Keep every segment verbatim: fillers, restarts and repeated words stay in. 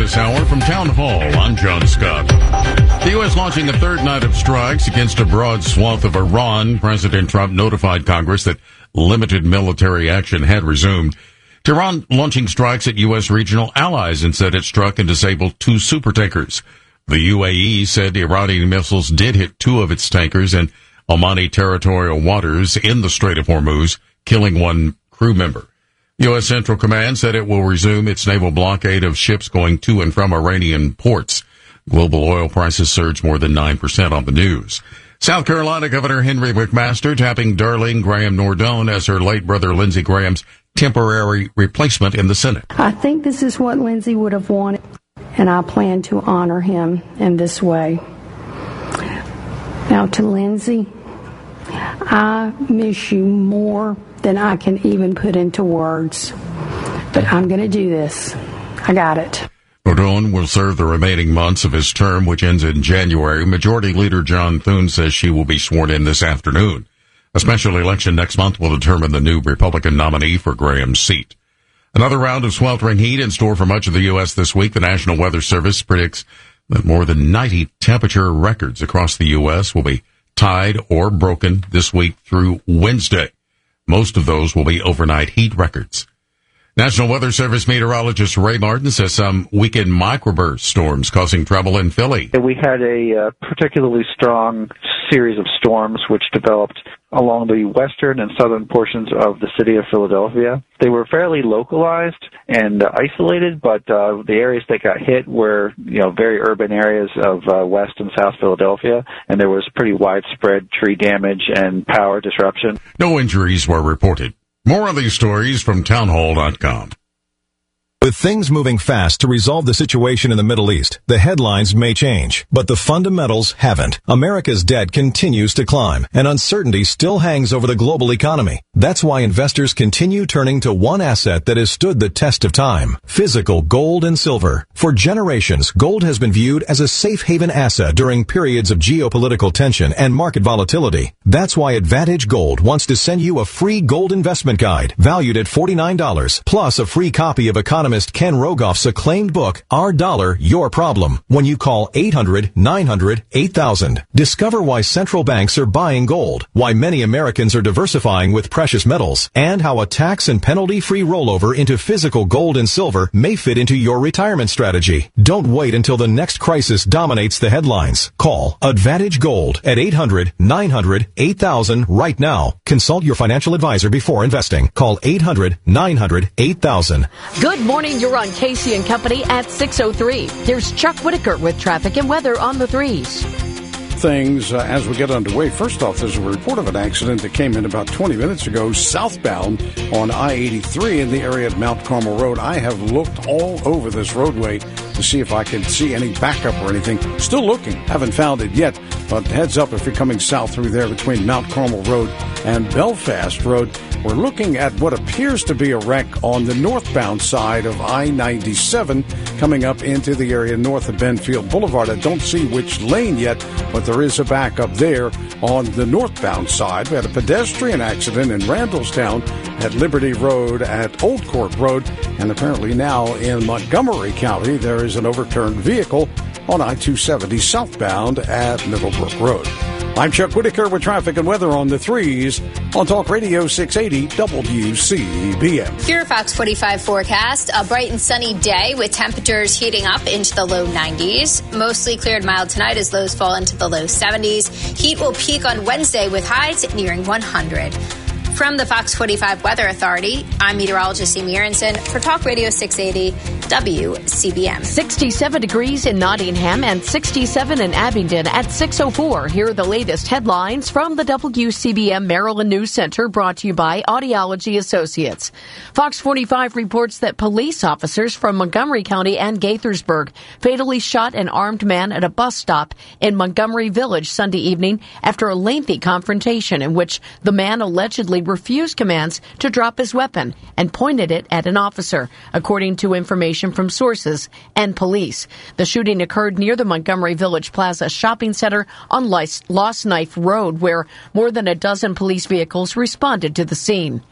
this hour from Town Hall, I'm John Scott. The U S launching a third night of strikes against a broad swath of Iran. President Trump notified Congress that limited military action had resumed. Tehran launching strikes at U S regional allies and said it struck and disabled two supertankers. The U A E said Iranian missiles did hit two of its tankers in Omani territorial waters in the Strait of Hormuz, killing one crew member. U S Central Command said it will resume its naval blockade of ships going to and from Iranian ports. Global oil prices surged more than nine percent on the news. South Carolina Governor Henry McMaster tapping Darlene Graham Nordone as her late brother Lindsey Graham's temporary replacement in the Senate. I think this is what Lindsey would have wanted, and I plan to honor him in this way. Now to Lindsey, I miss you more than I can even put into words. But I'm going to do this. I got it. Nordone will serve the remaining months of his term, which ends in January. Majority Leader John Thune says she will be sworn in this afternoon. A special election next month will determine the new Republican nominee for Graham's seat. Another round of sweltering heat in store for much of the U S this week. The National Weather Service predicts that more than ninety temperature records across the U S will be tied or broken this week through Wednesday. Most of those will be overnight heat records. National Weather Service meteorologist Ray Martin says some weekend microburst storms causing trouble in Philly. We had a uh, particularly strong series of storms which developed along the western and southern portions of the city of Philadelphia. They were fairly localized and uh, isolated, but uh, the areas that got hit were, you know, very urban areas of uh, West and South Philadelphia, and there was pretty widespread tree damage and power disruption. No injuries were reported. More of these stories from townhall dot com. With things moving fast to resolve the situation in the Middle East, the headlines may change, but the fundamentals haven't. America's debt continues to climb, and uncertainty still hangs over the global economy. That's why investors continue turning to one asset that has stood the test of time: physical gold and silver. For generations, gold has been viewed as a safe haven asset during periods of geopolitical tension and market volatility. That's why Advantage Gold wants to send you a free gold investment guide valued at forty-nine dollars, plus a free copy of economist Ken Rogoff's acclaimed book, Our Dollar, Your Problem, when you call eight hundred nine hundred eight thousand. Discover why central banks are buying gold, why many Americans are diversifying with precious metals, and how a tax and penalty-free rollover into physical gold and silver may fit into your retirement strategy. Don't wait until the next crisis dominates the headlines. Call Advantage Gold at eight hundred nine hundred eight thousand right now. Consult your financial advisor before investing. Call eight hundred nine hundred eight thousand. Good morning. You're on Casey and Company at six oh three. Here's Chuck Whitaker with traffic and weather on the threes. Things uh, as we get underway. First off, there's a report of an accident that came in about twenty minutes ago southbound on I eighty-three in the area of Mount Carmel Road. I have looked all over this roadway to see if I can see any backup or anything. Still looking. Haven't found it yet. But heads up if you're coming south through there between Mount Carmel Road and Belfast Road. We're looking at what appears to be a wreck on the northbound side of I ninety-seven coming up into the area north of Benfield Boulevard. I don't see which lane yet, but there is a backup there on the northbound side. We had a pedestrian accident in Randallstown at Liberty Road at Old Court Road, and apparently now in Montgomery County there is an overturned vehicle on I two seventy southbound at Middlebrook Road. I'm Chuck Whitaker with traffic and weather on the threes on Talk Radio six eighty W C B M. Your Fox forty-five forecast, a bright and sunny day with temperatures heating up into the low nineties. Mostly cleared mild tonight as lows fall into the low seventies. Heat will peak on Wednesday with highs nearing one hundred. From the Fox forty-five Weather Authority, I'm meteorologist Amy Aronson for Talk Radio six eighty W C B M. sixty-seven degrees in Nottingham and sixty-seven in Abingdon at six oh four. Here are the latest headlines from the W C B M Maryland News Center, brought to you by Audiology Associates. Fox forty-five reports that police officers from Montgomery County and Gaithersburg fatally shot an armed man at a bus stop in Montgomery Village Sunday evening after a lengthy confrontation in which the man allegedly refused commands to drop his weapon and pointed it at an officer, according to information from sources and police. The shooting occurred near the Montgomery Village Plaza shopping center on Lost Knife Road, where more than a dozen police vehicles responded to the scene.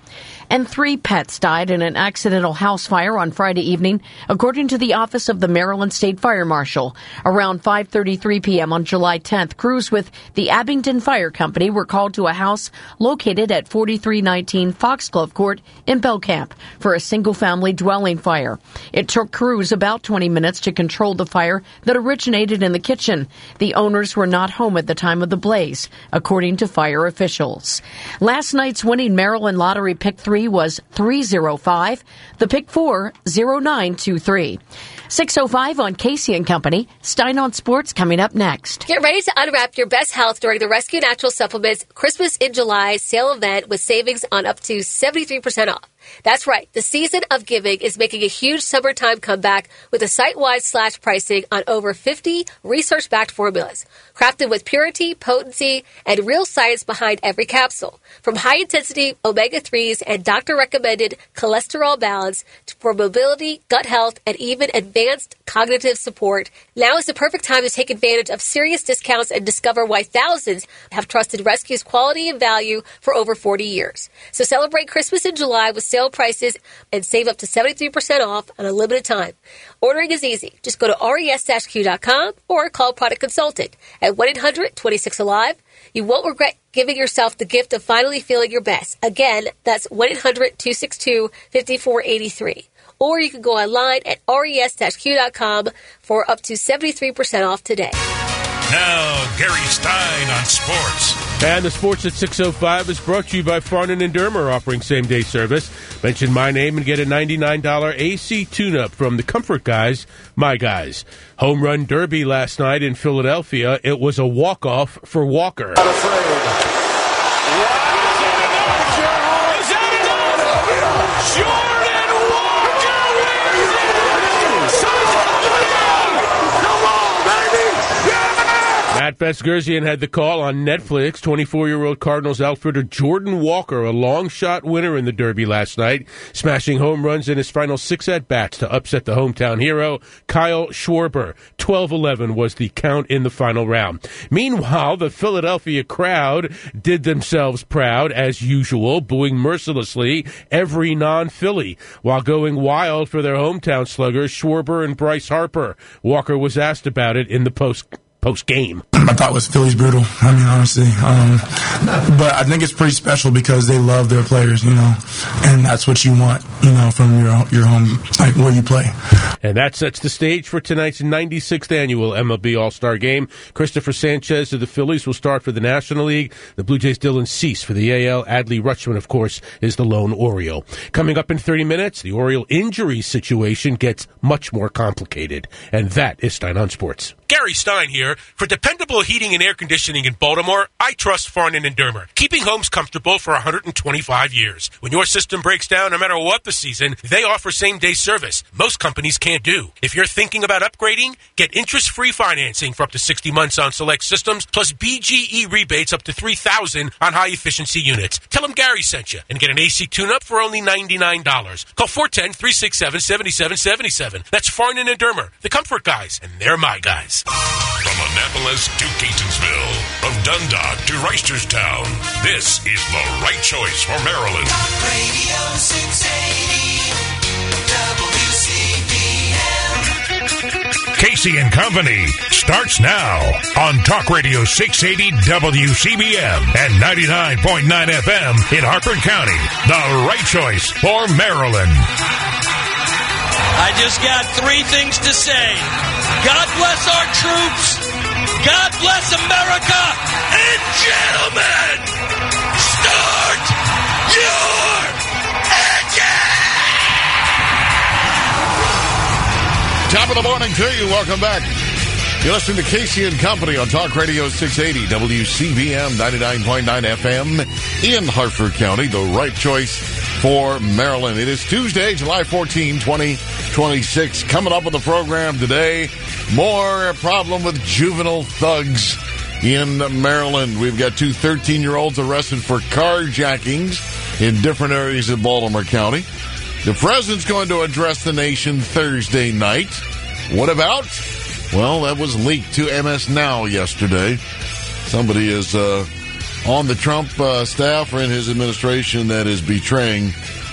And three pets died in an accidental house fire on Friday evening, according to the Office of the Maryland State Fire Marshal. Around five thirty-three p.m. on July tenth, crews with the Abingdon Fire Company were called to a house located at forty-three nineteen Foxglove Court in Belcamp for a single-family dwelling fire. It took crews about twenty minutes to control the fire that originated in the kitchen. The owners were not home at the time of the blaze, according to fire officials. Last night's winning Maryland Lottery Pick three was three oh five, the Pick four, oh nine two three. six oh five on Casey and Company. Stein on Sports coming up next. Get ready to unwrap your best health during the Rescue Natural Supplements Christmas in July sale event with savings on up to seventy-three percent off. That's right. The season of giving is making a huge summertime comeback with a site-wide slash pricing on over fifty research-backed formulas, crafted with purity, potency, and real science behind every capsule. From high-intensity omega threes and doctor-recommended cholesterol balance to for mobility, gut health, and even advanced cognitive support, now is the perfect time to take advantage of serious discounts and discover why thousands have trusted Rescue's quality and value for over forty years. So celebrate Christmas in July with sale prices and save up to seventy-three percent off on a limited time. Ordering is easy. Just go to res q dot com or call Product Consultant at one eight hundred twenty-six alive. You won't regret giving yourself the gift of finally feeling your best. Again, that's one eight hundred two six two five four eight three. Or you can go online at res q dot com for up to seventy-three percent off today. Now, Gary Stein on sports. And the Sports at six oh five is brought to you by Farnan and Dermer, offering same-day service. Mention my name and get a ninety-nine dollars A C tune-up from the Comfort Guys, my guys. Home run derby last night in Philadelphia. It was a walk-off for Walker. Not afraid. Is that enough? Jordan Walker wins it! Come on, baby! Yeah! Matt Vesgersian had the call on Netflix. twenty-four-year-old Cardinals outfielder Jordan Walker, a long shot winner in the Derby last night, smashing home runs in his final six at-bats to upset the hometown hero, Kyle Schwarber. twelve eleven was the count in the final round. Meanwhile, the Philadelphia crowd did themselves proud, as usual, booing mercilessly every non-Philly, while going wild for their hometown sluggers, Schwarber and Bryce Harper. Walker was asked about it in the post post-game. I thought it was Philly's brutal, I mean, honestly. Um, but I think it's pretty special because they love their players, you know, and that's what you want, you know, from your your home, like where you play. And that sets the stage for tonight's ninety-sixth annual M L B All-Star Game. Christopher Sanchez of the Phillies will start for the National League. The Blue Jays' Dylan Cease for the A L. Adley Rutschman, of course, is the lone Oriole. Coming up in thirty minutes, the Oriole injury situation gets much more complicated. And that is Stein on Sports. Gary Stein here. For dependable heating and air conditioning in Baltimore, I trust Farnan and Dermer, keeping homes comfortable for one hundred twenty-five years. When your system breaks down, no matter what the season, they offer same-day service. Most companies can't do. If you're thinking about upgrading, get interest-free financing for up to sixty months on select systems, plus B G E rebates up to three thousand dollars on high-efficiency units. Tell them Gary sent you and get an A C tune-up for only ninety-nine dollars. Call four one zero, three six seven, seven seven seven seven. That's Farnan and Dermer, the Comfort Guys, and they're my guys. From Annapolis to Catonsville, from Dundalk to Reisterstown, this is the right choice for Maryland. Talk Radio six eighty W C B M. Casey and Company starts now on Talk Radio six eighty W C B M and ninety-nine point nine F M in Harford County. The right choice for Maryland. I just got three things to say. God bless our troops. God bless America. And gentlemen, start your engine. Top of the morning to you. Welcome back. You're listening to Casey and Company on Talk Radio six eighty W C B M ninety-nine point nine F M in Harford County. The right choice for Maryland. It is Tuesday, July fourteenth, twenty twenty-six. Coming up on the program today, more problem with juvenile thugs in Maryland. We've got two thirteen-year-olds arrested for carjackings in different areas of Baltimore County. The president's going to address the nation Thursday night. What about? Well, that was leaked to M S Now yesterday. Somebody is uh, on the Trump uh, staff or in his administration that is betraying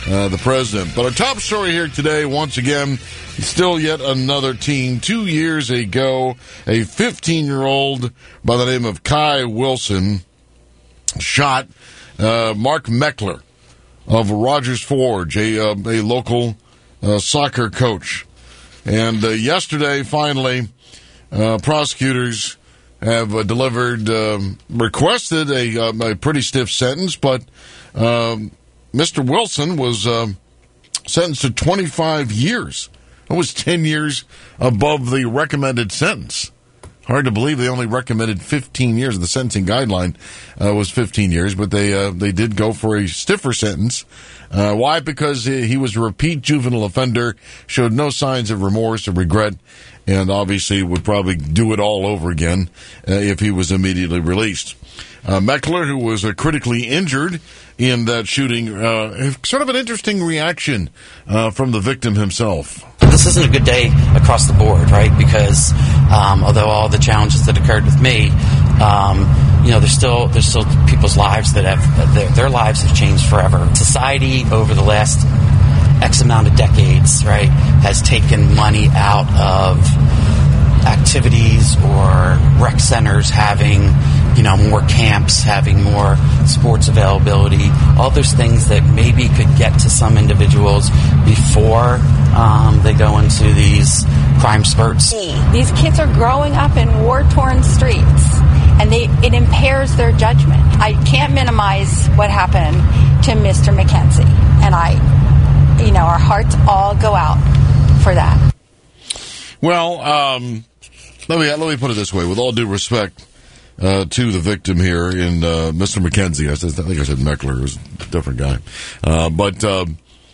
uh, the president. But our top story here today, once again, still yet another teen. Two years ago, a fifteen-year-old by the name of Kai Wilson shot uh, Mark Meckler of Rogers Forge, a, uh, a local uh, soccer coach. And uh, yesterday, finally, uh, prosecutors have uh, delivered, um, requested a, uh, a pretty stiff sentence, but um, Mister Wilson was uh, sentenced to twenty-five years. It was ten years above the recommended sentence. Hard to believe they only recommended fifteen years. The sentencing guideline uh, was fifteen years, but they uh, they did go for a stiffer sentence. Uh, why? Because he was a repeat juvenile offender, showed no signs of remorse or regret, and obviously would probably do it all over again uh, if he was immediately released. Uh, Meckler, who was uh, critically injured in that shooting, uh, sort of an interesting reaction uh, from the victim himself. This isn't a good day across the board, right? Because um, although all the challenges that occurred with me, um, you know, there's still there's still people's lives that have their, their lives have changed forever. Society over the last X amount of decades, right, has taken money out of activities or rec centers having, you know, more camps, having more sports availability, all those things that maybe could get to some individuals before um, they go into these crime spurts. These kids are growing up in war-torn streets, and they it impairs their judgment. I can't minimize what happened to Mister McKenzie, and I, you know, our hearts all go out for that. Well, um, let me let me put it this way, with all due respect uh, to the victim here in uh, Mister McKenzie. I, said, I think I said Meckler, was a different guy, uh, but. Uh,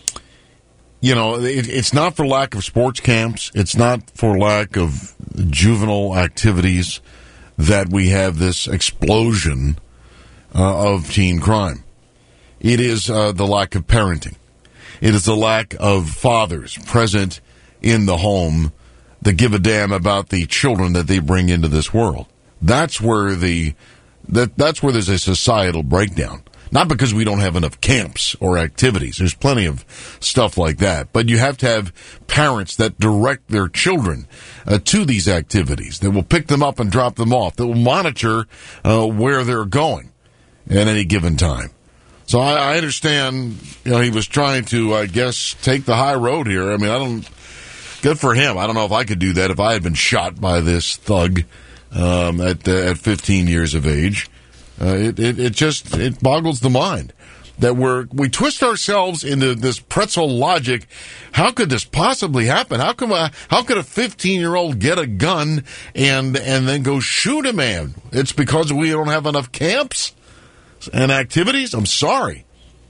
You know, it, it's not for lack of sports camps. It's not for lack of juvenile activities that we have this explosion uh, of teen crime. It is uh, the lack of parenting. It is the lack of fathers present in the home that give a damn about the children that they bring into this world. That's where the that that's where there's a societal breakdown. Not because we don't have enough camps or activities. There's plenty of stuff like that. But you have to have parents that direct their children uh, to these activities, that will pick them up and drop them off, that will monitor uh, where they're going at any given time. So I, I understand, you know, he was trying to, I guess, take the high road here. I mean, I don't, good for him. I don't know if I could do that if I had been shot by this thug um, at uh, at fifteen years of age. Uh, it, it it just it boggles the mind that we're we twist ourselves into this pretzel logic. How could this possibly happen? How come a, how could a fifteen-year-old get a gun and and then go shoot a man? It's because we don't have enough camps and activities. I'm sorry.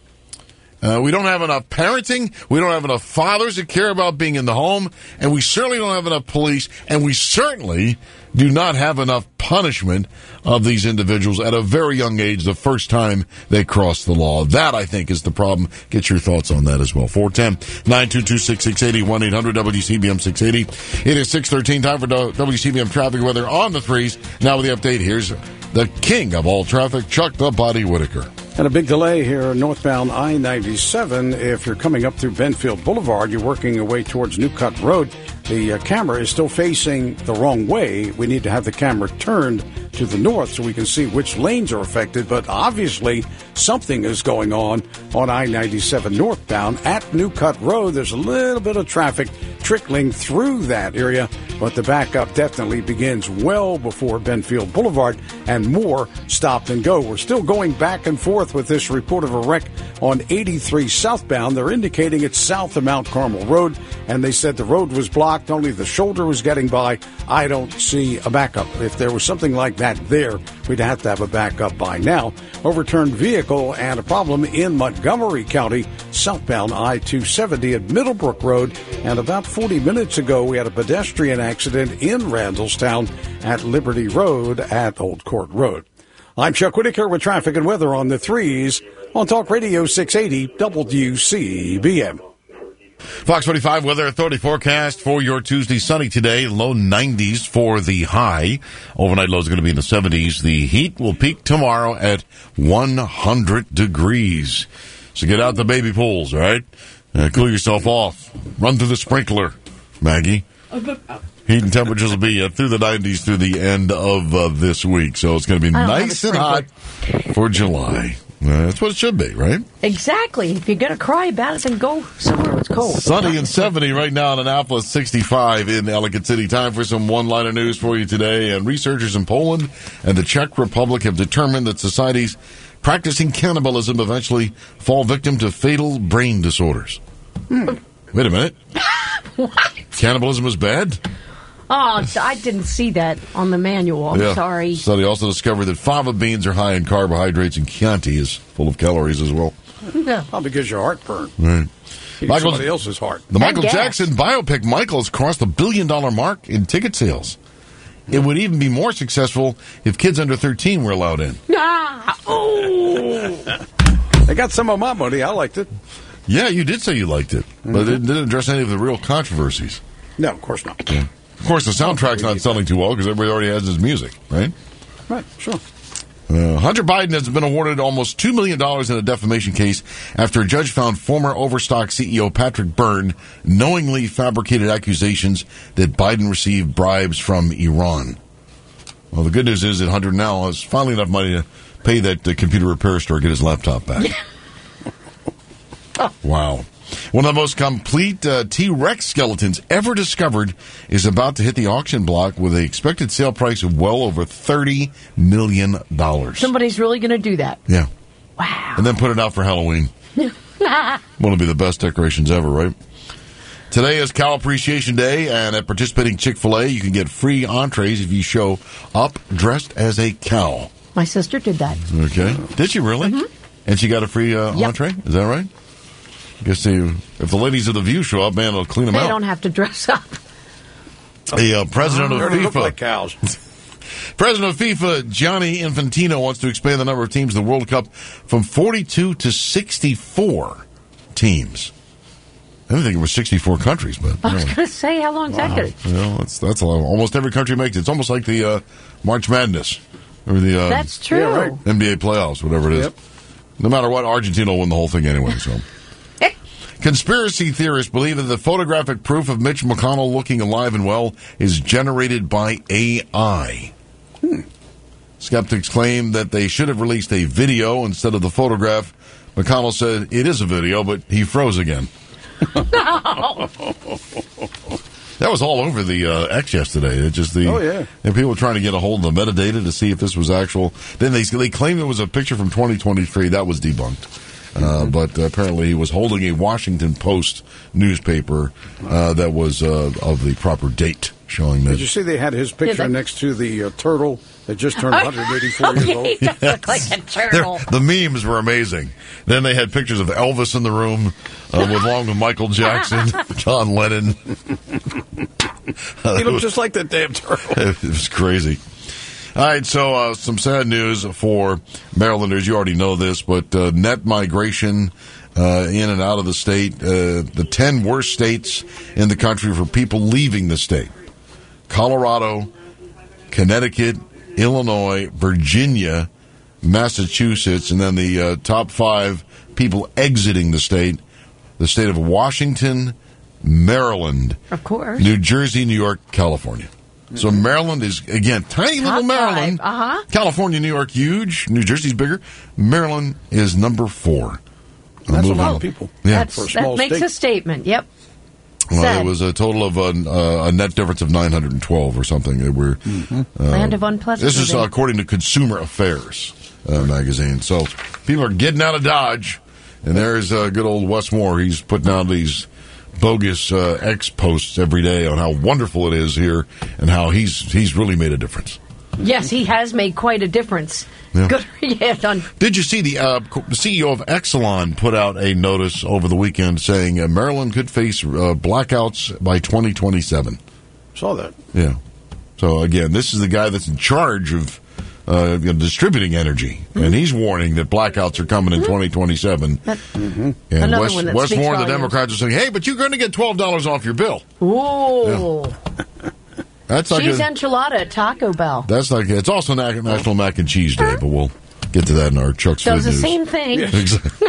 Uh, we don't have enough parenting. We don't have enough fathers that care about being in the home. And we certainly don't have enough police. And we certainly do not have enough punishment of these individuals at a very young age, the first time they cross the law. That, I think, is the problem. Get your thoughts on that as well. four one zero, nine two two, six six eight zero, one eight hundred W C B M six eighty. It is six thirteen, time for W C B M traffic weather on the threes. Now with the update, here's the king of all traffic, Chuck the Body Whitaker. And a big delay here northbound I ninety-seven. If you're coming up through Benfield Boulevard, you're working your way towards New Cut Road. The uh, camera is still facing the wrong way. We need to have the camera turned to the north so we can see which lanes are affected. But obviously, something is going on on I ninety-seven northbound at New Cut Road. There's a little bit of traffic trickling through that area, but the backup definitely begins well before Benfield Boulevard, and more stop and go. We're still going back and forth with this report of a wreck on eighty-three southbound. They're indicating it's south of Mount Carmel Road, and they said the road was blocked. Only the shoulder was getting by. I don't see a backup. If there was something like that there, we'd have to have a backup by now. Overturned vehicle and a problem in Montgomery County, southbound I two seventy at Middlebrook Road. And about forty minutes ago, we had a pedestrian accident in Randallstown at Liberty Road at Old Court Road. I'm Chuck Whitaker with traffic and weather on the threes on Talk Radio six eighty W C B M. Fox forty-five Weather Authority forecast for your Tuesday. Sunny today, low nineties for the high. Overnight lows are going to be in the seventies. The heat will peak tomorrow at one hundred degrees. So get out the baby pools, all right? Uh, cool yourself off. Run through the sprinkler, Maggie. Heat and temperatures will be uh, through the nineties through the end of uh, this week. So it's going to be nice and hot for July. Uh, that's what it should be, right? Exactly. If you're going to cry about it, then go somewhere it's cold. Sunny and seventy right now in Annapolis, sixty-five in Ellicott City. Time for some one-liner news for you today. And researchers in Poland and the Czech Republic have determined that societies practicing cannibalism eventually fall victim to fatal brain disorders. Hmm. Wait a minute. What? Cannibalism is bad? Oh, I didn't see that on the manual. I'm yeah. sorry. Study also discovered that fava beans are high in carbohydrates, and Chianti is full of calories as well. Yeah. Probably gives your heartburn. Right. Michael, somebody else's heart. The Michael Jackson biopic Michael has crossed the billion dollar mark in ticket sales. It would even be more successful if kids under thirteen were allowed in. Ah, oh. They got some of my money. I liked it. Yeah, you did say you liked it, mm-hmm. but it didn't address any of the real controversies. No, of course not. Yeah. Of course, the soundtrack's not selling too well because everybody already has his music, right? Right, sure. Uh, Hunter Biden has been awarded almost two million dollars in a defamation case after a judge found former Overstock C E O Patrick Byrne knowingly fabricated accusations that Biden received bribes from Iran. Well, the good news is that Hunter now has finally enough money to pay that uh, computer repair store to get his laptop back. Wow. One of the most complete uh, T-Rex skeletons ever discovered is about to hit the auction block with an expected sale price of well over thirty million dollars. Somebody's really going to do that. Yeah. Wow. And then put it out for Halloween. One of be the best decorations ever, right? Today is Cow Appreciation Day, and at participating Chick-fil-A, you can get free entrees if you show up dressed as a cow. My sister did that. Okay. Did she really? Mm-hmm. And she got a free uh, yep. entree? Is that right? I guess they, if the ladies of The View show up, man, it'll clean them they out. They don't have to dress up. The uh, president oh, of they FIFA. Look like cows. President of FIFA, Gianni Infantino, wants to expand the number of teams in the World Cup from forty-two to sixty-four teams. I didn't think it was sixty-four countries, but I was going to say, how long is wow. that going to? You know, that's that's a lot. Almost every country makes it. It's almost like the uh, March Madness or the uh, that's true. Yeah, right. N B A playoffs, whatever it is. Yep. No matter what, Argentina will win the whole thing anyway. So. Conspiracy theorists believe that the photographic proof of Mitch McConnell looking alive and well is generated by A I. Hmm. Skeptics claim that they should have released a video instead of the photograph. McConnell said it is a video, but he froze again. No. That was all over the uh, X yesterday. It just the oh yeah, and people were trying to get a hold of the metadata to see if this was actual. Then they they claimed it was a picture from twenty twenty-three. That was debunked. Uh, but uh, apparently he was holding a Washington Post newspaper uh, that was uh, of the proper date, showing that. Did you see they had his picture yeah, next to the uh, turtle that just turned one hundred eighty-four years old? He does look like a turtle. They're, the memes were amazing. Then they had pictures of Elvis in the room, uh, with, along with Michael Jackson, John Lennon. Uh, he looked was, just like that damn turtle. It was crazy. All right, so uh, some sad news for Marylanders. You already know this, but uh, net migration uh, in and out of the state, uh, the ten worst states in the country for people leaving the state. Colorado, Connecticut, Illinois, Virginia, Massachusetts, and then the uh, top five people exiting the state, the state of Washington, Maryland, of course, New Jersey, New York, California. So Maryland is, again, tiny Top little Maryland. Uh-huh. California, New York, huge. New Jersey's bigger. Maryland is number four. That's a lot on. of people. Yeah. That's, for a small that makes state. a statement. Yep. Well, Sad. it was a total of a, uh, a net difference of nine hundred twelve or something. They were, mm-hmm. uh, Land of unpleasant. This is uh, according to Consumer Affairs uh, magazine. So people are getting out of Dodge. And there's uh, good old Wes Moore. He's putting out these bogus uh, X posts every day on how wonderful it is here and how he's he's really made a difference. Yes, he has made quite a difference. Yeah. Good, yeah, done. Did you see the, uh, the C E O of Exelon put out a notice over the weekend saying uh, Maryland could face uh, blackouts by twenty twenty-seven? Saw that. Yeah. So again, this is the guy that's in charge of uh, you know, distributing energy, mm-hmm. and he's warning that blackouts are coming in mm-hmm. twenty twenty-seven. Mm-hmm. And Another West, one that West speaks Moore, the volumes. Democrats, are saying, "Hey, but you're going to get twelve dollars off your bill." Ooh. Yeah. That's like Cheese a, enchilada at Taco Bell. That's like it's also National Mac and Cheese Day, but we'll get to that in our Chuck's Does Food the News. same thing. Yeah. Exactly.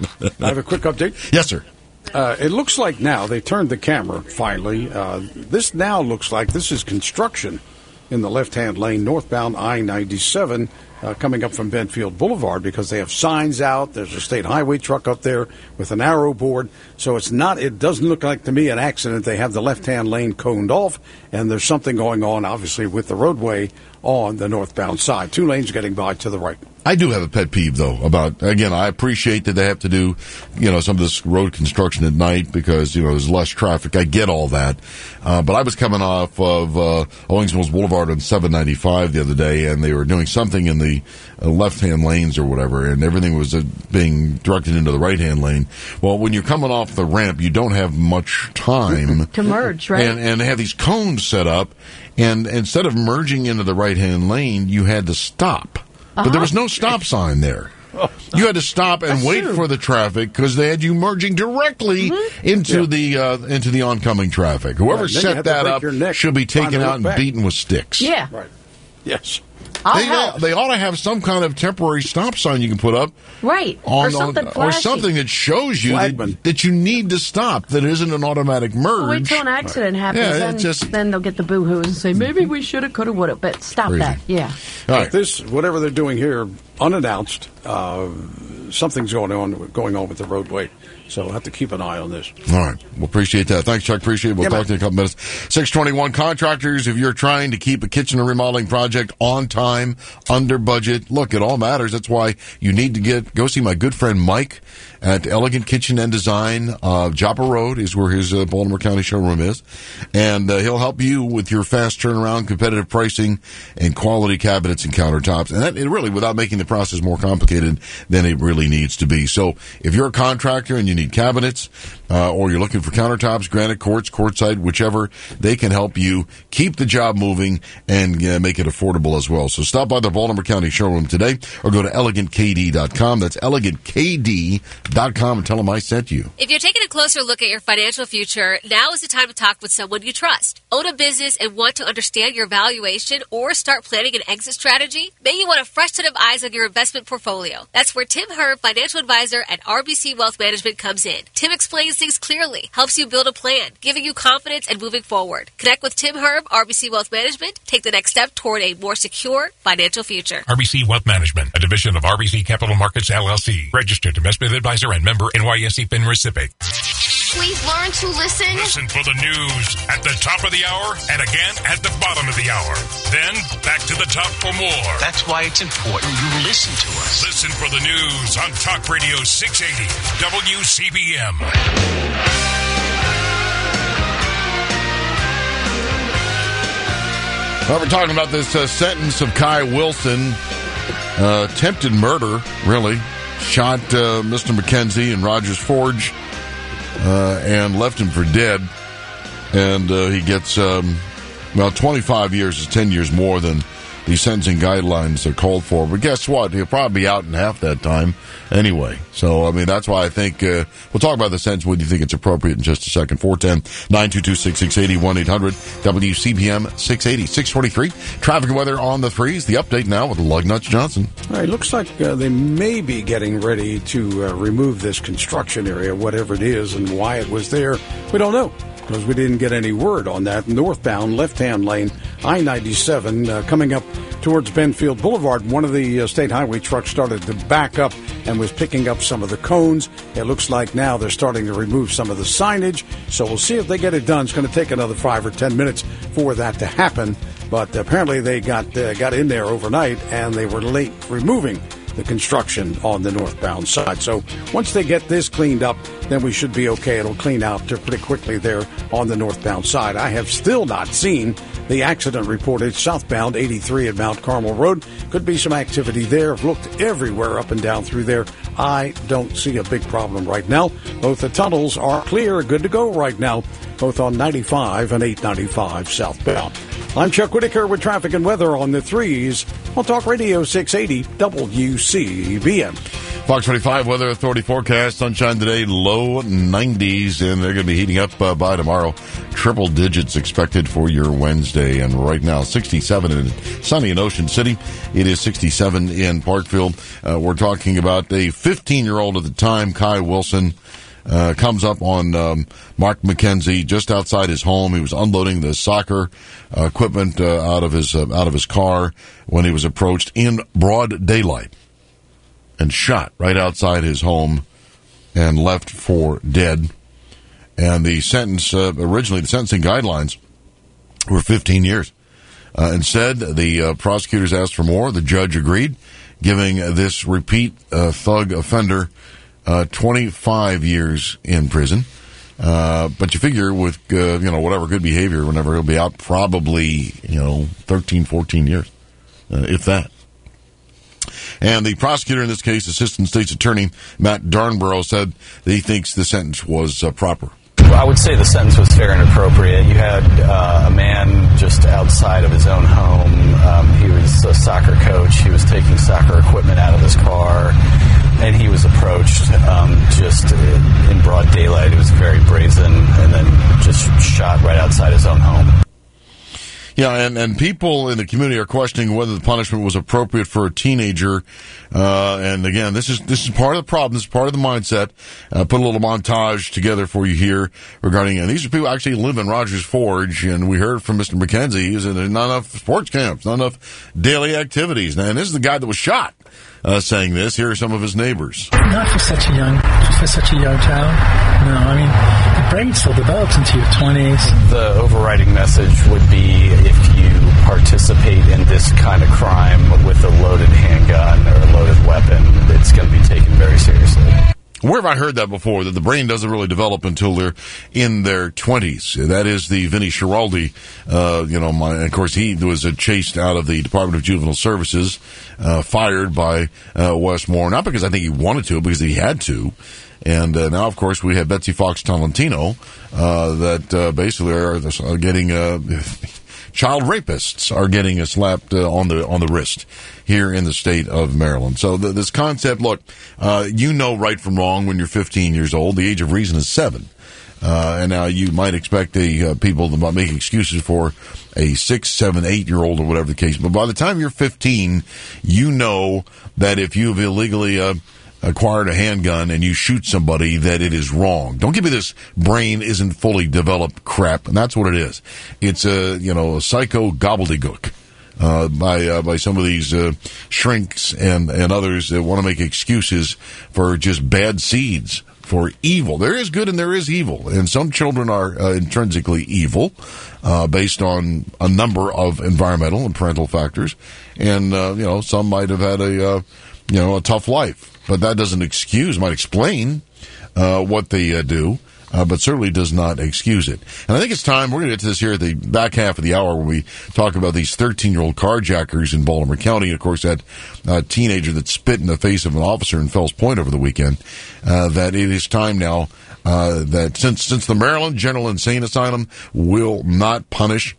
I have a quick update. Yes, sir. Uh, it looks like now they turned the camera finally. Uh, this now looks like this is construction in the left-hand lane northbound I ninety-seven uh, coming up from Benfield Boulevard because they have signs out. There's a state highway truck up there with an arrow board. So it's not, it doesn't look like to me an accident. They have the left-hand lane coned off, and there's something going on, obviously, with the roadway on the northbound side. Two lanes getting by to the right. I do have a pet peeve, though, about, again, I appreciate that they have to do, you know, some of this road construction at night because, you know, there's less traffic. I get all that. Uh, but I was coming off of uh, Owings Mills Boulevard on seven ninety-five the other day, and they were doing something in the uh, left-hand lanes or whatever, and everything was uh, being directed into the right-hand lane. Well, when you're coming off the ramp, you don't have much time to merge, right? And, and they have these cones set up, and instead of merging into the right-hand lane, you had to stop. But there was no stop sign there. You had to stop and That's wait true. for the traffic because they had you merging directly Mm-hmm. into Yeah. the uh, into the oncoming traffic. Whoever Right, then you set have to that break up your neck should be trying to taken look out and back. beaten with sticks. Yeah. Right. Yes. I'll They, help. they ought to have some kind of temporary stop sign you can put up Right. on, or something on- or flashy. something that shows you Flagman. that, that you need to stop. That isn't an automatic merge. Wait till an accident happens, Yeah, it then, just- then they'll get the boo-hoos and say, maybe we should have, could have, would have. But stop Crazy. that. Yeah. All right. This, whatever they're doing here, unannounced, uh, something's going on going on with the roadway. So we'll have to keep an eye on this. All right. We'll appreciate that. Thanks, Chuck. Appreciate it. We'll Yeah, talk man. to you in a couple minutes. six twenty-one contractors, if you're trying to keep a kitchen or remodeling project on time, under budget, look, it all matters. That's why you need to get go see my good friend Mike at Elegant Kitchen and Design. Uh, Joppa Road is where his uh, Baltimore County showroom is. And uh, he'll help you with your fast turnaround, competitive pricing, and quality cabinets and countertops. And that it really, without making the process more complicated than it really needs to be. So if you're a contractor and you need cabinets, uh, or you're looking for countertops, granite, quartz, quartzite, whichever, they can help you keep the job moving and uh, make it affordable as well. So stop by the Baltimore County showroom today or go to elegant k d dot com. That's elegant k d dot com and tell them I sent you. If you're taking a closer look at your financial future, now is the time to talk with someone you trust. Own a business and want to understand your valuation or start planning an exit strategy? Maybe you want a fresh set of eyes on your investment portfolio. That's where Tim Herb, financial advisor at R B C Wealth Management, comes in. Tim explains things clearly, helps you build a plan, giving you confidence and moving forward. Connect with Tim Herb, R B C Wealth Management. Take the next step toward a more secure financial future. R B C Wealth Management, a division of R B C Capital Markets, L L C. Registered investment advisor and member N Y S E FINRA S I P C. Please learn to listen. Listen for the news at the top of the hour and again at the bottom of the hour. Then back to the top for more. That's why it's important you listen to us. Listen for the news on Talk Radio six eighty W C B M. Well, we're talking about this uh, sentence of Kai Wilson. Uh, attempted murder, really. Shot uh, Mister McKenzie in Rogers Forge uh, and left him for dead. And uh, he gets, um, well, twenty-five years is ten years more than the sentencing guidelines are called for. But guess what? He'll probably be out in half that time anyway. So, I mean, that's why I think uh, we'll talk about the sentence when you think it's appropriate in just a second. four one zero, nine two two, six six eight zero, one eight hundred W C B M six eighty. six twenty-three. Traffic and weather on the threes. The update now with Lugnuts Johnson. All right, looks like uh, they may be getting ready to uh, remove this construction area, whatever it is, and why it was there. We don't know, because we didn't get any word on that. Northbound, left-hand lane, I ninety-seven, uh, coming up towards Benfield Boulevard. One of the uh, state highway trucks started to back up and was picking up some of the cones. It looks like now they're starting to remove some of the signage, so we'll see if they get it done. It's going to take another five or ten minutes for that to happen, but apparently they got uh, got in there overnight, and they were late removing the construction on the northbound side. So once they get this cleaned up, then we should be okay. It'll clean out pretty quickly there on the northbound side. I have still not seen the accident reported southbound eighty-three at Mount Carmel Road. Could be some activity there. I've looked everywhere up and down through there. I don't see a big problem right now. Both the tunnels are clear, good to go right now, both on ninety-five and eight ninety-five southbound. I'm Chuck Whitaker with traffic and weather on the threes on Talk Radio six eighty W C B M. Fox twenty-five Weather Authority forecast. Sunshine today, low nineties, and they're going to be heating up uh, by tomorrow. triple digits expected for your Wednesday. And right now, sixty-seven in sunny in Ocean City. It is sixty-seven in Parkville. Uh, we're talking about a fifteen-year-old at the time, Kai Wilson, uh, comes up on um, Mark McKenzie just outside his home. He was unloading the soccer uh, equipment uh, out of his uh, out of his car when he was approached in broad daylight and shot right outside his home and left for dead. And the sentence, uh, originally the sentencing guidelines were fifteen years. Uh, instead, the uh, prosecutors asked for more. The judge agreed, giving this repeat uh, thug offender uh, twenty-five years in prison. Uh, but you figure with, uh, you know, whatever good behavior, whenever he'll be out, probably, you know, thirteen, fourteen years, uh, if that. And the prosecutor in this case, Assistant State's Attorney Matt Darnborough, said that he thinks the sentence was uh, proper. I would say the sentence was fair and appropriate. You had uh, a man just outside of his own home. Um, he was a soccer coach. He was taking soccer equipment out of his car, and he was approached um, just in broad daylight. It was very brazen, and then just shot right outside his own home. Yeah, and, and people in the community are questioning whether the punishment was appropriate for a teenager. Uh, and again, this is this is part of the problem. This is part of the mindset. Uh, put a little montage together for you here regarding, and these are people who actually live in Rogers Forge, and we heard from Mister McKenzie, is that there's not enough sports camps, not enough daily activities. And this is the guy that was shot uh, saying this. Here are some of his neighbors. Not for such a young, for such a young child. No, I mean, the brain still develops into your twenties. The overriding message would be if you participate in this kind of crime with a loaded handgun or a loaded weapon, it's going to be taken very seriously. Where have I heard that before, that the brain doesn't really develop until they're in their twenties? That is the Vinny Schiraldi, uh, you know, my, of course, he was uh, chased out of the Department of Juvenile Services, uh, fired by uh, Wes Moore, not because I think he wanted to, because he had to. And uh, now, of course, we have Betsy Fox Tolentino uh, that uh, basically are, are getting uh, child rapists are getting slapped uh, on the on the wrist here in the state of Maryland. So the, this concept, look, uh, you know right from wrong when you're fifteen years old. The age of reason is seven. Uh, and now you might expect the uh, people to make excuses for a six, seven, eight-year-old or whatever the case. But by the time you're fifteen, you know that if you've illegally uh, acquired a handgun and you shoot somebody, that it is wrong. Don't give me this brain isn't fully developed crap, and that's what it is. It's a, you know, a psycho gobbledygook. Uh, by uh, by some of these uh, shrinks and, and others that want to make excuses for just bad seeds, for evil. There is good and there is evil, and some children are uh, intrinsically evil uh, based on a number of environmental and parental factors, and uh, you know, some might have had a uh, you know a tough life, but that doesn't excuse, might explain uh, what they uh, do. Uh, but certainly does not excuse it. And I think it's time, we're going to get to this here at the back half of the hour when we talk about these thirteen-year-old carjackers in Baltimore County. And, of course, that uh, teenager that spit in the face of an officer in Fells Point over the weekend, uh, that it is time now uh, that since since the Maryland General Insane Asylum will not punish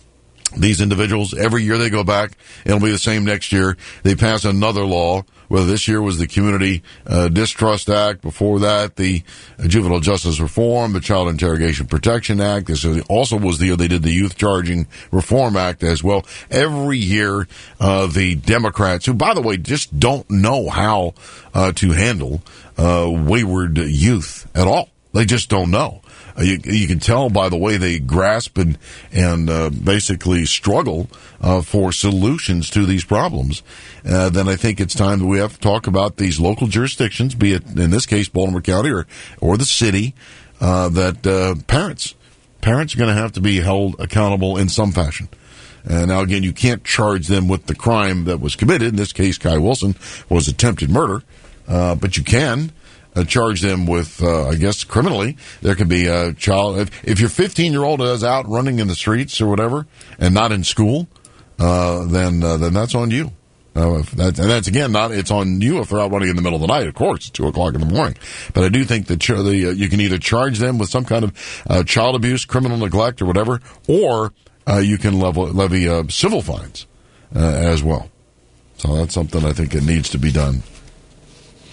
these individuals, every year they go back, it'll be the same next year. They pass another law, whether this year was the Community uh, Distrust Act, before that the uh, Juvenile Justice Reform, the Child Interrogation Protection Act. This also was the year they did the Youth Charging Reform Act as well. Every year, uh, the Democrats, who, by the way, just don't know how uh, to handle uh, wayward youth at all. They just don't know. Uh, you, you can tell by the way they grasp and and uh, basically struggle uh, for solutions to these problems. Uh, then I think it's time that we have to talk about these local jurisdictions, be it in this case Baltimore County or or the city, uh, that uh, parents parents are going to have to be held accountable in some fashion. Uh, now again, you can't charge them with the crime that was committed. In this case, Kai Wilson was attempted murder, uh, but you can. Uh, charge them with, uh, I guess, criminally. There can be a child. If, if your fifteen-year-old is out running in the streets or whatever and not in school, uh, then uh, then that's on you. Uh, if that, and that's, again, not it's on you if they're out running in the middle of the night, of course, it's two o'clock in the morning. But I do think that ch- the, uh, you can either charge them with some kind of uh, child abuse, criminal neglect, or whatever, or uh, you can level, levy uh, civil fines uh, as well. So that's something I think it needs to be done.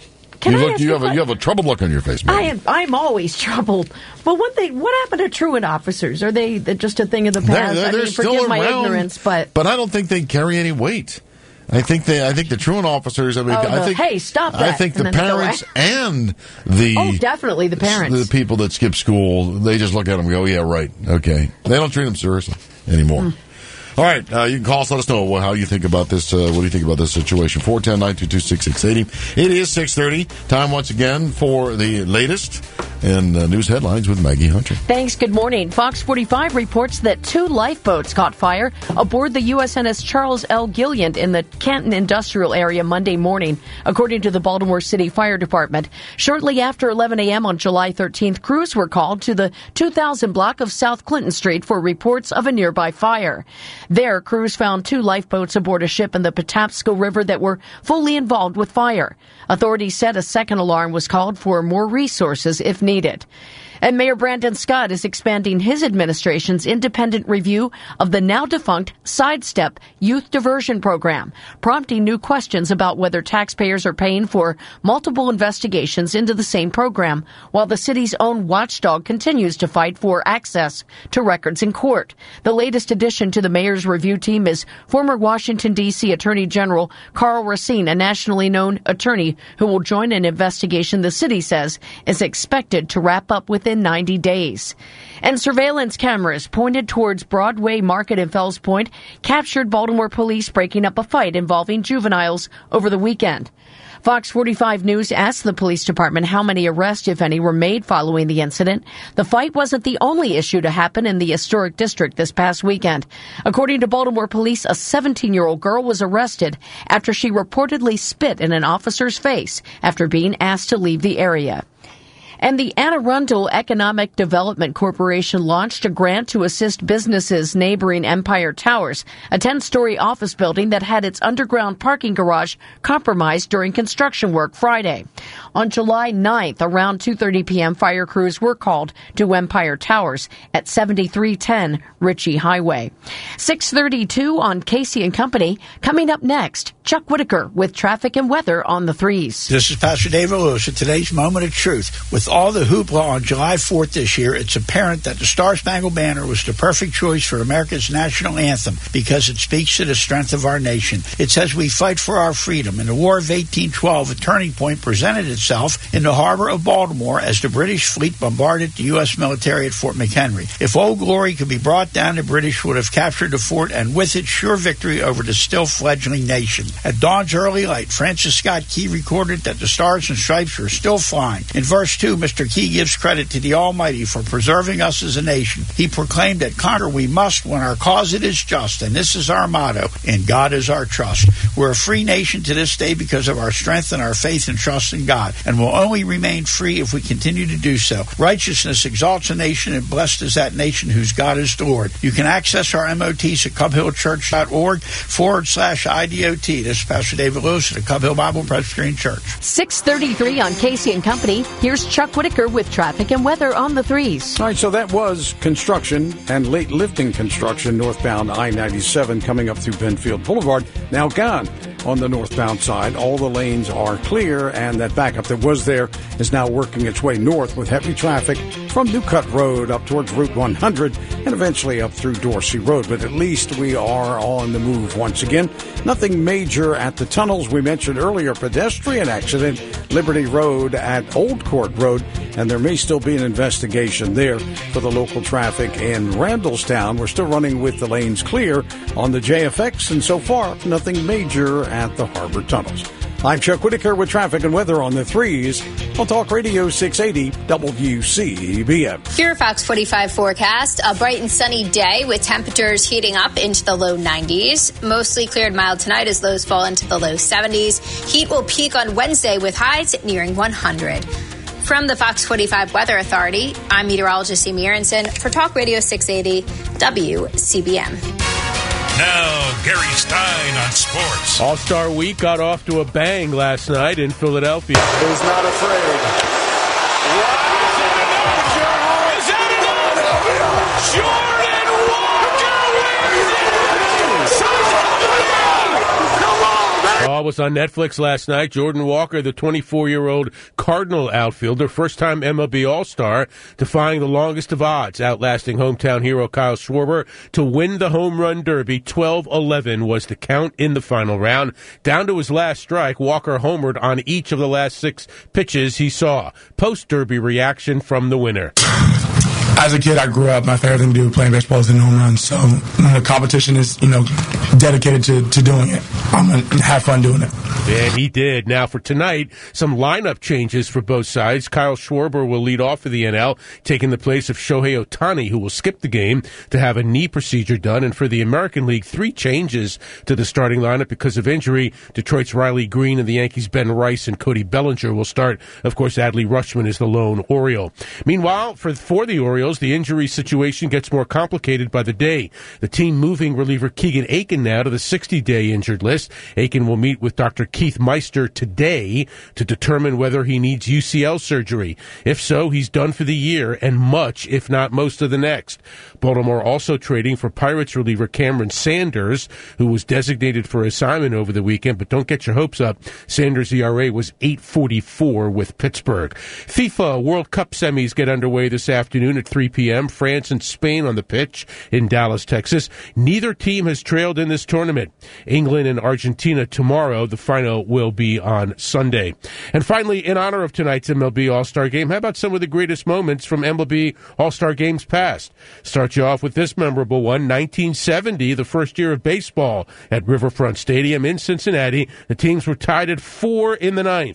Can you I look, ask you you have a, what- you have a troubled look on your face, man. I am. I'm always troubled. But one thing, what happened to truant officers? Are they just a thing of the past? They're, they're, I they're mean, still forgive my around, ignorance, but but I don't think they carry any weight. I think they. I think the truant officers. I mean, Oh, I the, think. hey, stop I that, think and the then they go parents away. and the oh, definitely the parents. the people that skip school. They just look at them and go, "Yeah, right, okay." They don't treat them seriously anymore. Mm. All right, uh, you can call us. Let us know how you think about this. Uh, what do you think about this situation? four one zero, nine two two, six six eight zero. It is six thirty. Time once again for the latest in uh, news headlines with Maggie Hunter. Thanks. Good morning. Fox forty-five reports that two lifeboats caught fire aboard the U S N S Charles L. Gilliand in the Canton Industrial Area Monday morning, according to the Baltimore City Fire Department. Shortly after eleven a.m. on July thirteenth, crews were called to the two thousand block of South Clinton Street for reports of a nearby fire. There, crews found two lifeboats aboard a ship in the Patapsco River that were fully involved with fire. Authorities said a second alarm was called for more resources if needed. And Mayor Brandon Scott is expanding his administration's independent review of the now-defunct Sidestep Youth Diversion Program, prompting new questions about whether taxpayers are paying for multiple investigations into the same program, while the city's own watchdog continues to fight for access to records in court. The latest addition to the mayor's review team is former Washington, D C. Attorney General Carl Racine, a nationally known attorney who will join an investigation the city says is expected to wrap up within ninety days. And surveillance cameras pointed towards Broadway Market in Fells Point captured Baltimore police breaking up a fight involving juveniles over the weekend. Fox forty-five News asked the police department how many arrests, if any, were made following the incident. The fight wasn't the only issue to happen in the historic district this past weekend. According to Baltimore police, a seventeen-year-old girl was arrested after she reportedly spit in an officer's face after being asked to leave the area. And the Anne Arundel Economic Development Corporation launched a grant to assist businesses neighboring Empire Towers, a ten-story office building that had its underground parking garage compromised during construction work Friday. On July ninth, around two thirty p.m., fire crews were called to Empire Towers at seventy-three ten Ritchie Highway. six thirty-two on Casey and Company. Coming up next, Chuck Whitaker with traffic and weather on the threes. This is Pastor David Lewis at today's Moment of Truth. With all the hoopla on July fourth this year, it's apparent that the Star-Spangled Banner was the perfect choice for America's national anthem because it speaks to the strength of our nation. It says we fight for our freedom. In the War of eighteen twelve, a turning point presented itself in the harbor of Baltimore as the British fleet bombarded the U S military at Fort McHenry. If Old Glory could be brought down, the British would have captured the fort and with it sure victory over the still fledgling nation. At dawn's early light, Francis Scott Key recorded that the stars and stripes were still flying. In verse two, Mister Key gives credit to the Almighty for preserving us as a nation. He proclaimed that conquer we must when our cause it is just, and this is our motto, in God is our trust. We're a free nation to this day because of our strength and our faith and trust in God, and will only remain free if we continue to do so. Righteousness exalts a nation, and blessed is that nation whose God is the Lord. You can access our M O Ts at cubhillchurch.org forward slash IDOT. This is Pastor David Lewis at the Cub Hill Bible Presbyterian Church. six thirty-three on Casey and Company. Here's Chuck Whitaker with traffic and weather on the threes. All right, so that was construction and late lifting construction northbound I ninety-seven coming up through Penfield Boulevard. Now gone on the northbound side. All the lanes are clear, and that backup that was there is now working its way north with heavy traffic from New Cut Road up towards Route one hundred and eventually up through Dorsey Road. But at least we are on the move once again. Nothing major at the tunnels. We mentioned earlier pedestrian accident, Liberty Road at Old Court Road, and there may still be an investigation there for the local traffic in Randallstown. We're still running with the lanes clear on the J F X, and so far, nothing major at the Harbor Tunnels. I'm Chuck Whitaker with traffic and weather on the threes on Talk Radio six eighty W C B M. Your Fox forty-five forecast, a bright and sunny day with temperatures heating up into the low nineties. Mostly cleared mild tonight as lows fall into the low seventies. Heat will peak on Wednesday with highs nearing one hundred. From the Fox forty-five Weather Authority, I'm meteorologist Amy Aronson for Talk Radio six eighty W C B M. Now, Gary Stein on sports. All-Star Week got off to a bang last night in Philadelphia. He's not afraid. Baseball was on Netflix last night. Jordan Walker, the twenty-four-year-old Cardinal outfielder, first-time M L B All-Star, defying the longest of odds, outlasting hometown hero Kyle Schwarber to win the home run derby. twelve eleven was the count in the final round. Down to his last strike, Walker homered on each of the last six pitches he saw. Post-derby reaction from the winner. As a kid, I grew up, my favorite thing to do playing baseball is hitting home runs. So when the competition is, you know, dedicated to, to doing it, I'm going to have fun doing it. And he did. Now for tonight, some lineup changes for both sides. Kyle Schwarber will lead off for the N L, taking the place of Shohei Ohtani, who will skip the game to have a knee procedure done. And for the American League, three changes to the starting lineup because of injury. Detroit's Riley Green and the Yankees' Ben Rice and Cody Bellinger will start. Of course, Adley Rutschman is the lone Oriole. Meanwhile, for, for the Orioles, the injury situation gets more complicated by the day. The team moving reliever Keegan Aiken now to the sixty-day injured list. Aiken will meet with Doctor Keith Meister today to determine whether he needs U C L surgery. If so, he's done for the year and much, if not most of the next. Baltimore also trading for Pirates reliever Cameron Sanders, who was designated for assignment over the weekend, but don't get your hopes up. Sanders' E R A was eight forty-four with Pittsburgh. FIFA World Cup semis get underway this afternoon at three p.m. France and Spain on the pitch in Dallas, Texas. Neither team has trailed in this tournament. England and Argentina tomorrow. The final will be on Sunday. And finally, in honor of tonight's M L B All-Star Game, how about some of the greatest moments from M L B All-Star Games past? Start you off with this memorable one. nineteen seventy, the first year of baseball at Riverfront Stadium in Cincinnati. The teams were tied at four in the ninth.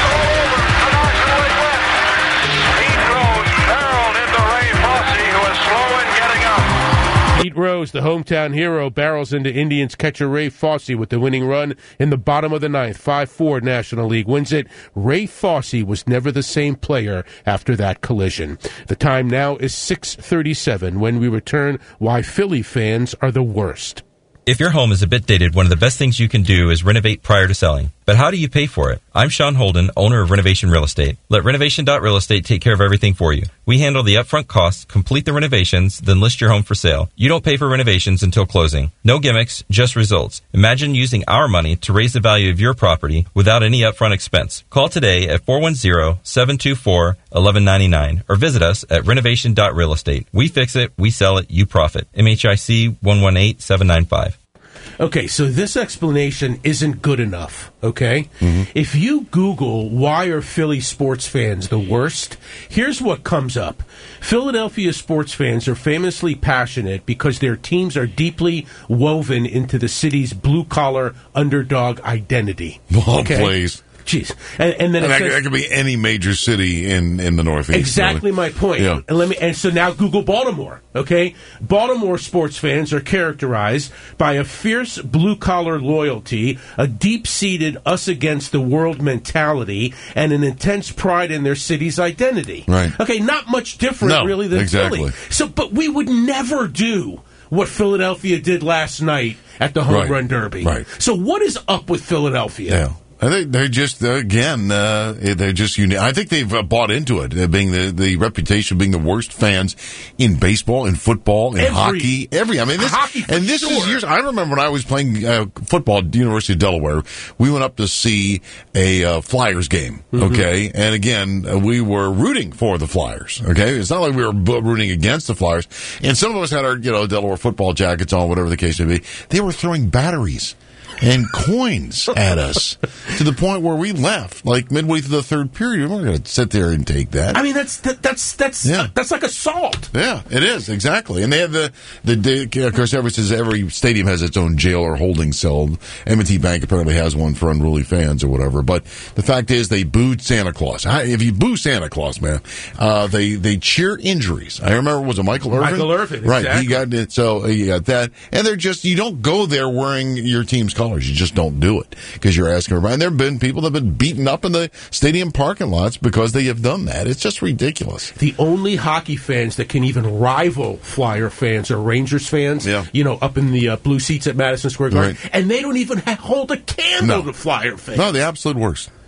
Pete Rose, the hometown hero, barrels into Indians catcher Ray Fosse with the winning run in the bottom of the ninth. five four National League wins it. Ray Fosse was never the same player after that collision. The time now is six thirty-seven. When we return, why Philly fans are the worst. If your home is a bit dated, one of the best things you can do is renovate prior to selling. But how do you pay for it? I'm Sean Holden, owner of Renovation Real Estate. Let Renovation dot Real Estate take care of everything for you. We handle the upfront costs, complete the renovations, then list your home for sale. You don't pay for renovations until closing. No gimmicks, just results. Imagine using our money to raise the value of your property without any upfront expense. Call today at four one zero, seven two four, one one nine nine or visit us at Renovation dot Real Estate. We fix it, we sell it, you profit. M H I C one one eight seven nine five. Okay, so this explanation isn't good enough, okay? Mm-hmm. If you Google why are Philly sports fans the worst, here's what comes up. Philadelphia sports fans are famously passionate because their teams are deeply woven into the city's blue-collar underdog identity. Oh, okay? Please. Jeez. And, and then and it that, says, that could be any major city in, in the Northeast. Exactly really. my point. Yeah. And let me. And so now Google Baltimore. Okay, Baltimore sports fans are characterized by a fierce blue-collar loyalty, a deep-seated us-against-the-world mentality, and an intense pride in their city's identity. Right. Okay, not much different, no, really, than exactly. Philly. So, but we would never do what Philadelphia did last night at the Home Right. Run Derby. Right. So, what is up with Philadelphia? Yeah. I think they're just, uh, again, uh, they're just unique. I think they've uh, bought into it, uh, being the, the reputation of being the worst fans in baseball, in football, in Every, hockey, every, I mean, this, hockey and this sure. is years, I remember when I was playing uh, football at the University of Delaware, we went up to see a uh, Flyers game, Mm-hmm. okay? And again, uh, we were rooting for the Flyers, okay? It's not like we were b- rooting against the Flyers. And some of us had our, you know, Delaware football jackets on, whatever the case may be. They were throwing batteries and coins at us to the point where we left, like midway through the third period. We're not going to sit there and take that. I mean, that's that, that's that's Yeah. that's like assault. Yeah, it is, exactly. And they have the, the, the of course, ever since every stadium has its own jail or holding cell. M and T Bank apparently has one for unruly fans or whatever. But the fact is, they booed Santa Claus. If you boo Santa Claus, man, uh, they, they cheer injuries. I remember, was it Michael Irvin? Michael Irvin, right. exactly. He got it. So you got that. And they're just, you don't go there wearing your team's colors. You just don't do it because you're asking everybody. And there have been people that have been beaten up in the stadium parking lots because they have done that. It's just ridiculous. The only hockey fans that can even rival Flyer fans are Rangers fans, Yeah. you know, up in the uh, blue seats at Madison Square Garden. Right. And they don't even ha- hold a candle No. to Flyer fans. No, the absolute worst.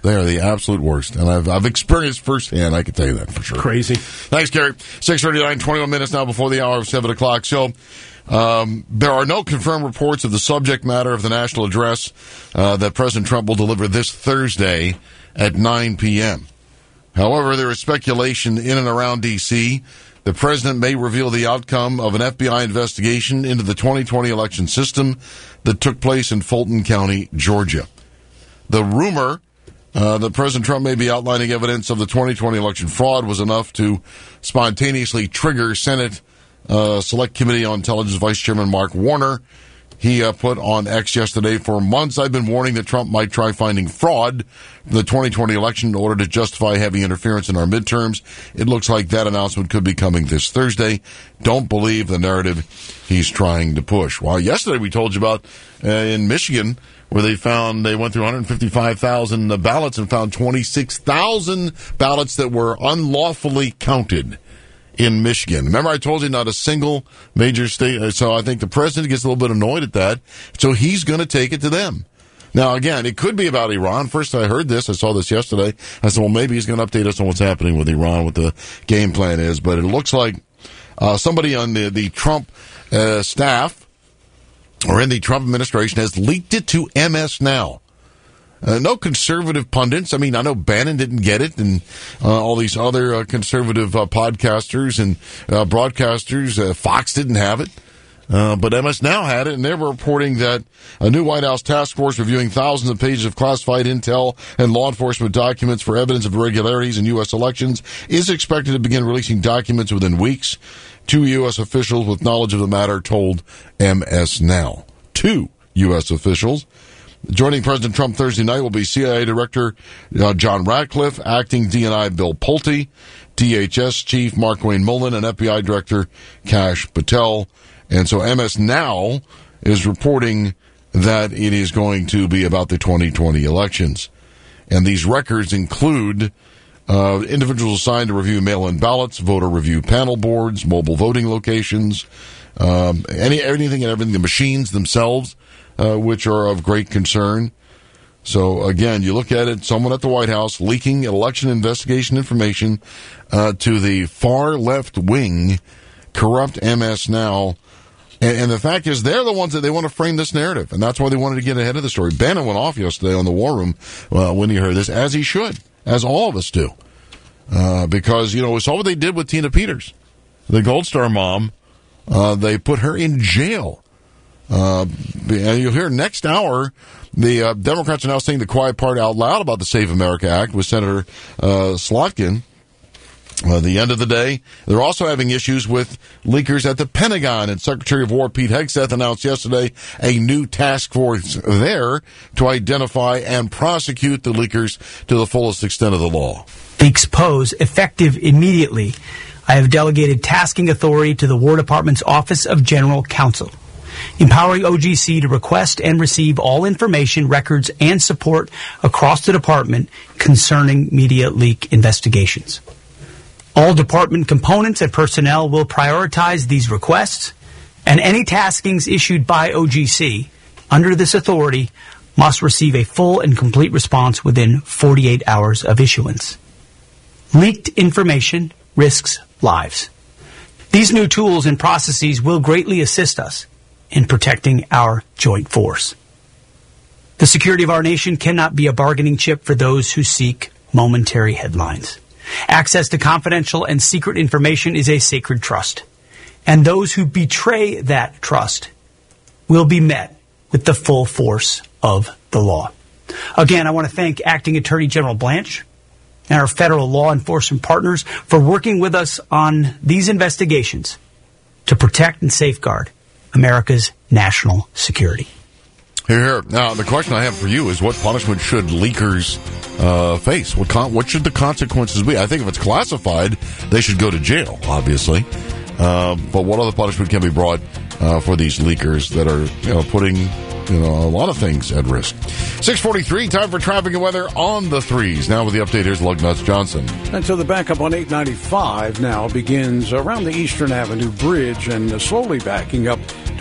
They are the absolute worst. And I've, I've experienced firsthand, I can tell you that for sure. Crazy. Thanks, Gary. six thirty-nine, twenty-one minutes now before the hour of seven o'clock. So, um, there are no confirmed reports of the subject matter of the national address uh, that President Trump will deliver this Thursday at nine p.m. However, there is speculation in and around D C the president may reveal the outcome of an F B I investigation into the twenty twenty election system that took place in Fulton County, Georgia. The rumor uh, that President Trump may be outlining evidence of the twenty twenty election fraud was enough to spontaneously trigger Senate uh, Select Committee on Intelligence Vice Chairman Mark Warner. He uh, put on X yesterday, for months I've been warning that Trump might try finding fraud in the twenty twenty election in order to justify heavy interference in our midterms. It looks like that announcement could be coming this Thursday. Don't believe the narrative he's trying to push. Well, yesterday we told you about uh, in Michigan where they found, they went through one hundred fifty-five thousand ballots and found twenty-six thousand ballots that were unlawfully counted in Michigan. Remember, I told you not a single major state. So I think the president gets a little bit annoyed at that. So he's going to take it to them. Now, again, it could be about Iran. First, I heard this. I saw this yesterday. I said, well, maybe he's going to update us on what's happening with Iran, what the game plan is. But it looks like uh, somebody on the, the Trump uh, staff or in the Trump administration has leaked it to M S Now. Uh, no conservative pundits. I mean, I know Bannon didn't get it, and uh, all these other uh, conservative uh, podcasters and uh, broadcasters. Uh, Fox didn't have it, uh, but M S Now had it, and they were reporting that a new White House task force reviewing thousands of pages of classified intel and law enforcement documents for evidence of irregularities in U S elections is expected to begin releasing documents within weeks. Two U S officials with knowledge of the matter told M S Now. Two U S officials. Joining President Trump Thursday night will be C I A Director uh, John Ratcliffe, Acting D N I Bill Pulte, D H S Chief Mark Wayne Mullen, and F B I Director Kash Patel. And so M S Now is reporting that it is going to be about the twenty twenty elections. And these records include uh, individuals assigned to review mail-in ballots, voter review panel boards, mobile voting locations, um, any anything and everything, the machines themselves, Uh, which are of great concern. So, again, you look at it, someone at the White House leaking election investigation information uh, to the far left wing, corrupt M S Now. And, and the fact is, they're the ones that they want to frame this narrative, and that's why they wanted to get ahead of the story. Bannon went off yesterday on the War Room uh, when he heard this, as he should, as all of us do. Uh, because, you know, we saw what they did with Tina Peters, the Gold Star mom. Uh, they put her in jail. Uh, and you'll hear next hour, the uh, Democrats are now saying the quiet part out loud about the Save America Act with Senator uh, Slotkin. Uh, the end of the day, they're also having issues with leakers at the Pentagon, and Secretary of War Pete Hegseth announced yesterday a new task force there to identify and prosecute the leakers to the fullest extent of the law. Leaks pose effective immediately. I have delegated tasking authority to the War Department's Office of General Counsel, empowering O G C to request and receive all information, records, and support across the department concerning media leak investigations. All department components and personnel will prioritize these requests, and any taskings issued by O G C under this authority must receive a full and complete response within forty-eight hours of issuance. Leaked information risks lives. These new tools and processes will greatly assist us in protecting our joint force. The security of our nation cannot be a bargaining chip for those who seek momentary headlines. Access to confidential and secret information is a sacred trust, and those who betray that trust will be met with the full force of the law. Again, I want to thank Acting Attorney General Blanche and our federal law enforcement partners for working with us on these investigations to protect and safeguard America's national security. Here, here. Now, the question I have for you is, what punishment should leakers uh, face? What con- what should the consequences be? I think if it's classified, they should go to jail, obviously. Uh, but what other punishment can be brought uh, for these leakers that are, you know, putting, you know, a lot of things at risk? six forty-three, time for traffic and weather on the threes. Now with the update, here's Lugnuts Johnson. And so the backup on eight ninety-five now begins around the Eastern Avenue Bridge and slowly backing up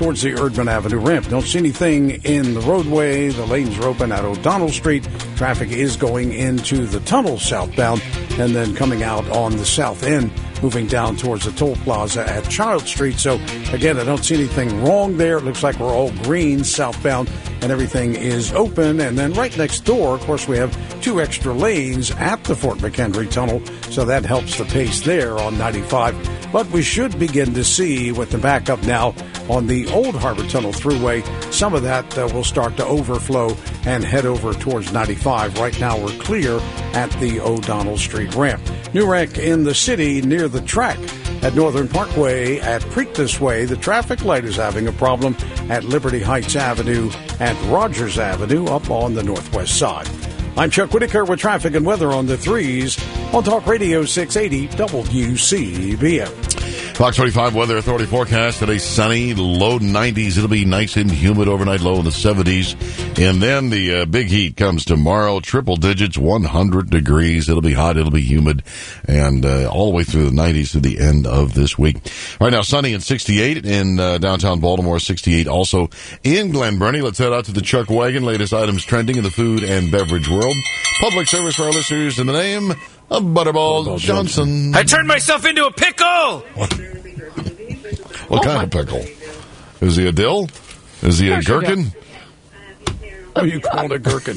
towards the Erdman Avenue ramp. Don't see anything in the roadway. The lanes are open at O'Donnell Street. Traffic is going into the tunnel southbound and then coming out on the south end, moving down towards the toll plaza at Child Street. So, again, I don't see anything wrong there. It looks like we're all green southbound and everything is open. And then right next door, of course, we have two extra lanes at the Fort McHenry Tunnel, so that helps the pace there on ninety-five. But we should begin to see with the backup now on the Old Harbor Tunnel Thruway, some of that uh, will start to overflow and head over towards ninety-five. Right now we're clear at the O'Donnell Street ramp. New wreck in the city near the track at Northern Parkway at Preakness Way. The traffic light is having a problem at Liberty Heights Avenue and Rogers Avenue up on the northwest side. I'm Chuck Whitaker with traffic and weather on the threes on Talk Radio six eighty W C B M. Fox twenty-five Weather Authority forecast today: sunny, low nineties. It'll be nice and humid overnight, low in the seventies. And then the uh, big heat comes tomorrow, triple digits, one hundred degrees. It'll be hot, it'll be humid, and uh, all the way through the nineties to the end of this week. Right now, sunny and sixty-eight in uh, downtown Baltimore, sixty-eight also in Glen Burnie. Let's head out to the Chuck Wagon. Latest items trending in the food and beverage world. Public service for our listeners in the name of Butterball, Butterball Johnson. Johnson. I turned myself into a pickle! What, what oh kind my. of pickle? Is he a dill? Is he a gherkin? Oh, you called a gherkin.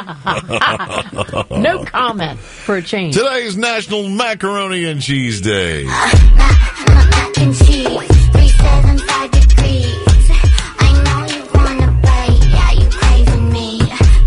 No comment for a change. Today is National Macaroni and Cheese Day. Mac and cheese, three seven five degrees. I know you wanna bite, yeah, you craving me.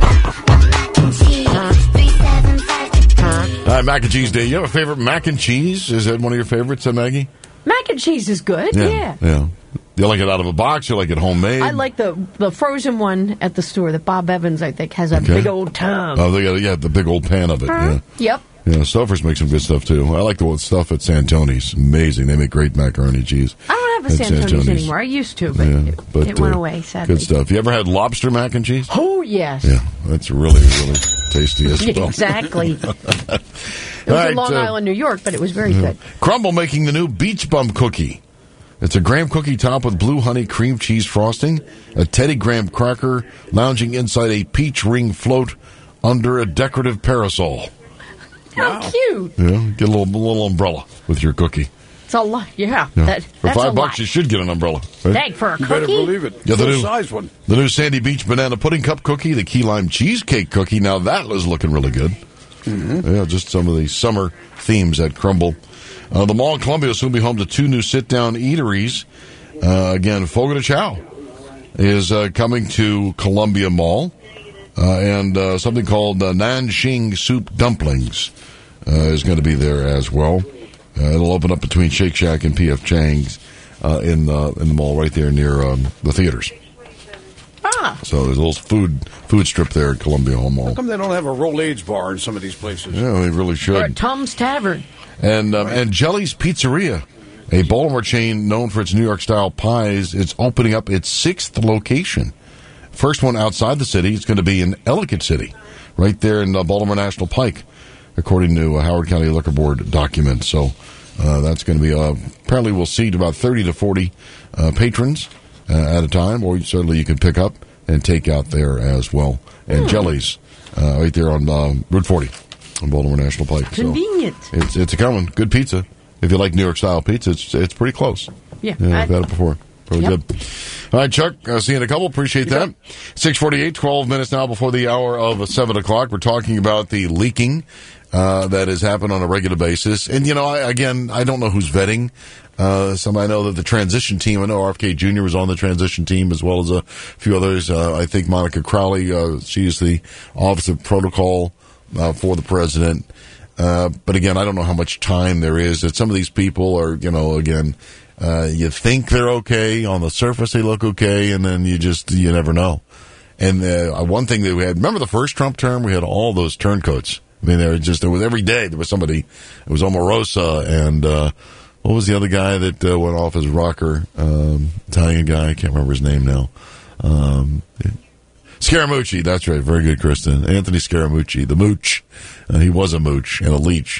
Mac and cheese, three seven five degrees. All right, Mac and Cheese Day. You have a favorite mac and cheese? Is that one of your favorites, uh, Maggie? Mac and cheese is good, yeah. Yeah. yeah. You like it out of a box? You like it homemade? I like the the frozen one at the store that Bob Evans, I think, has a okay. big old tub. Oh, they got yeah, the big old pan of it. Huh? Yeah. Yep. Yeah, Stouffer's make some good stuff too. I like the stuff at Santoni's. Amazing. They make great macaroni cheese. I don't have a Santoni's, Santoni's anymore. I used to, but, yeah, it, but it went uh, away, sadly. Good stuff. You ever had lobster mac and cheese? Oh, yes. Yeah, that's really, really tasty as well. Exactly. It was right, in Long uh, Island, New York, but it was very yeah. good. Crumble making the new Beach Bum cookie. It's a graham cookie topped with blue honey cream cheese frosting, a Teddy Graham cracker lounging inside a peach ring float under a decorative parasol. How wow. cute. Yeah, get a little, little umbrella with your cookie. It's a lot, yeah. yeah. That, for that's five a bucks, lot. you should get an umbrella. Right? Dang, for a cookie? You better believe it. Yeah, the new, size one. The new Sandy Beach Banana Pudding Cup cookie, the Key Lime Cheesecake cookie. Now that was looking really good. Mm-hmm. Yeah, just some of the summer themes at Crumble. Uh, the Mall in Columbia will soon be home to two new sit-down eateries. Uh, again, Fogo de Chao is uh, coming to Columbia Mall, uh, and uh, something called uh, Nanxing Soup Dumplings uh, is going to be there as well. Uh, it'll open up between Shake Shack and P F Chang's uh, in the in the mall right there near um, the theaters. Ah. So there's a little food food strip there at Columbia Mall. How come they don't have a Rolaids bar in some of these places? Yeah, they really should. Or at Tom's Tavern. And um, and Jelly's Pizzeria, a Baltimore chain known for its New York-style pies, it's opening up its sixth location. First one outside the city. It's going to be in Ellicott City, right there in uh, Baltimore National Pike, according to a Howard County Liquor Board document. So uh, that's going to be, uh, apparently we'll seat about thirty to forty uh, patrons uh, at a time, or certainly you can pick up and take out there as well. And mm. Jelly's, uh, right there on um, Route forty. On Baltimore National Pike. Convenient. So it's it's a coming. Good pizza. If you like New York style pizza, it's it's pretty close. Yeah, yeah I've had it before. Pretty yep. good. All right, Chuck. I'll see you in a couple. Appreciate you that. Six forty-eight, twelve minutes now before the hour of seven o'clock. We're talking about the leaking uh, that has happened on a regular basis. And you know, I, again, I don't know who's vetting. Uh, some I know that the transition team. I know R F K Junior was on the transition team as well as a few others. Uh, I think Monica Crowley. Uh, she's the Office of Protocol. Uh, for the president. Uh, but again, I don't know how much time there is. That some of these people are, you know, again, uh, you think they're okay. On the surface, they look okay, and then you just, you never know. And uh, one thing that we had, remember the first Trump term? We had all those turncoats. I mean, there was just, there was every day there was somebody, it was Omarosa, and uh, what was the other guy that uh, went off as rocker? Um, Italian guy, I can't remember his name now. Um, Scaramucci, that's right. Very good, Kristen. Anthony Scaramucci, the mooch. Uh, he was a mooch and a leech.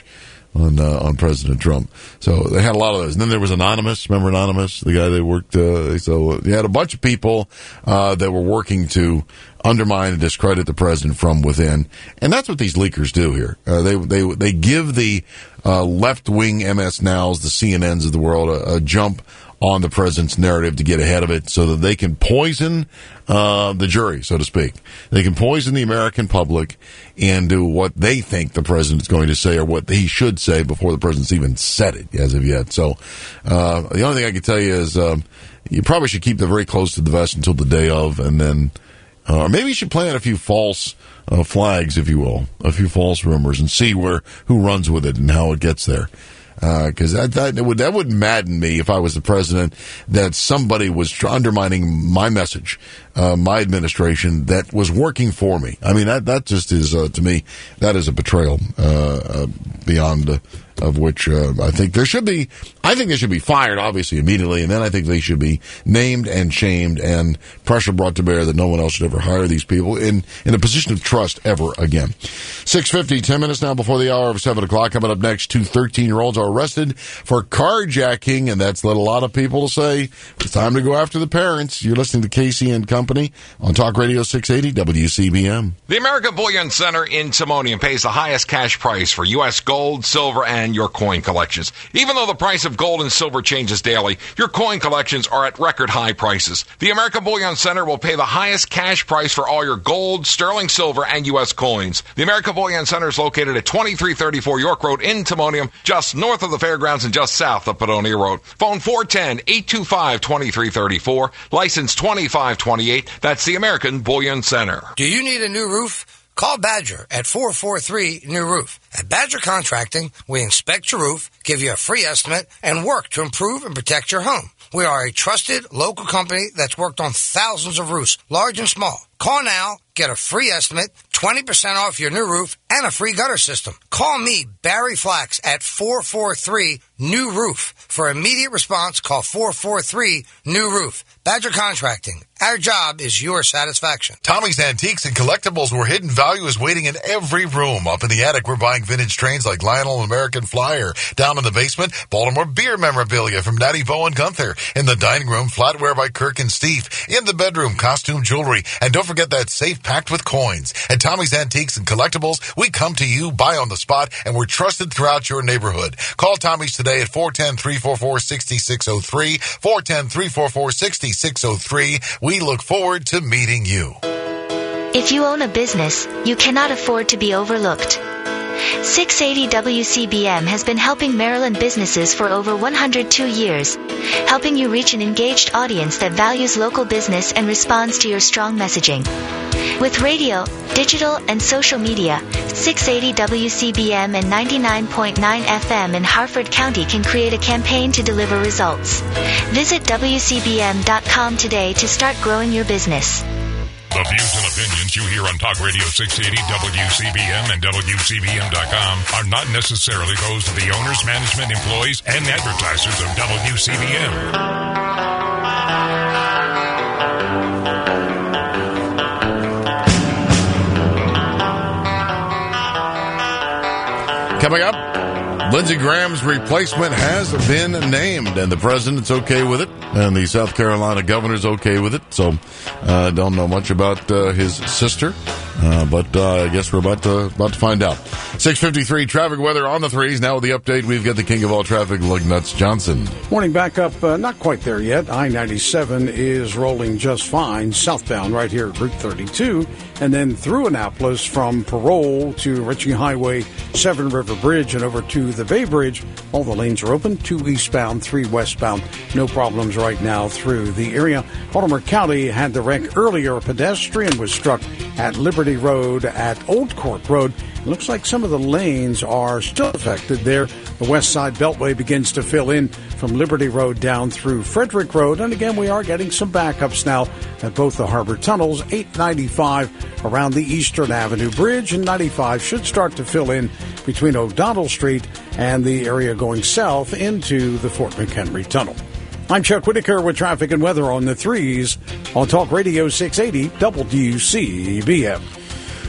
on uh, on President Trump. So they had a lot of those. And then there was Anonymous. Remember Anonymous, the guy they worked? Uh, so they had a bunch of people uh, that were working to undermine and discredit the president from within, and that's what these leakers do here. Uh, they they they give the uh, left wing M S Nows, the C N Ns of the world, a, a jump on the president's narrative to get ahead of it, so that they can poison uh, the jury, so to speak. They can poison the American public and do what they think the president's going to say or what he should say before the president's even said it as of yet. So uh, the only thing I can tell you is um, you probably should keep them very close to the vest until the day of, and then uh, maybe you should plant a few false uh, flags, if you will, a few false rumors, and see where who runs with it and how it gets there. Because uh, that, that would that would madden me if I was the president, that somebody was undermining my message, uh, my administration that was working for me. I mean, that that just is uh, to me, that is a betrayal uh, uh, beyond uh, of which uh, I think there should be. I think they should be fired, obviously, immediately, and then I think they should be named and shamed and pressure brought to bear that no one else should ever hire these people in, in a position of trust ever again. six fifty, ten minutes now before the hour of seven o'clock. Coming up next, two thirteen-year-olds are arrested for carjacking, and that's led a lot of people to say it's time to go after the parents. You're listening to Casey and Company on Talk Radio six eighty W C B M. The American Bullion Center in Timonium pays the highest cash price for U S gold, silver, and your coin collections. Even though the price of gold and silver changes daily, your coin collections are at record high prices. The American Bullion Center will pay the highest cash price for all your gold, sterling silver, and U S coins. The American Bullion Center is located at twenty-three thirty-four York Road in Timonium, just north of the fairgrounds and just south of Padonia Road. Phone four one zero, eight two five, two three three four, license twenty-five twenty-eight. That's the American Bullion Center. Do you need a new roof? Call Badger at four four three New Roof. At Badger Contracting, we inspect your roof, give you a free estimate, and work to improve and protect your home. We are a trusted local company that's worked on thousands of roofs, large and small. Call now, get a free estimate, twenty percent off your new roof, and a free gutter system. Call me, Barry Flax, at four four three New Roof. For immediate response, call four four three New Roof. Badger Contracting. Our job is your satisfaction. Tommy's Antiques and Collectibles, where hidden value is waiting in every room. Up in the attic, we're buying vintage trains like Lionel and American Flyer. Down in the basement, Baltimore beer memorabilia from Natty Bow and Gunther. In the dining room, flatware by Kirk and Steve. In the bedroom, costume jewelry. And don't forget that safe packed with coins. At Tommy's Antiques and Collectibles, we come to you, buy on the spot, and we're trusted throughout your neighborhood. Call Tommy's today at four one zero, three four four, six six zero three, four one zero, three four four, six six zero three. We look forward to meeting you. If you own a business, you cannot afford to be overlooked. six eighty W C B M has been helping Maryland businesses for over one hundred two years, helping you reach an engaged audience that values local business and responds to your strong messaging. With radio, digital, and social media, six eighty W C B M and ninety-nine point nine F M in Harford County can create a campaign to deliver results. Visit W C B M dot com today to start growing your business. The views and opinions you hear on Talk Radio six eighty W C B M and W C B M dot com are not necessarily those of the owners, management, employees, and advertisers of W C B M. Coming up, Lindsey Graham's replacement has been named, and the president's okay with it, and the South Carolina governor's okay with it. So, I uh, don't know much about uh, his sister, uh, but uh, I guess we're about to about to find out. six fifty-three traffic weather on the threes. Now with the update, we've got the king of all traffic, Lug Nuts Johnson. Morning backup, uh, not quite there yet. I ninety-seven is rolling just fine, southbound right here at Route thirty-two, and then through Annapolis from Parole to Richmond Highway, Severn River Bridge, and over to the Bay Bridge. All the lanes are open, two eastbound, three westbound. No problems right now through the area. Baltimore County had the wreck earlier. A pedestrian was struck at Liberty Road at Old Court Road. It looks like some of the lanes are still affected there. The West Side Beltway begins to fill in from Liberty Road down through Frederick Road. And again, we are getting some backups now at both the Harbor Tunnels. eight ninety-five around the Eastern Avenue Bridge, and ninety-five should start to fill in between O'Donnell Street and the area going south into the Fort McHenry Tunnel. I'm Chuck Whitaker with traffic and weather on the threes on Talk Radio six eighty W C B M.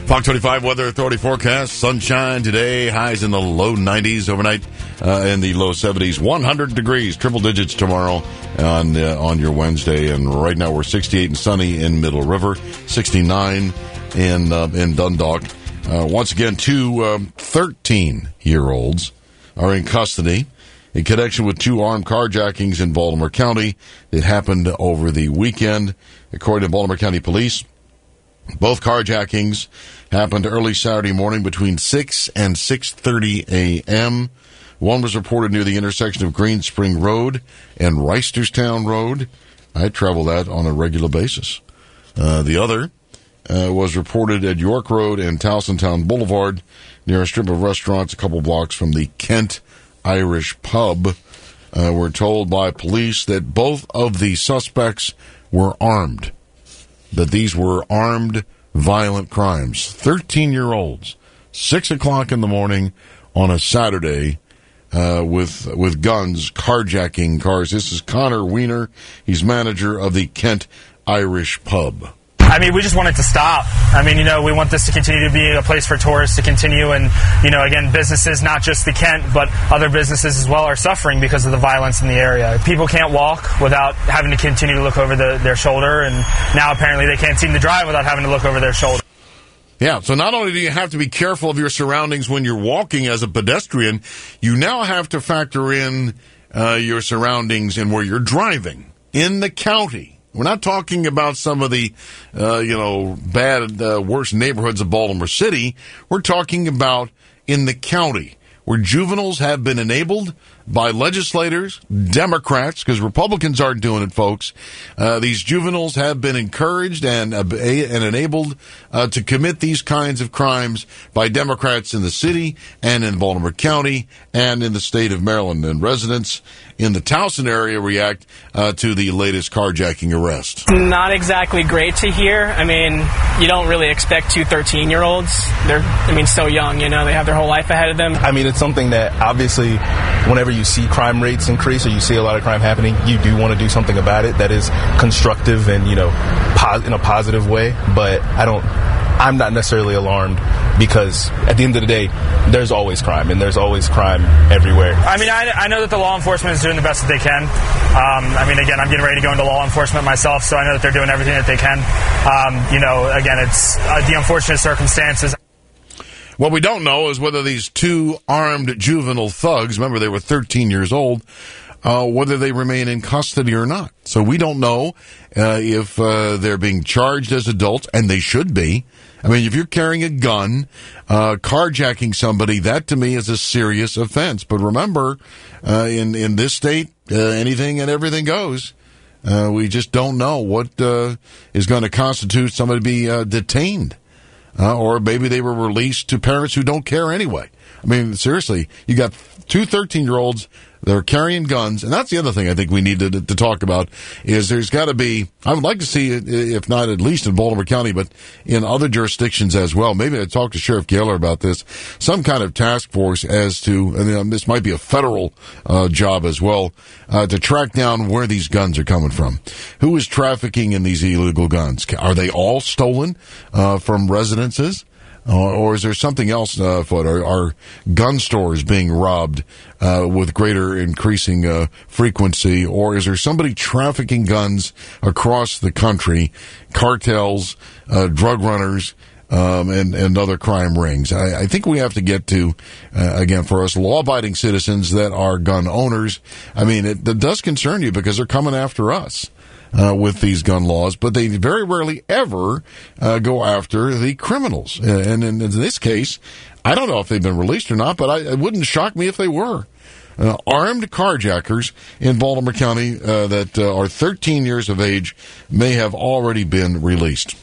Fox twenty-five Weather Authority forecast. Sunshine today. Highs in the low nineties overnight. Uh, in the low seventies. one hundred degrees. Triple digits tomorrow on uh, on your Wednesday. And right now we're sixty-eight and sunny in Middle River. sixty-nine in, uh, in Dundalk. Uh, once again, two um, thirteen-year-olds are in custody in connection with two armed carjackings in Baltimore County. It happened over the weekend. According to Baltimore County Police, both carjackings happened early Saturday morning between six and six thirty a.m. One was reported near the intersection of Green Spring Road and Reisterstown Road. I travel that on a regular basis. Uh, the other uh, was reported at York Road and Towsontown Boulevard near a strip of restaurants a couple blocks from the Kent Irish Pub. Uh, we're told by police that both of the suspects were armed, that these were armed violent crimes. thirteen-year-olds, six o'clock in the morning on a Saturday uh, with with guns, carjacking cars. This is Connor Wiener. He's manager of the Kent Irish Pub. I mean, we just want it to stop. I mean, you know, we want this to continue to be a place for tourists to continue. And, you know, again, businesses, not just the Kent, but other businesses as well, are suffering because of the violence in the area. People can't walk without having to continue to look over the, their shoulder. And now apparently they can't seem to drive without having to look over their shoulder. Yeah, so not only do you have to be careful of your surroundings when you're walking as a pedestrian, you now have to factor in uh, your surroundings and where you're driving in the county. We're not talking about some of the, uh, you know, bad, uh, worst neighborhoods of Baltimore City. We're talking about in the county where juveniles have been enabled by legislators, Democrats, because Republicans aren't doing it, folks. Uh, these juveniles have been encouraged and uh, and enabled uh, to commit these kinds of crimes by Democrats in the city and in Baltimore County and in the state of Maryland. And residents in the Towson area react uh, to the latest carjacking arrest. Not exactly great to hear. I mean, you don't really expect two thirteen-year-olds. They're, I mean, so young, you know, they have their whole life ahead of them. I mean, it's something that obviously whenever you see crime rates increase or you see a lot of crime happening, you do want to do something about it that is constructive and, you know, pos- in a positive way. But I don't, I'm not necessarily alarmed because at the end of the day, there's always crime and there's always crime everywhere. I mean, I, I know that the law enforcement is doing the best that they can. Um, I mean, again, I'm getting ready to go into law enforcement myself, so I know that they're doing everything that they can. Um, you know, again, it's uh, the unfortunate circumstances. What we don't know is whether these two armed juvenile thugs, remember they were thirteen years old, uh, whether they remain in custody or not. So we don't know uh, if uh, they're being charged as adults, and they should be. I mean, if you're carrying a gun, uh, carjacking somebody, that to me is a serious offense. But remember, uh, in, in this state, uh, anything and everything goes. Uh, we just don't know what uh, is going to constitute somebody to be uh, detained. Uh, or maybe they were released to parents who don't care anyway. I mean, seriously, you got two thirteen-year-olds that are carrying guns, and that's the other thing I think we need to, to talk about, is there's got to be, I would like to see it, if not at least in Baltimore County, but in other jurisdictions as well. Maybe I'd talk to Sheriff Gaylor about this, some kind of task force as to, and um, this might be a federal uh, job as well, uh, to track down where these guns are coming from. Who is trafficking in these illegal guns? Are they all stolen uh, from residences? Or, or is there something else uh, afoot? Are, are gun stores being robbed uh, with greater increasing uh, frequency? Or is there somebody trafficking guns across the country, cartels, uh, drug runners, um, and, and other crime rings? I, I think we have to get to, uh, again, for us law-abiding citizens that are gun owners, I mean, it, it does concern you because they're coming after us. Uh, with these gun laws, but they very rarely ever uh, go after the criminals. Uh, and in, in this case, I don't know if they've been released or not, but I, it wouldn't shock me if they were. Uh, armed carjackers in Baltimore County uh, that uh, are thirteen years of age may have already been released.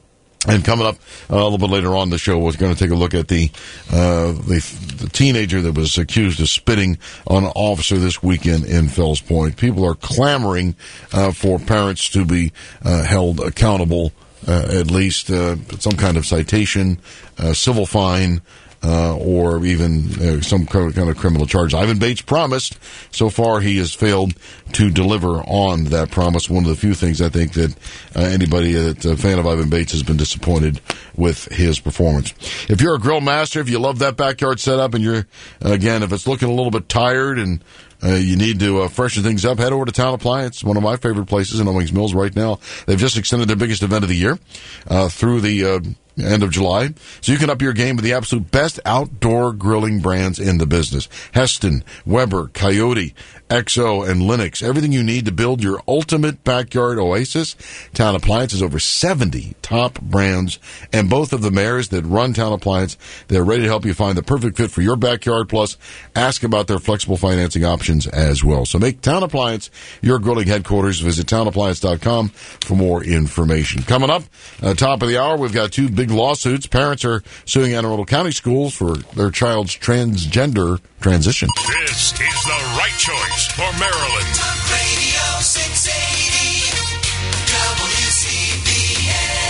And coming up uh, a little bit later on in the show, we're going to take a look at the, uh, the the teenager that was accused of spitting on an officer this weekend in Fells Point. People are clamoring uh, for parents to be uh, held accountable, uh, at least uh, some kind of citation, uh, civil fine, Uh, or even uh, some kind of criminal charge. Ivan Bates promised. So far, he has failed to deliver on that promise. One of the few things I think that uh, anybody that's a fan of Ivan Bates has been disappointed with his performance. If you're a grill master, if you love that backyard setup, and you're, again, if it's looking a little bit tired and uh, you need to uh, freshen things up, head over to Town Appliance, one of my favorite places in Owings Mills right now. They've just extended their biggest event of the year uh, through the uh, end of July. So you can up your game with the absolute best outdoor grilling brands in the business. Heston, Weber, Coyote, X O, and Linux. Everything you need to build your ultimate backyard oasis. Town Appliance has over seventy top brands, and both of the mayors that run Town Appliance, they're ready to help you find the perfect fit for your backyard. Plus, ask about their flexible financing options as well. So make Town Appliance your grilling headquarters. Visit town appliance dot com for more information. Coming up, uh, top of the hour, we've got two big lawsuits. Parents are suing Anne Arundel County Schools for their child's transgender transition. This is the right choice for Maryland. Talk Radio six eighty W C B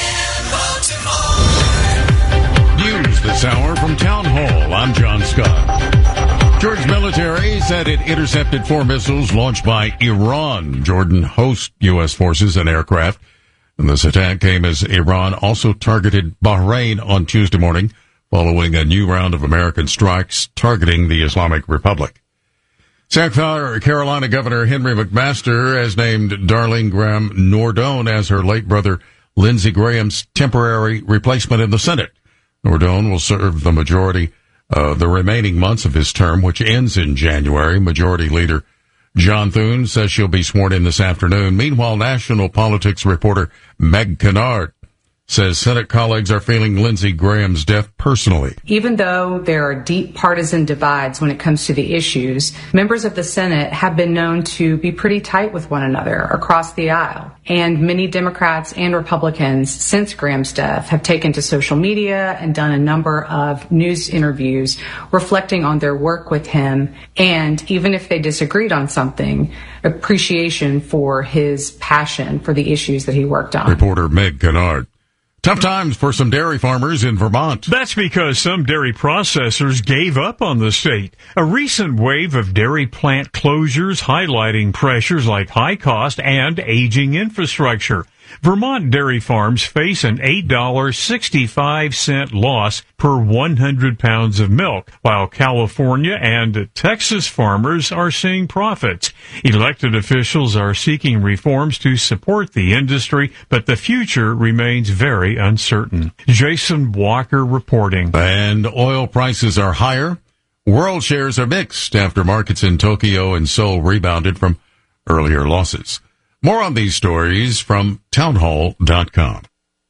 N Baltimore. News this hour from Town Hall. I'm John Scott. Jordan's military said it intercepted four missiles launched by Iran. Jordan hosts U S forces and aircraft. And this attack came as Iran also targeted Bahrain on Tuesday morning, following a new round of American strikes targeting the Islamic Republic. South Carolina Governor Henry McMaster has named Darlene Graham Nordone as her late brother Lindsey Graham's temporary replacement in the Senate. Nordone will serve the majority of the remaining months of his term, which ends in January. Majority Leader John Thune says she'll be sworn in this afternoon. Meanwhile, national politics reporter Meg Kennard says Senate colleagues are feeling Lindsey Graham's death personally. Even though there are deep partisan divides when it comes to the issues, members of the Senate have been known to be pretty tight with one another across the aisle. And many Democrats and Republicans since Graham's death have taken to social media and done a number of news interviews reflecting on their work with him, and even if they disagreed on something, appreciation for his passion for the issues that he worked on. Reporter Meg Kennard. Tough times for some dairy farmers in Vermont. That's because some dairy processors gave up on the state. A recent wave of dairy plant closures highlighting pressures like high cost and aging infrastructure. Vermont dairy farms face an eight dollars and sixty-five cents loss per one hundred pounds of milk, while California and Texas farmers are seeing profits. Elected officials are seeking reforms to support the industry, but the future remains very uncertain. Jason Walker reporting. And oil prices are higher. World shares are mixed after markets in Tokyo and Seoul rebounded from earlier losses. More on these stories from townhall dot com.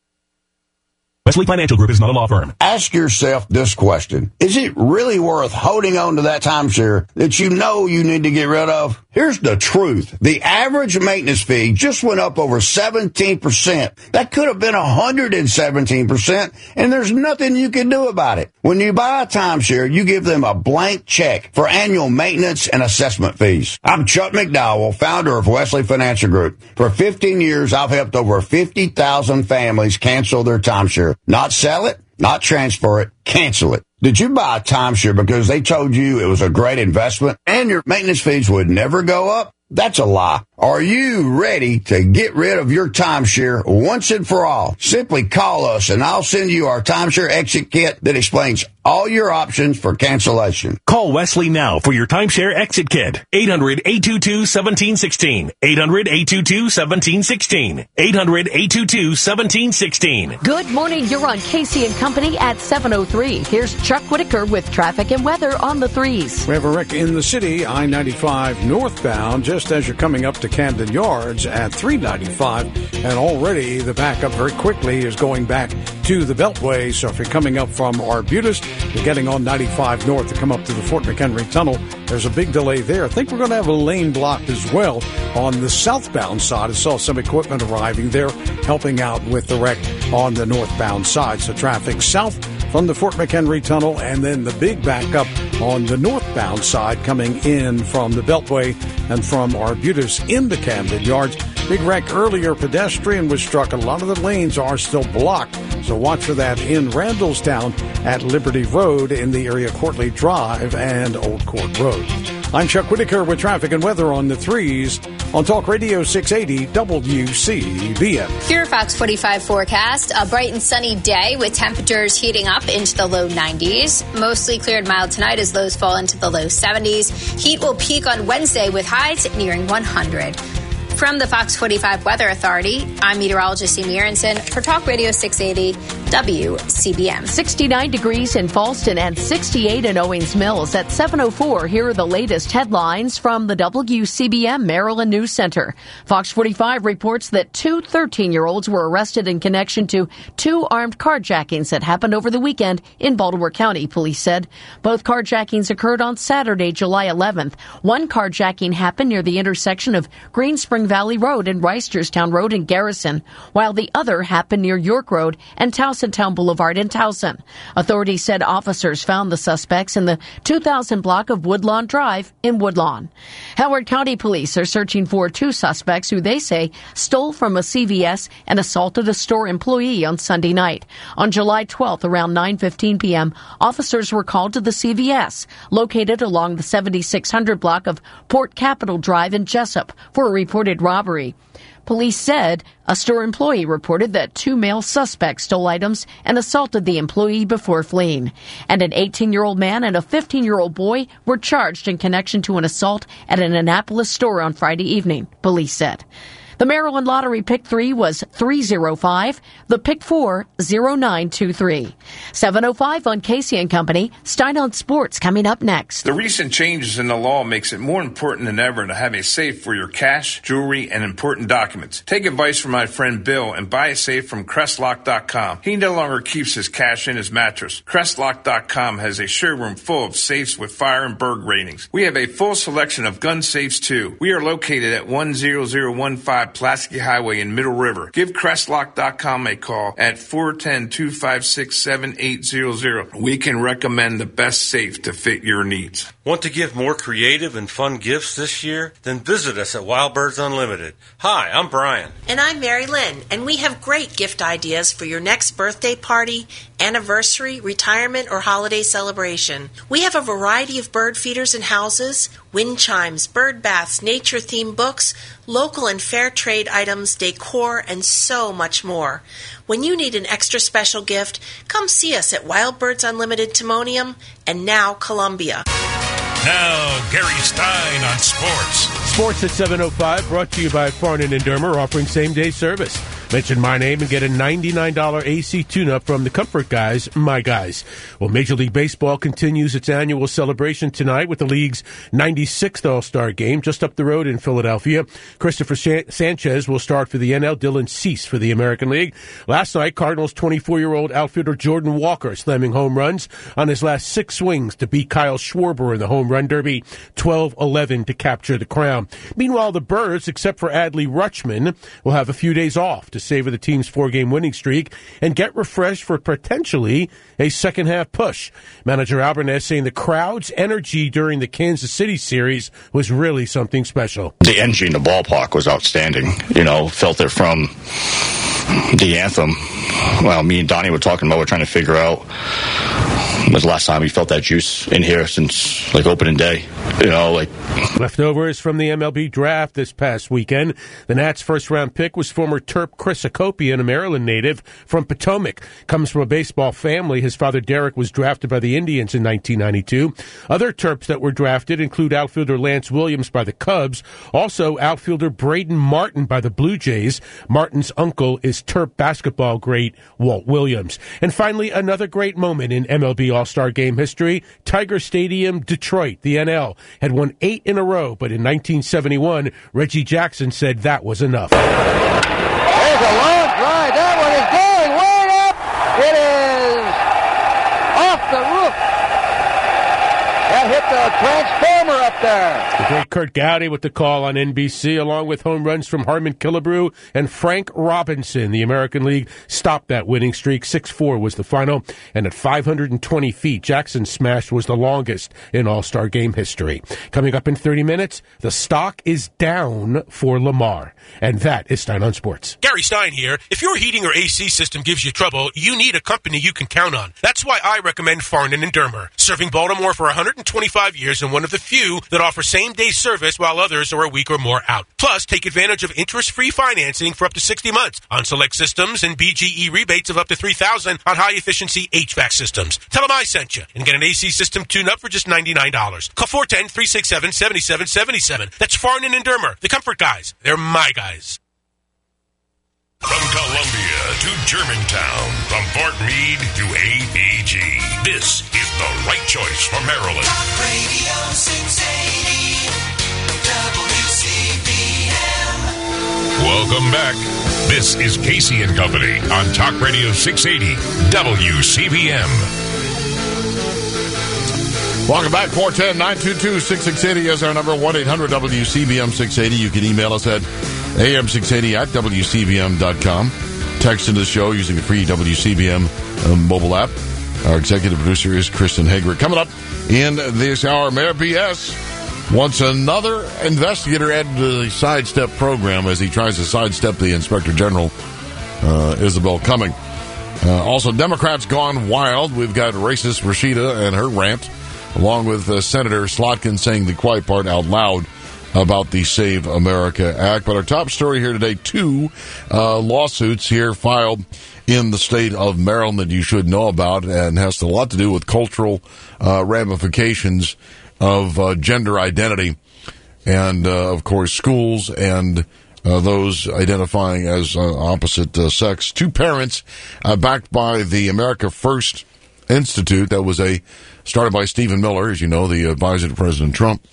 Wesley Financial Group is not a law firm. Ask yourself this question. Is it really worth holding on to that timeshare that you know you need to get rid of? Here's the truth. The average maintenance fee just went up over seventeen percent. That could have been one hundred seventeen percent, and there's nothing you can do about it. When you buy a timeshare, you give them a blank check for annual maintenance and assessment fees. I'm Chuck McDowell, founder of Wesley Financial Group. For fifteen years, I've helped over fifty thousand families cancel their timeshare. Not sell it, not transfer it, cancel it. Did you buy a timeshare because they told you it was a great investment and your maintenance fees would never go up? That's a lie. Are you ready to get rid of your timeshare once and for all? Simply call us and I'll send you our timeshare exit kit that explains all your options for cancellation. Call Wesley now for your timeshare exit kit. eight hundred, eight two two, one seven one six. eight hundred, eight two two, one seven one six. eight hundred, eight two two, one seven one six. Good morning. You're on Casey and Company at seven oh three. Here's Chuck Whitaker with traffic and weather on the threes. We have a wreck in the city, I ninety-five northbound, just as you're coming up to Camden Yards at three ninety-five. And already the backup very quickly is going back to the Beltway. So if you're coming up from Arbutus, you're getting on ninety-five north to come up to the Fort McHenry Tunnel. There's a big delay there. I think we're going to have a lane blocked as well on the southbound side. I saw some equipment arriving there helping out with the wreck on the northbound side. So traffic south from the Fort McHenry Tunnel, and then the big backup on the northbound side coming in from the Beltway and from Arbutus into Camden Yards. Big wreck earlier, pedestrian was struck. A lot of the lanes are still blocked, so watch for that in Randallstown at Liberty Road in the area Courtly Drive and Old Court Road. I'm Chuck Whitaker with traffic and weather on the threes. on Talk Radio six eighty W C B M. Your Fox forty-five forecast, a bright and sunny day with temperatures heating up into the low nineties. Mostly clear and mild tonight as lows fall into the low seventies. Heat will peak on Wednesday with highs nearing one hundred. From the Fox forty-five Weather Authority, I'm meteorologist Amy Aronson for Talk Radio six eighty W C B M. sixty-nine degrees in Falston and sixty-eight in Owings Mills. At seven oh four, here are the latest headlines from the W C B M Maryland News Center. Fox forty-five reports that two thirteen-year-olds were arrested in connection to two armed carjackings that happened over the weekend in Baltimore County, police said. Both carjackings occurred on Saturday, July eleventh. One carjacking happened near the intersection of Green Spring Valley Road and Reisterstown Road in Garrison, while the other happened near York Road and Towsontown Boulevard in Towson. Authorities said officers found the suspects in the two thousand block of Woodlawn Drive in Woodlawn. Howard County Police are searching for two suspects who they say stole from a C V S and assaulted a store employee on Sunday night. On July twelfth, around nine fifteen p.m., officers were called to the C V S, located along the seventy-six hundred block of Port Capitol Drive in Jessup, for a reported robbery. Police said a store employee reported that two male suspects stole items and assaulted the employee before fleeing. And an eighteen-year-old man and a fifteen-year-old boy were charged in connection to an assault at an Annapolis store on Friday evening, police said. The Maryland Lottery Pick three was three oh five, the Pick four, oh nine two three. seven oh five on Casey and Company. Stein on Sports coming up next. The recent changes in the law makes it more important than ever to have a safe for your cash, jewelry, and important documents. Take advice from my friend Bill and buy a safe from Crestlock dot com. He no longer keeps his cash in his mattress. Crestlock dot com has a showroom full of safes with fire and burg ratings. We have a full selection of gun safes too. We are located at one zero zero one five Pulaski Highway in Middle River. Give Crestlock dot com a call at four one zero, two five six, seven eight zero zero. We can recommend the best safe to fit your needs. Want to give more creative and fun gifts this year? Then visit us at Wild Birds Unlimited. Hi, I'm Brian. And I'm Mary Lynn, and we have great gift ideas for your next birthday party, anniversary, retirement, or holiday celebration. We have a variety of bird feeders and houses, wind chimes, bird baths, nature-themed books, local and fair trade items, decor, and so much more. When you need an extra special gift, come see us at Wild Birds Unlimited Timonium and now Columbia. Now, Gary Stein on sports. Sports at seven oh five, brought to you by Farnan and Dermer, offering same-day service. Mention my name and get a ninety-nine dollars A C tune-up from the Comfort Guys, my guys. Well, Major League Baseball continues its annual celebration tonight with the league's ninety-sixth All-Star Game just up the road in Philadelphia. Christopher Sanchez will start for the N L, Dylan Cease for the American League. Last night, Cardinals' twenty-four-year-old outfielder Jordan Walker slamming home runs on his last six swings to beat Kyle Schwarber in the home run derby, twelve eleven to capture the crown. Meanwhile, the Birds, except for Adley Rutschman, will have a few days off to savor the team's four-game winning streak and get refreshed for potentially a second-half push. Manager Albernez saying the crowd's energy during the Kansas City series was really something special. The energy in the ballpark was outstanding. You know, felt it from the anthem. Well, me and Donnie were talking about, we're trying to figure out when was the last time we felt that juice in here since, like, opening day. You know, like... Leftovers from the M L B draft this past weekend. The Nats' first-round pick was former Terp Chris Akopian, a Maryland native from Potomac. Comes from a baseball family. His father, Derek, was drafted by the Indians in nineteen ninety-two. Other Terps that were drafted include outfielder Lance Williams by the Cubs. Also, outfielder Braden Martin by the Blue Jays. Martin's uncle is Terp basketball great Walt Williams. And finally, another great moment in M L B All-Star Game history. Tiger Stadium, Detroit, the N L, had won eight in a row, but in nineteen seventy-one, Reggie Jackson said that was enough. There's a long drive. That one is going way up. It is off the roof. That hit the transformer up there. The great Kurt Gowdy with the call on N B C, along with home runs from Harmon Killebrew and Frank Robinson. The American League stopped that winning streak. six four was the final, and at five hundred twenty feet, Jackson's smash was the longest in All-Star Game history. Coming up in thirty minutes, the stock is down for Lamar. And that is Stein on Sports. Gary Stein here. If your heating or A C system gives you trouble, you need a company you can count on. That's why I recommend Farnan and Dermer. Serving Baltimore for one hundred twenty-five years and one of the few that offer same-day service while others are a week or more out. Plus, take advantage of interest-free financing for up to sixty months on select systems and B G E rebates of up to three thousand dollars on high-efficiency H V A C systems. Tell them I sent you and get an A C system tune-up for just ninety-nine dollars. Call four one zero, three six seven, seven seven seven seven. That's Farnan and Dermer, the Comfort Guys. They're my guys. From Columbia to Germantown, from Fort Meade to A P G, this is the right choice for Maryland. Talk Radio six eighty, W C B M. Welcome back. This is Casey and Company on Talk Radio six eighty, W C B M. Welcome back. four one zero, nine two two, six six eight zero is our number. one eight hundred W C B M six eighty. You can email us at A M six eighty at W C B M dot com. Text into the show using the free W C B M uh, mobile app. Our executive producer is Kristen Hager. Coming up in this hour, Mayor B S wants another investigator added to the sidestep program as he tries to sidestep the Inspector General, uh, Isabel Cumming. Uh, also, Democrats gone wild. We've got racist Rashida and her rant, along with uh, Senator Slotkin saying the quiet part out loud about the Save America Act. But our top story here today, two uh, lawsuits here filed in the state of Maryland that you should know about, and has a lot to do with cultural uh, ramifications of uh, gender identity and, uh, of course, schools and uh, those identifying as uh, opposite uh, sex. Two parents uh, backed by the America First Institute, that was a started by Stephen Miller, as you know, the advisor to President Trump,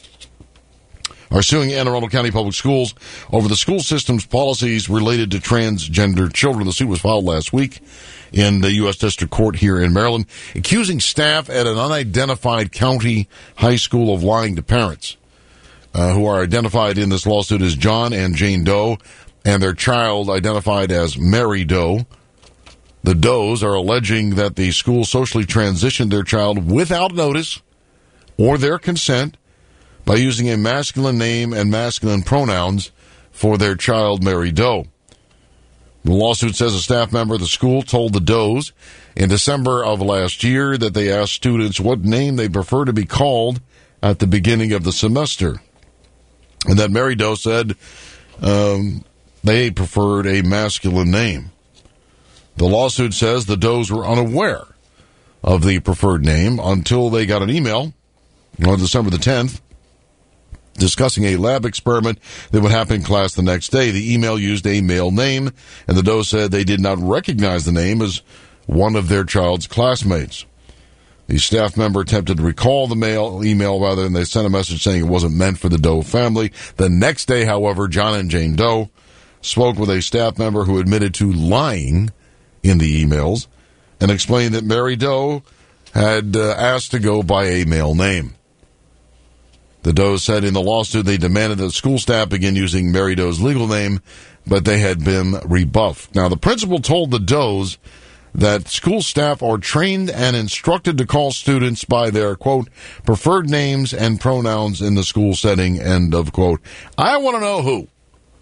are suing Anne Arundel County Public Schools over the school system's policies related to transgender children. The suit was filed last week in the U S District Court here in Maryland, accusing staff at an unidentified county high school of lying to parents, uh, who are identified in this lawsuit as John and Jane Doe, and their child identified as Mary Doe. The Does are alleging that the school socially transitioned their child without notice or their consent by using a masculine name and masculine pronouns for their child, Mary Doe. The lawsuit says a staff member of the school told the Does in December of last year that they asked students what name they prefer to be called at the beginning of the semester, and that Mary Doe said um, they preferred a masculine name. The lawsuit says the Does were unaware of the preferred name until they got an email on December the tenth discussing a lab experiment that would happen in class the next day. The email used a male name, and the Doe said they did not recognize the name as one of their child's classmates. The staff member attempted to recall the mail email rather, and they sent a message saying it wasn't meant for the Doe family. The next day, however, John and Jane Doe spoke with a staff member who admitted to lying in the emails and explained that Mary Doe had uh, asked to go by a male name. The Does said in the lawsuit they demanded that school staff begin using Mary Doe's legal name, but they had been rebuffed. Now, the principal told the Does that school staff are trained and instructed to call students by their, quote, preferred names and pronouns in the school setting, end of quote. I want to know who.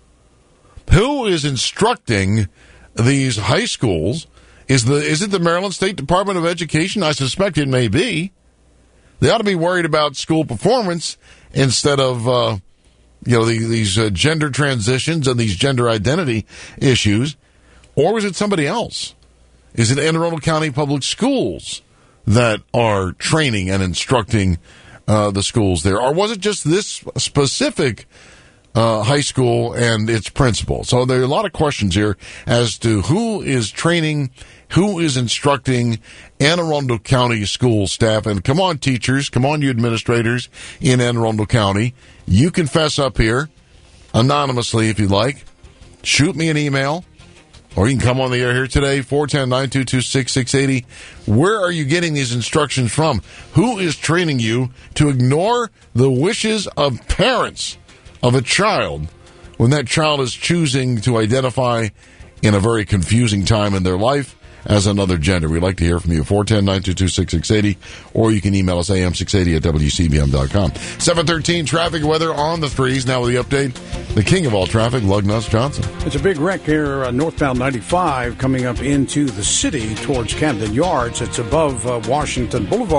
Who is instructing these high schools? Is the is it the Maryland State Department of Education? I suspect it may be. They ought to be worried about school performance instead of, uh, you know, the, these uh, gender transitions and these gender identity issues. Or is it somebody else? Is it Anne Arundel County Public Schools that are training and instructing uh, the schools there? Or was it just this specific Uh, high school and its principal? So there are a lot of questions here as to who is training, who is instructing Anne Arundel County school staff. And come on, teachers, come on, you administrators in Anne Arundel County. You can fess up here anonymously if you like. Shoot me an email, or you can come on the air here today, four one zero, nine two two, six six eight zero. Where are you getting these instructions from? Who is training you to ignore the wishes of parents of a child when that child is choosing to identify in a very confusing time in their life as another gender? We'd like to hear from you. four one zero, nine two two, six six eight zero, or you can email us A M six eighty at W C B M dot com. seven thirteen traffic weather on the threes. Now with the update, the king of all traffic, Lug Nuts Johnson. It's a big wreck here, uh, northbound ninety-five, coming up into the city towards Camden Yards. It's above uh, Washington Boulevard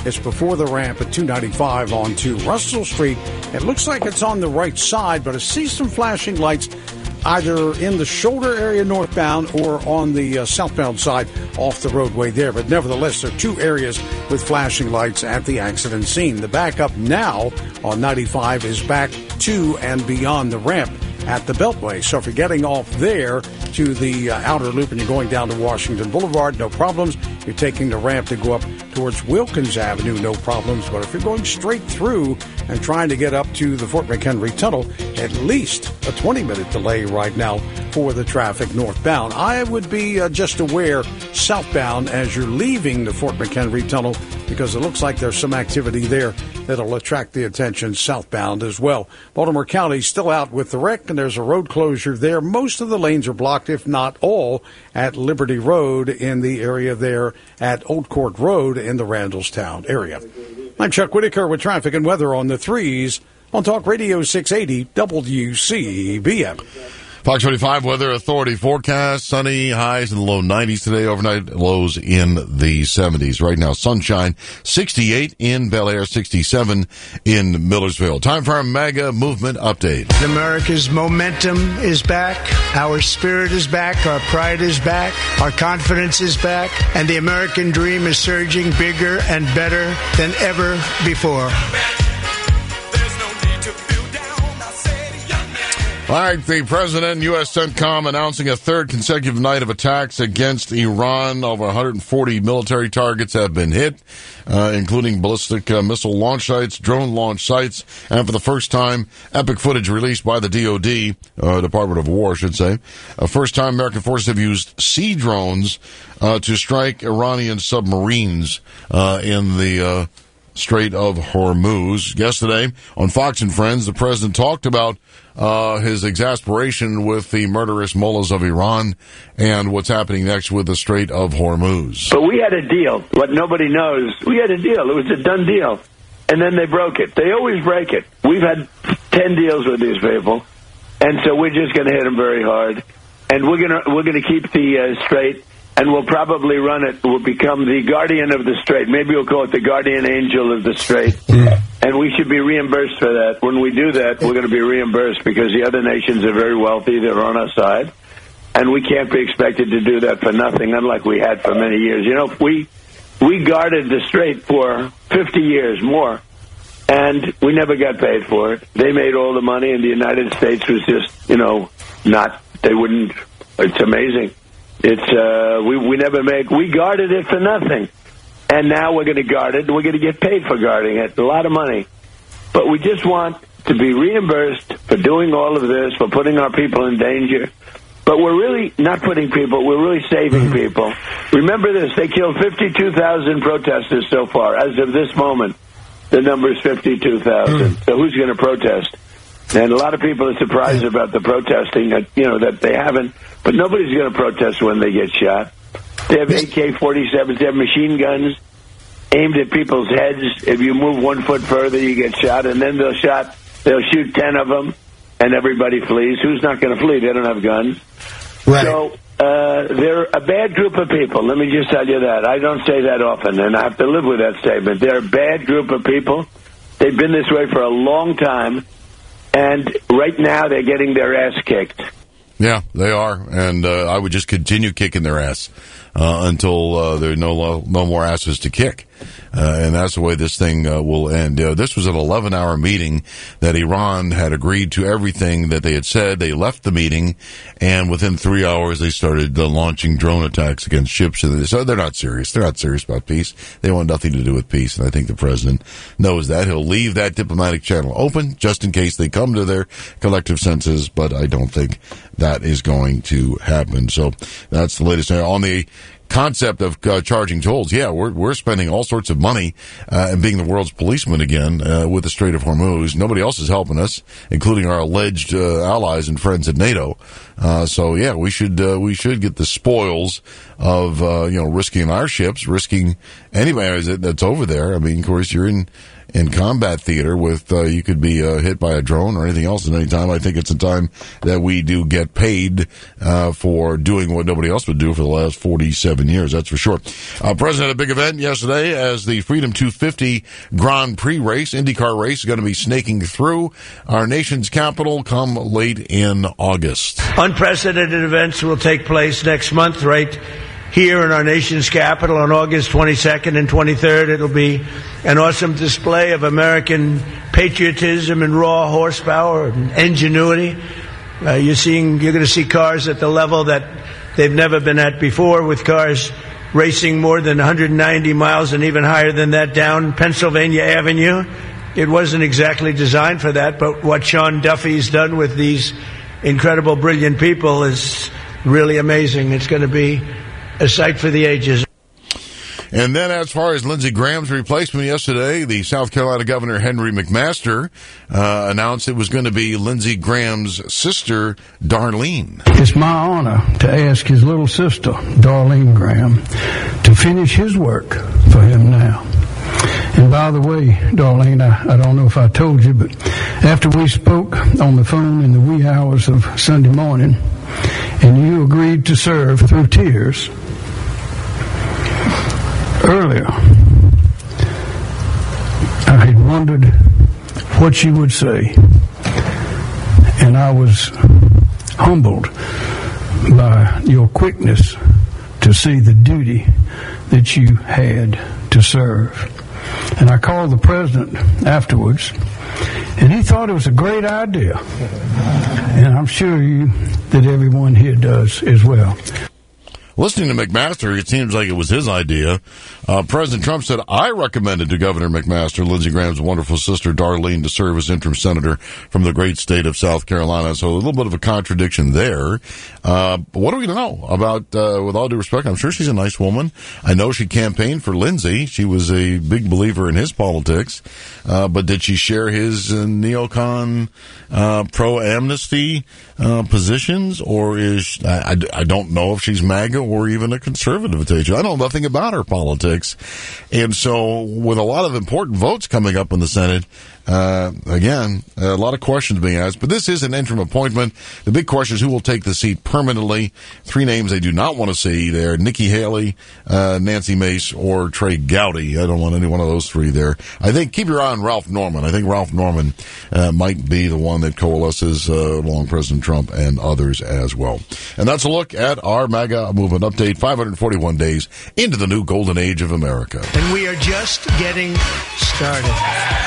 It's before the ramp at two ninety-five onto Russell Street. It looks like it's on the right side, but I see some flashing lights either in the shoulder area northbound or on the uh, southbound side off the roadway there. But nevertheless, there are two areas with flashing lights at the accident scene. The backup now on ninety-five is back to and beyond the ramp at the Beltway. So if you're getting off there to the uh, outer loop and you're going down to Washington Boulevard, no problems. You're taking the ramp to go up towards Wilkins Avenue, no problems. But if you're going straight through and trying to get up to the Fort McHenry Tunnel, at least a twenty-minute delay right now for the traffic northbound. I would be uh, just aware southbound as you're leaving the Fort McHenry Tunnel, because it looks like there's some activity there that'll attract the attention southbound as well. Baltimore County still out with the wreck, and there's a road closure there. Most of the lanes are blocked, if not all, at Liberty Road in the area there at Old Court Road in the Randallstown area. I'm Chuck Whitaker with traffic and weather on the threes on Talk Radio six eighty W C B M. Fox twenty-five Weather Authority forecast. Sunny, highs in the low nineties today. Overnight lows in the seventies. Right now, sunshine. sixty-eight in Bel Air, sixty-seven in Millersville. Time for our mega movement update. America's momentum is back. Our spirit is back. Our pride is back. Our confidence is back. And the American dream is surging bigger and better than ever before. All right, the president and U S CENTCOM announcing a third consecutive night of attacks against Iran. Over one hundred forty military targets have been hit, uh, including ballistic uh, missile launch sites, drone launch sites, and for the first time, epic footage released by the D O D, uh, Department of War, I should say. Uh, first time American forces have used sea drones uh, to strike Iranian submarines uh, in the uh, Strait of Hormuz. Yesterday, on Fox and Friends, the president talked about uh, his exasperation with the murderous mullahs of Iran and what's happening next with the Strait of Hormuz. But we had a deal. What nobody knows, we had a deal. It was a done deal. And then they broke it. They always break it. We've had ten deals with these people, and so we're just going to hit them very hard. And we're going to we're going to keep the uh, strait. And we'll probably run it. We'll become the guardian of the strait. Maybe we'll call it the guardian angel of the strait. And we should be reimbursed for that. When we do that, we're going to be reimbursed because the other nations are very wealthy. They're on our side. And we can't be expected to do that for nothing, unlike we had for many years. You know, we we guarded the strait for fifty years more, and we never got paid for it. They made all the money, and the United States was just, you know, not, they wouldn't, it's amazing. It's uh, we we never make we guarded it for nothing, and now we're going to guard it. And we're going to get paid for guarding it, a lot of money. But we just want to be reimbursed for doing all of this, for putting our people in danger. But we're really not putting people; we're really saving people. Remember this: they killed fifty-two thousand protesters so far. As of this moment, the number is fifty-two thousand. So who's going to protest? And a lot of people are surprised about the protesting, that, you know, that they haven't. But nobody's going to protest when they get shot. They have A K forty-sevens, they have machine guns aimed at people's heads. If you move one foot further, you get shot. And then they'll shot, they'll shoot ten of them, and everybody flees. Who's not going to flee? They don't have guns. Right. So uh, they're a bad group of people. Let me just tell you that. I don't say that often, and I have to live with that statement. They're a bad group of people. They've been this way for a long time. And right now, they're getting their ass kicked. Yeah, they are, and uh, I would just continue kicking their ass uh, until uh, there are no no more asses to kick, uh, and that's the way this thing uh, will end. Uh, this was an eleven-hour meeting that Iran had agreed to everything that they had said. They left the meeting, and within three hours, they started uh, launching drone attacks against ships. So they're not serious. They're not serious about peace. They want nothing to do with peace, and I think the president knows that. He'll leave that diplomatic channel open just in case they come to their collective senses, but I don't think that is going to happen. So that's the latest. On the concept of uh, charging tolls, yeah, we're we're spending all sorts of money uh, and being the world's policeman again uh, with the Strait of Hormuz. Nobody else is helping us, including our alleged uh, allies and friends at NATO. Uh, so yeah, we should uh, we should get the spoils of uh, you know risking our ships, risking anybody that's over there. I mean, of course, you're in in combat theater with uh, you could be uh, hit by a drone or anything else at any time. I think it's a time that we do get paid uh, for doing what nobody else would do for the last forty-seven years, that's for sure. Uh, President had a big event yesterday as the Freedom two fifty Grand Prix race, IndyCar race, is going to be snaking through our nation's capital come late in August. Unprecedented events will take place next month right here in our nation's capital on August twenty-second and twenty-third. It'll be an awesome display of American patriotism and raw horsepower and ingenuity. Uh, you're seeing, you're going to see cars at the level that they've never been at before, with cars racing more than one hundred ninety miles and even higher than that down Pennsylvania Avenue. It wasn't exactly designed for that, but what Sean Duffy's done with these incredible, brilliant people is really amazing. It's going to be a sight for the ages. And then as far as Lindsey Graham's replacement yesterday, the South Carolina Governor Henry McMaster uh, announced it was going to be Lindsey Graham's sister, Darlene. It's my honor to ask his little sister, Darlene Graham, to finish his work for him now. And by the way, Darlene, I, I don't know if I told you, but after we spoke on the phone in the wee hours of Sunday morning, and you agreed to serve through tears, earlier, I had wondered what you would say, and I was humbled by your quickness to see the duty that you had to serve. And I called the president afterwards, and he thought it was a great idea. And I'm sure you that everyone here does as well. Listening to McMaster, it seems like it was his idea. Uh, President Trump said, I recommended to Governor McMaster, Lindsey Graham's wonderful sister, Darlene, to serve as interim senator from the great state of South Carolina. So a little bit of a contradiction there. Uh, but what do we know about, uh, with all due respect, I'm sure she's a nice woman. I know she campaigned for Lindsey. She was a big believer in his politics. Uh, but did she share his uh, neocon, uh, pro-amnesty, uh, positions? Or is, I, I, I don't know if she's MAGA or even a conservative at age. I know nothing about her politics. And so with a lot of important votes coming up in the Senate, uh, again, a lot of questions being asked. But this is an interim appointment. The big question is who will take the seat permanently. Three names they do not want to see there. Nikki Haley, uh, Nancy Mace, or Trey Gowdy. I don't want any one of those three there. I think keep your eye on Ralph Norman. I think Ralph Norman uh, might be the one that coalesces uh, along President Trump and others as well. And that's a look at our MAGA movement update, five hundred forty-one days into the new golden age of America. And we are just getting started.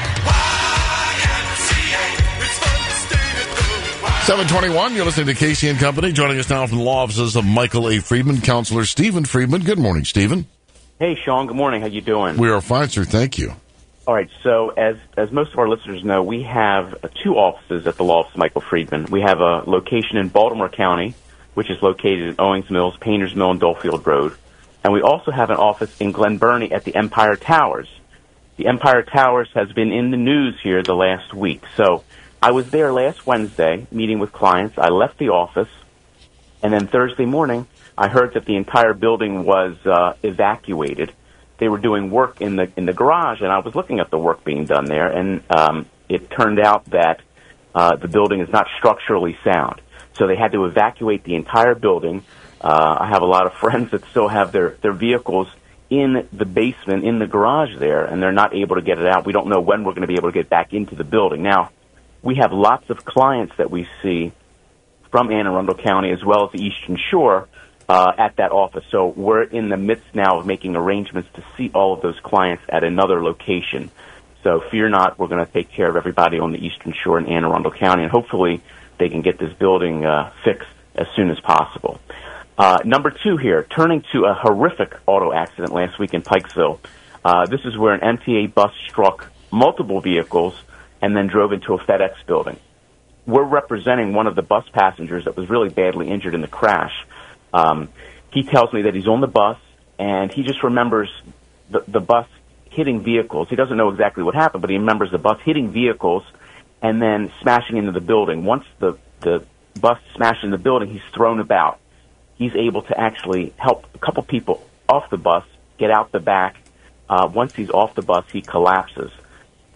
seven twenty-one, you're listening to Casey and Company. Joining us now from the law offices of Michael A. Friedman, Counselor Stephen Friedman. Good morning, Stephen. Hey, Sean. Good morning. How you doing? We are fine, sir. Thank you. All right. So as as most of our listeners know, we have uh, two offices at the law office of Michael Friedman. We have a location in Baltimore County, which is located in Owings Mills, Painters Mill, and Dulfield Road. And we also have an office in Glen Burnie at the Empire Towers. The Empire Towers has been in the news here the last week. So I was there last Wednesday meeting with clients. I left the office, and then Thursday morning, I heard that the entire building was uh, evacuated. They were doing work in the in the garage, and I was looking at the work being done there, and um, it turned out that uh, the building is not structurally sound. So they had to evacuate the entire building. Uh, I have a lot of friends that still have their, their vehicles in the basement, in the garage there, and they're not able to get it out. We don't know when we're going to be able to get back into the building. Now, we have lots of clients that we see from Anne Arundel County as well as the Eastern Shore uh, at that office. So we're in the midst now of making arrangements to see all of those clients at another location. So fear not, we're going to take care of everybody on the Eastern Shore in Anne Arundel County, and hopefully they can get this building uh, fixed as soon as possible. Uh, number two here, turning to a horrific auto accident last week in Pikesville. Uh, this is where an M T A bus struck multiple vehicles and then drove into a FedEx building. We're representing one of the bus passengers that was really badly injured in the crash. Um, he tells me that he's on the bus, and he just remembers the, the bus hitting vehicles. He doesn't know exactly what happened, but he remembers the bus hitting vehicles and then smashing into the building. Once the, the bus smashed into the building, he's thrown about. He's able to actually help a couple people off the bus, get out the back. Uh, once he's off the bus, he collapses.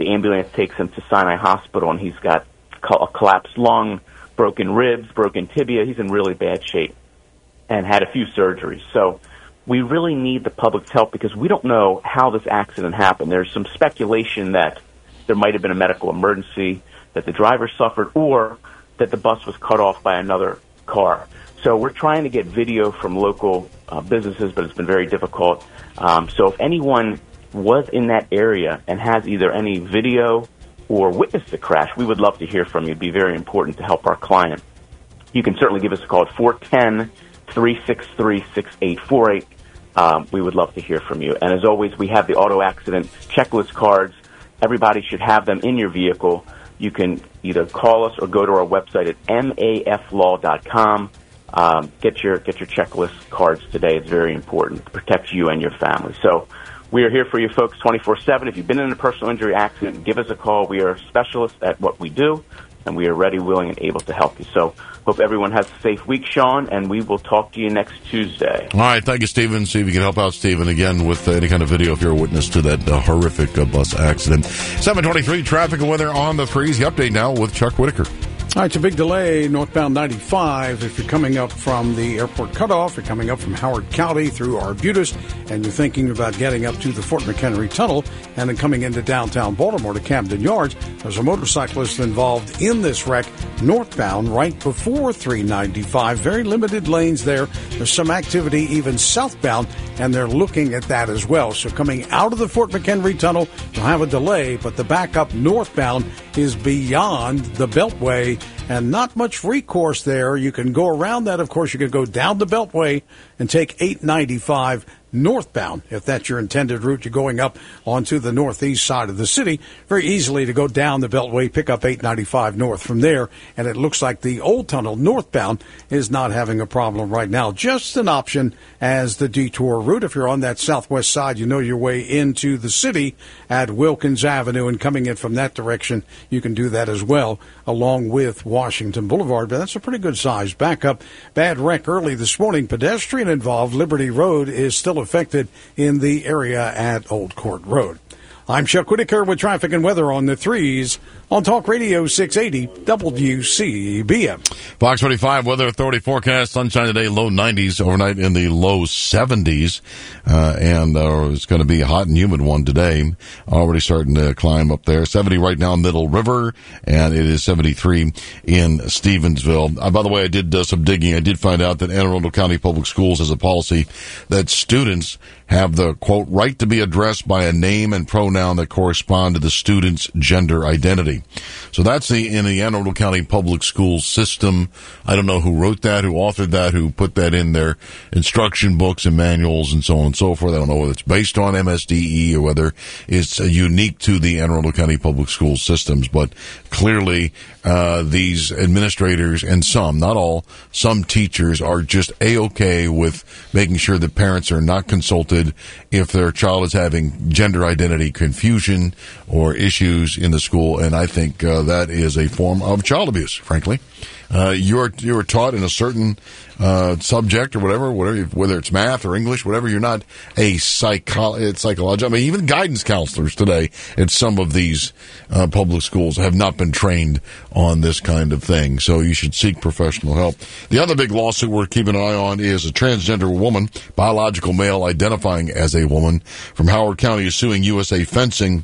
The ambulance takes him to Sinai Hospital, and he's got a collapsed lung, broken ribs, broken tibia. He's in really bad shape and had a few surgeries. So we really need the public's help because we don't know how this accident happened. There's some speculation that there might have been a medical emergency, that the driver suffered, or that the bus was cut off by another car. So we're trying to get video from local uh, businesses, but it's been very difficult. Um, so if anyone was in that area and has either any video or witnessed the crash, we would love to hear from you. It'd be very important to help our client. You can certainly give us a call at four one zero, three six three, six eight four eight. Um, we would love to hear from you. And as always, we have the auto accident checklist cards. Everybody should have them in your vehicle. You can either call us or go to our website at M A F law dot com. Um, get your get your checklist cards today. It's very important to protect you and your family. So we are here for you folks twenty-four seven. If you've been in a personal injury accident, give us a call. We are specialists at what we do, and we are ready, willing, and able to help you. So hope everyone has a safe week, Sean, and we will talk to you next Tuesday. All right. Thank you, Stephen. See if you can help out Stephen again with uh, any kind of video if you're a witness to that uh, horrific uh, bus accident. seven twenty-three, traffic and weather on the threes. The update now with Chuck Whitaker. All right, it's a big delay northbound ninety-five. If you're coming up from the airport cutoff, you're coming up from Howard County through Arbutus, and you're thinking about getting up to the Fort McHenry Tunnel and then coming into downtown Baltimore to Camden Yards, there's a motorcyclist involved in this wreck northbound right before three ninety-five. Very limited lanes there. There's some activity even southbound, and they're looking at that as well. So coming out of the Fort McHenry Tunnel, you'll have a delay, but the backup northbound is beyond the Beltway, and not much recourse there. You can go around that. Of course, you can go down the Beltway and take eight ninety-five northbound, if that's your intended route. You're going up onto the northeast side of the city, very easily to go down the Beltway, pick up eight ninety-five north from there, and it looks like the old tunnel northbound is not having a problem right now. Just an option as the detour route. If you're on that southwest side, you know your way into the city at Wilkins Avenue, and coming in from that direction, you can do that as well, along with Washington Boulevard. But that's a pretty good size backup. Bad wreck early this morning. Pedestrian involved. Liberty Road is still affected in the area at Old Court Road. I'm Chuck Whitaker with traffic and weather on the threes on Talk Radio six eighty W C B M. Fox twenty-five Weather Authority forecast: sunshine today, low nineties, overnight in the low seventies, uh, and uh, it's going to be a hot and humid one today. Already starting to climb up there. seventy right now, Middle River, and it is seventy-three in Stevensville. Uh, by the way, I did uh, some digging. I did find out that Anne Arundel County Public Schools has a policy that students have the, quote, right to be addressed by a name and pronoun that correspond to the student's gender identity. So that's the in the Anne Arundel County Public Schools system. I don't know who wrote that, who authored that, who put that in their instruction books and manuals and so on and so forth. I don't know whether it's based on M S D E or whether it's uh, unique to the Anne Arundel County Public Schools systems. But clearly, uh, these administrators and some, not all, some teachers are just A-okay with making sure that parents are not consulted if their child is having gender identity confusion or issues in the school, and I think uh, that is a form of child abuse, frankly. Uh, you're you're taught in a certain uh, subject or whatever, whatever, whether it's math or English, whatever. You're not a psycho psychologist. I mean, even guidance counselors today at some of these uh, public schools have not been trained on this kind of thing. So you should seek professional help. The other big lawsuit we're keeping an eye on is a transgender woman, biological male identifying as a woman, from Howard County is suing U S A Fencing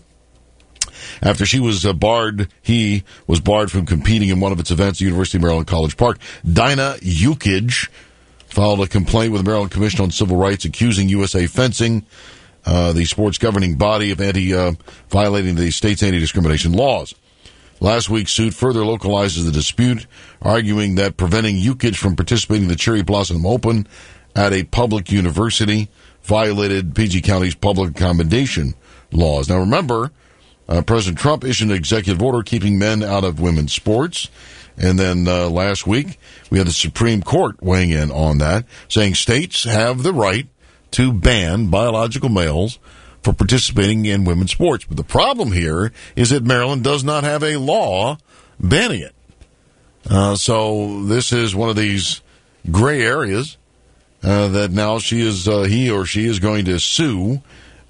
after she was uh, barred, he was barred from competing in one of its events at University of Maryland College Park. Dinah Yukich filed a complaint with the Maryland Commission on Civil Rights accusing U S A Fencing, uh, the sport's governing body, of anti uh, violating the state's anti-discrimination laws. Last week's suit further localizes the dispute, arguing that preventing Yukich from participating in the Cherry Blossom Open at a public university violated P G County's public accommodation laws. Now remember, Uh, President Trump issued an executive order keeping men out of women's sports. And then uh, last week, we had the Supreme Court weighing in on that, saying states have the right to ban biological males for participating in women's sports. But the problem here is that Maryland does not have a law banning it. Uh, so this is one of these gray areas uh, that now she is, uh, he or she is going to sue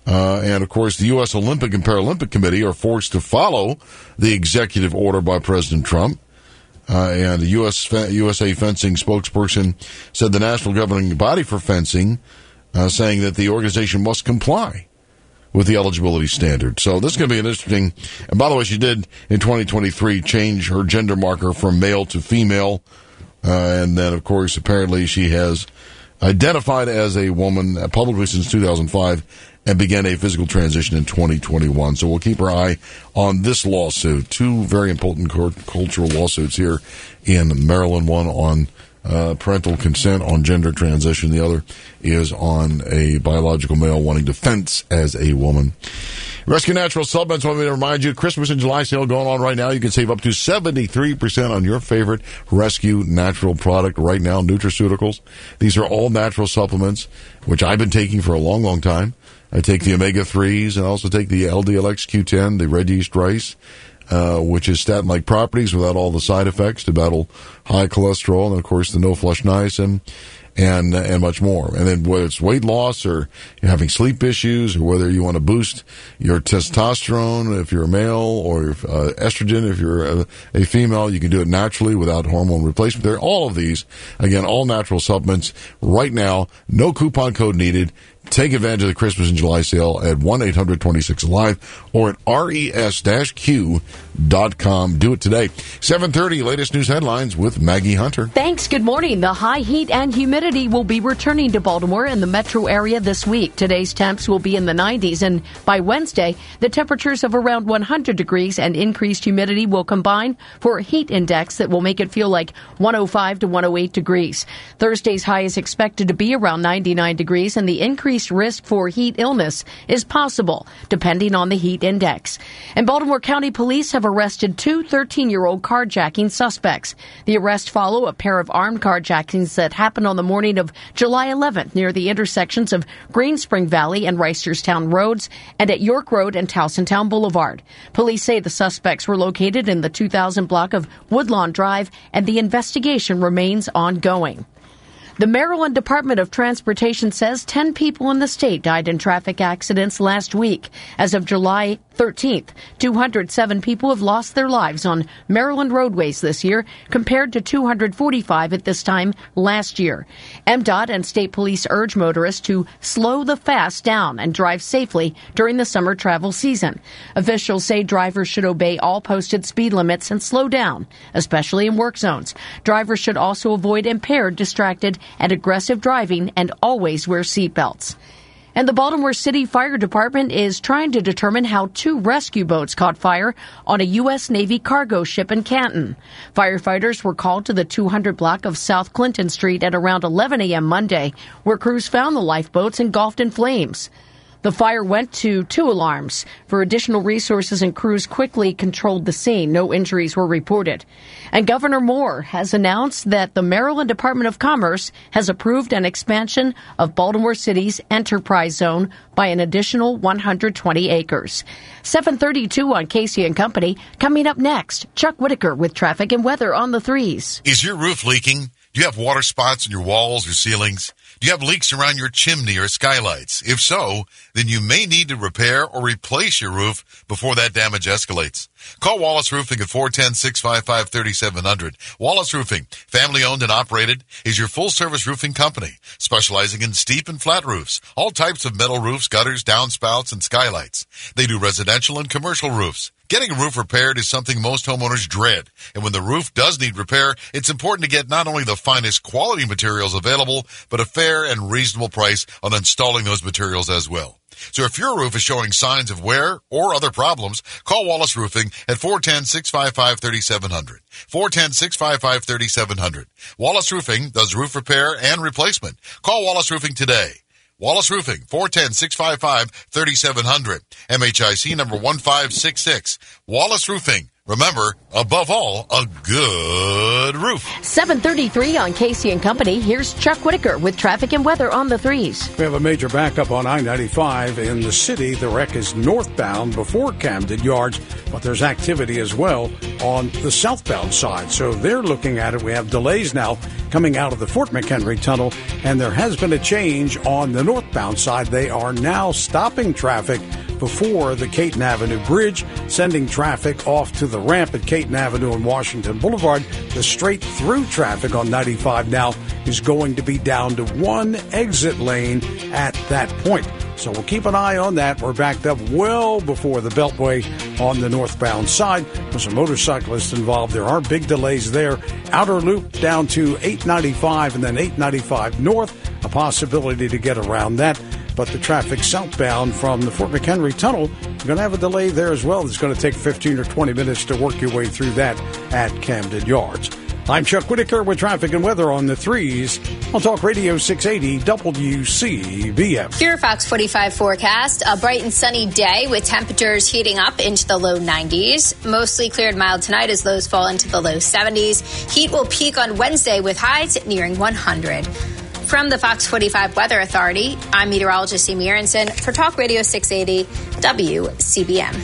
Uh, and, of course, the U S Olympic and Paralympic Committee are forced to follow the executive order by President Trump. Uh, and the U S U S A Fencing spokesperson said the national governing body for fencing, uh, saying that the organization must comply with the eligibility standard. So this is going to be an interesting. And by the way, she did in twenty twenty-three change her gender marker from male to female. Uh, and then, of course, apparently she has identified as a woman uh, publicly since two thousand five and began a physical transition in twenty twenty-one. So we'll keep our eye on this lawsuit. Two very important cultural lawsuits here in Maryland. One on uh, parental consent on gender transition. The other is on a biological male wanting to fence as a woman. Rescue Natural Supplements want me to remind you, Christmas and July sale going on right now. You can save up to seventy-three percent on your favorite Rescue Natural product right now, nutraceuticals. These are all natural supplements, which I've been taking for a long, long time. I take the omega threes and also take the L D L X Q ten, the red yeast rice, uh, which has statin-like properties without all the side effects to battle high cholesterol, and, of course, the no-flush niacin, and and much more. And then whether it's weight loss or you're having sleep issues or whether you want to boost your testosterone if you're a male or your, uh, estrogen if you're a, a female, you can do it naturally without hormone replacement. There are all of these, again, all natural supplements right now, no coupon code needed. Take advantage of the Christmas and July sale at one eight hundred twenty-six alive or at res q dot com. Do it today. seven thirty, latest news headlines with Maggie Hunter. Thanks. Good morning. The high heat and humidity will be returning to Baltimore and the metro area this week. Today's temps will be in the nineties, and by Wednesday, the temperatures of around one hundred degrees and increased humidity will combine for a heat index that will make it feel like one oh five to one oh eight degrees. Thursday's high is expected to be around ninety-nine degrees, and the increased risk for heat illness is possible, depending on the heat index. And Baltimore County Police have arrested two thirteen-year-old carjacking suspects. The arrests follow a pair of armed carjackings that happened on the morning of July eleventh near the intersections of Green Spring Valley and Reisterstown Roads and at York Road and Towsontown Boulevard. Police say the suspects were located in the two thousand block of Woodlawn Drive, and the investigation remains ongoing. The Maryland Department of Transportation says ten people in the state died in traffic accidents last week. As of July thirteenth, two hundred seven people have lost their lives on Maryland roadways this year, compared to two hundred forty-five at this time last year. M D O T and state police urge motorists to slow the fast down and drive safely during the summer travel season. Officials say drivers should obey all posted speed limits and slow down, especially in work zones. Drivers should also avoid impaired, distracted, and aggressive driving, and always wear seatbelts. And the Baltimore City Fire Department is trying to determine how two rescue boats caught fire on a U S Navy cargo ship in Canton. Firefighters were called to the two hundred block of South Clinton Street at around eleven a.m. Monday, where crews found the lifeboats engulfed in flames. The fire went to two alarms. For additional resources and crews quickly controlled the scene. No injuries were reported. And Governor Moore has announced that the Maryland Department of Commerce has approved an expansion of Baltimore City's enterprise zone by an additional one hundred twenty acres. seven thirty-two on Casey and Company. Coming up next, Chuck Whitaker with traffic and weather on the threes. Is your roof leaking? Do you have water spots in your walls or ceilings? Do you have leaks around your chimney or skylights? If so, then you may need to repair or replace your roof before that damage escalates. Call Wallace Roofing at four one zero, six five five, three seven zero zero. Wallace Roofing, family owned and operated, is your full service roofing company, specializing in steep and flat roofs, all types of metal roofs, gutters, downspouts, and skylights. They do residential and commercial roofs. Getting a roof repaired is something most homeowners dread, and when the roof does need repair, it's important to get not only the finest quality materials available, but a fair and reasonable price on installing those materials as well. So if your roof is showing signs of wear or other problems, call Wallace Roofing at four one zero, six five five, three seven zero zero. four one zero, six five five, three seven zero zero. Wallace Roofing does roof repair and replacement. Call Wallace Roofing today. Wallace Roofing, four one zero, six five five, three seven zero zero. M H I C number one five six six. Wallace Roofing, Remember, above all, a good roof. seven thirty-three on Casey and Company. Here's Chuck Whitaker with traffic and weather on the threes. We have a major backup on I ninety-five in the city. The wreck is northbound before Camden Yards, but there's activity as well on the southbound side. So they're looking at it. We have delays now coming out of the Fort McHenry Tunnel, and there has been a change on the northbound side. They are now stopping traffic before the Caton Avenue Bridge, sending traffic off to the ramp at Caton Avenue and Washington Boulevard. The straight-through traffic on ninety-five now is going to be down to one exit lane at that point. So we'll keep an eye on that. We're backed up well before the Beltway on the northbound side. There's a motorcyclist involved. There are big delays there. Outer loop down to eight ninety-five and then eight ninety-five north. A possibility to get around that. But the traffic southbound from the Fort McHenry Tunnel, you're going to have a delay there as well. It's going to take fifteen or twenty minutes to work your way through that at Camden Yards. I'm Chuck Whitaker with traffic and weather on the threes on Talk Radio six eighty W C B M. Your Fox forty-five forecast, a bright and sunny day with temperatures heating up into the low nineties. Mostly clear and mild tonight as lows fall into the low seventies. Heat will peak on Wednesday with highs nearing one hundred. From the Fox forty-five Weather Authority, I'm meteorologist Amy Aronson for Talk Radio six eighty W C B M.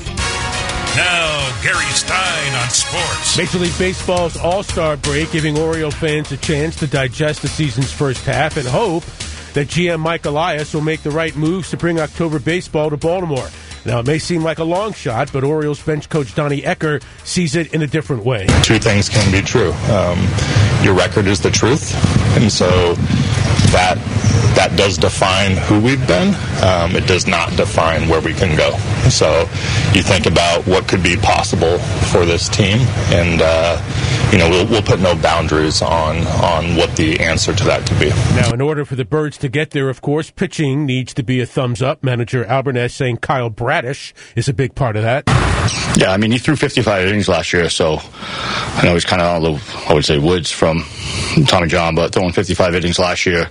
Now, Gary Stein on sports. Major League Baseball's All-Star break giving Oriole fans a chance to digest the season's first half and hope that G M Mike Elias will make the right moves to bring October baseball to Baltimore. Now, it may seem like a long shot, but Orioles bench coach Donnie Ecker sees it in a different way. Two things can be true. Um, your record is the truth, and so that that does define who we've been. Um, it does not define where we can go. So you think about what could be possible for this team, and uh, you know we'll, we'll put no boundaries on on what the answer to that could be. Now, in order for the Birds to get there, of course, pitching needs to be a thumbs up. Manager Albernez saying Kyle Bradish is a big part of that. Yeah, I mean, he threw fifty-five innings last year, so I know he's kind of out of the, I would say, woods from Tommy John, but throwing fifty-five innings last year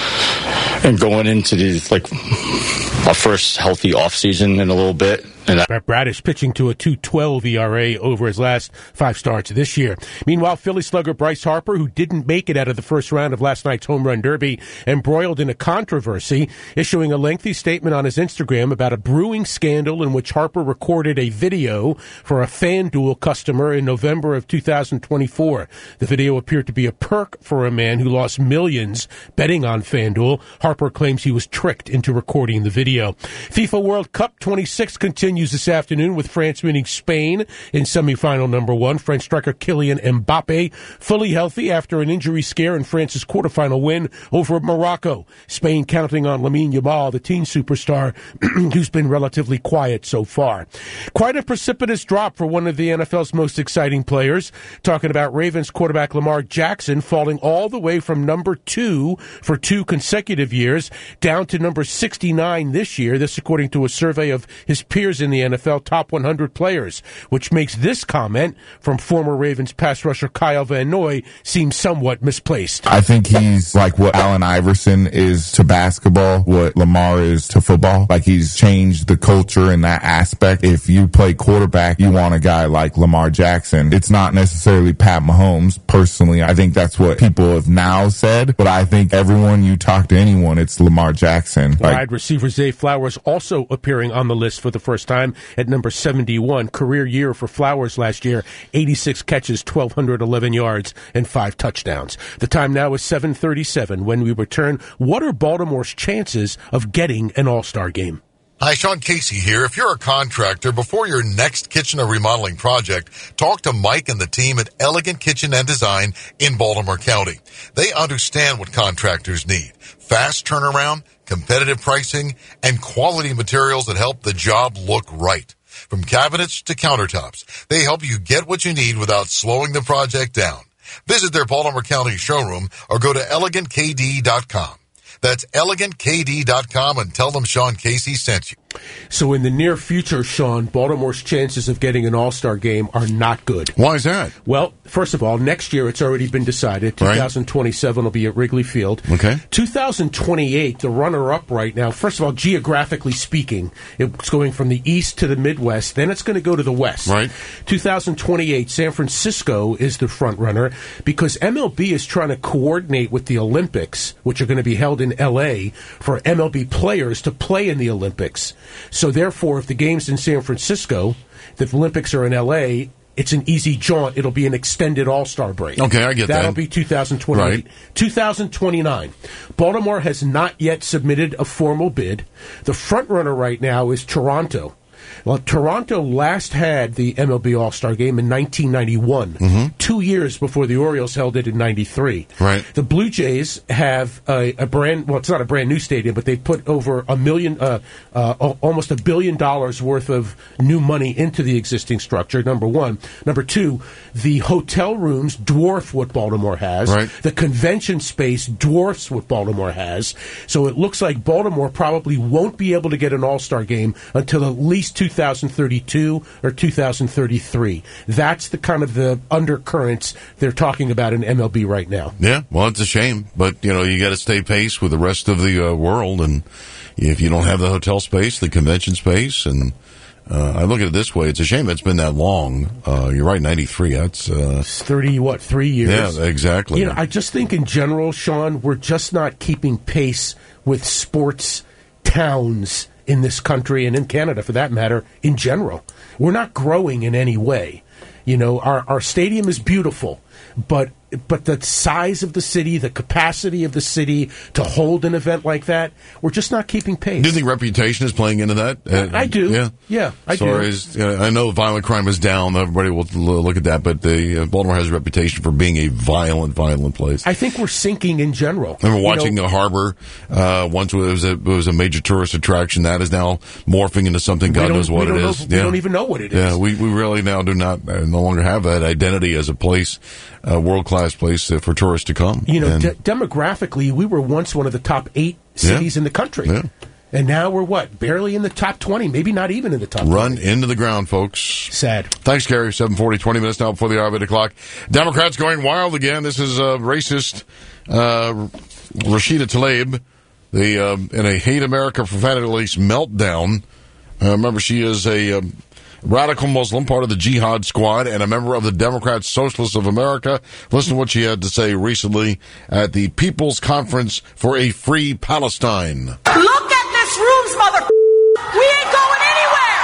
and going into the, like, our first healthy offseason in a little bit. And Brett Bradish pitching to a two twelve E R A over his last five starts this year. Meanwhile, Philly slugger Bryce Harper, who didn't make it out of the first round of last night's home run derby, embroiled in a controversy, issuing a lengthy statement on his Instagram about a brewing scandal in which Harper recorded a video for a FanDuel customer in November of two thousand twenty-four. The video appeared to be a perk for a man who lost millions betting on FanDuel. Harper claims he was tricked into recording the video. FIFA World Cup twenty-six continues this afternoon with France meeting Spain in semifinal number one. French striker Kylian Mbappe fully healthy after an injury scare in France's quarterfinal win over Morocco. Spain counting on Lamine Yamal, the teen superstar, who's been relatively quiet so far. Quite a precipitous drop for one of the N F L's most exciting players. Talking about Ravens quarterback Lamar Jackson falling all the way from number two for two consecutive years down to number sixty-nine this year. This according to a survey of his peers in the N F L top one hundred players, which makes this comment from former Ravens pass rusher Kyle Van Noy seem somewhat misplaced. I think he's like what Allen Iverson is to basketball, what Lamar is to football. Like, he's changed the culture in that aspect. If you play quarterback, you want a guy like Lamar Jackson. It's not necessarily Pat Mahomes. Personally, I think that's what people have now said, but I think everyone you talk to anyone, it's Lamar Jackson. Like, wide receiver Zay Flowers also appearing on the list for the first time at number seventy-one. Career year for Flowers last year, eighty-six catches, twelve eleven yards, and five touchdowns. The time now is seven thirty-seven. When we return, what are Baltimore's chances of getting an All-Star game? Hi, Sean Casey here. If you're a contractor, before your next kitchen or remodeling project, talk to Mike and the team at Elegant Kitchen and Design in Baltimore County. They understand what contractors need. Fast turnaround, competitive pricing, and quality materials that help the job look right. From cabinets to countertops, they help you get what you need without slowing the project down. Visit their Baltimore County showroom or go to elegant k d dot com. That's elegant k d dot com and tell them Sean Casey sent you. So in the near future, Sean, Baltimore's chances of getting an All-Star game are not good. Why is that? Well, first of all, next year it's already been decided. Right. twenty twenty-seven will be at Wrigley Field. Okay. two thousand twenty-eight, the runner-up right now, first of all, geographically speaking, it's going from the east to the Midwest, then it's going to go to the west. Right. two thousand twenty-eight, San Francisco is the front runner because M L B is trying to coordinate with the Olympics, which are going to be held in L A, for M L B players to play in the Olympics. So therefore, if the game's in San Francisco, the Olympics are in L A, it's an easy jaunt. It'll be an extended All-Star break. Okay, I get that. That'll be two thousand twenty-eight. Right. two thousand twenty-nine. Baltimore has not yet submitted a formal bid. The front runner right now is Toronto. Well, Toronto last had the M L B All-Star Game in nineteen ninety-one, Mm-hmm. two years before the Orioles held it in ninety-three. Right. The Blue Jays have a, a brand, well, it's not a brand new stadium, but they put over a million, uh, uh, al- almost a billion dollars worth of new money into the existing structure, number one. Number two, the hotel rooms dwarf what Baltimore has. Right. The convention space dwarfs what Baltimore has. So it looks like Baltimore probably won't be able to get an All-Star game until at least two thousand thirty-two or two thousand thirty-three. That's the kind of the undercurrents they're talking about in M L B right now. Yeah, well, it's a shame, but you know you got to stay pace with the rest of the uh, world, and if you don't have the hotel space, the convention space, and uh, I look at it this way: it's a shame it's been that long. Uh, you're right, ninety-three. That's uh, It's thirty, what, three years? Yeah, exactly. You know, I just think in general, Sean, we're just not keeping pace with sports towns in this country and in Canada, for that matter, in general. We're not growing in any way. You know, our, our stadium is beautiful, but but the size of the city, the capacity of the city to hold an event like that, we're just not keeping pace. Do you think reputation is playing into that? I, I do. Yeah, yeah, I as do. far as, uh, I know violent crime is down. Everybody will l- look at that, but the uh, Baltimore has a reputation for being a violent, violent place. I think we're sinking in general. I remember You watching know, the harbor uh, once. It was a it was a major tourist attraction. That is now morphing into something We God don't- knows we what don't it know- is. we don't even know what it is. Yeah, we we really now do not uh, no longer have that identity as a place, a world class place uh, for tourists to come. You know, And- de- demographically, we were once one of the top eight cities Yeah. in the country. Yeah. And now we're what? Barely in the top twenty, maybe not even in the top Run twenty. into the ground, folks. Sad. Thanks, Gary. seven forty, twenty minutes now before the hour of eight o'clock. Democrats going wild again. This is uh, racist uh, Rashida Tlaib, the, uh, in a Hate America profanity release meltdown. Uh, remember, she is a um, radical Muslim, part of the Jihad Squad, and a member of the Democrat Socialists of America. Listen to what she had to say recently at the People's Conference for a Free Palestine. Look at this room's mother. We ain't going anywhere.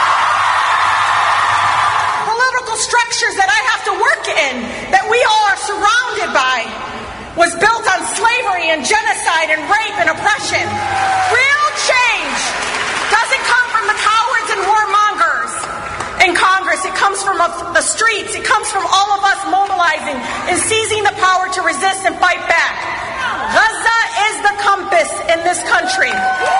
Political structures that I have to work in, that we all are surrounded by, was built on slavery and genocide and rape and oppression. Real change doesn't come from the cowards and warmongers in Congress. It comes from the streets. It comes from all of us mobilizing and seizing the power to resist and fight back. Gaza is the compass in this country.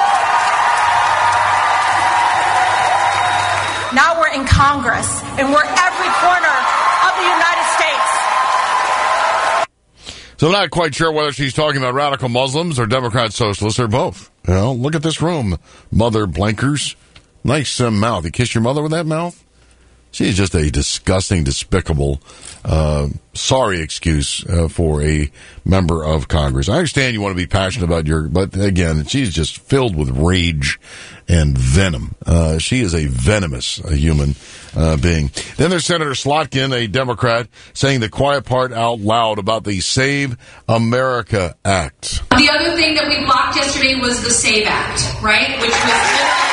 Now we're in Congress, and we're every corner of the United States. So I'm not quite sure whether she's talking about radical Muslims or Democrat socialists or both. You know, look at this room, mother blankers. Nice uh, mouth. You kiss your mother with that mouth? She's just a disgusting, despicable, uh, sorry excuse uh, for a member of Congress. I understand you want to be passionate about your, but again, she's just filled with rage and venom. Uh, she is a venomous uh, human uh, being. Then there's Senator Slotkin, a Democrat, saying the quiet part out loud about the Save America Act. The other thing that we blocked yesterday was the SAVE Act, right? Which was literally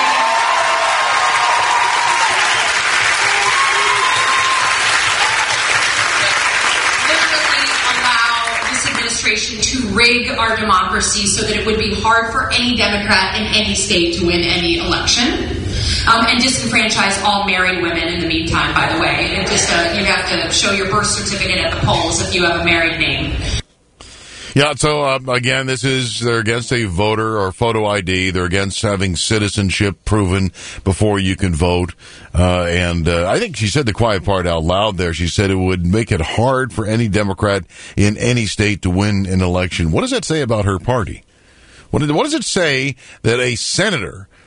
to rig our democracy so that it would be hard for any Democrat in any state to win any election, um, and disenfranchise all married women in the meantime, by the way. And just uh, you have to show your birth certificate at the polls if you have a married name. Yeah, so uh, again, this is, they're against a voter or photo I D. They're against having citizenship proven before you can vote. Uh, and uh, I think she said the quiet part out loud there. She said it would make it hard for any Democrat in any state to win an election. What does that say about her party? What, what does it say that a senator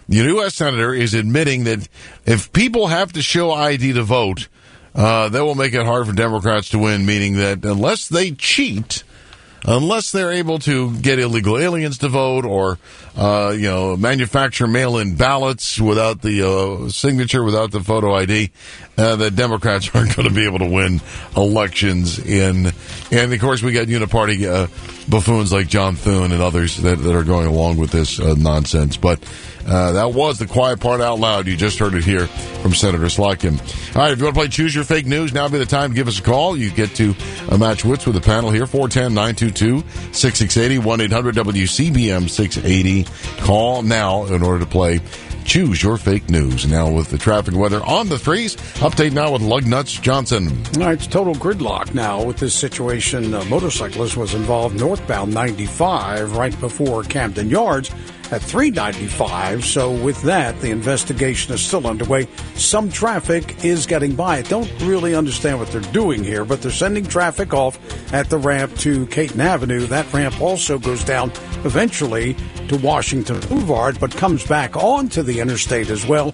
the U S senator is admitting that if people have to show I D to vote, uh, that will make it hard for Democrats to win, meaning that unless they cheat, unless they're able to get illegal aliens to vote or, uh, you know, manufacture mail-in ballots without the uh, signature, without the photo I D, uh, the Democrats aren't going to be able to win elections in. And, of course, we got uniparty uh, buffoons like John Thune and others that, that are going along with this uh, nonsense. But uh, that was the quiet part out loud. You just heard it here from Senator Slotkin. All right, if you want to play Choose Your Fake News, now would be the time to give us a call. You get to uh, match wits with the panel here, four one zero, nine two two, six six eight zero, one eight hundred W C B M six eighty. Call now in order to play Choose Your Fake News. Now with the traffic weather on the threes, update now with Lugnuts Johnson. All right, it's total gridlock now with this situation. A motorcyclist was involved northbound ninety-five right before Camden Yards at three ninety-five. So with that, the investigation is still underway. Some traffic is getting by. I don't really understand what they're doing here, but they're sending traffic off at the ramp to Caton Avenue. That ramp also goes down eventually to Washington Boulevard, but comes back onto the interstate as well.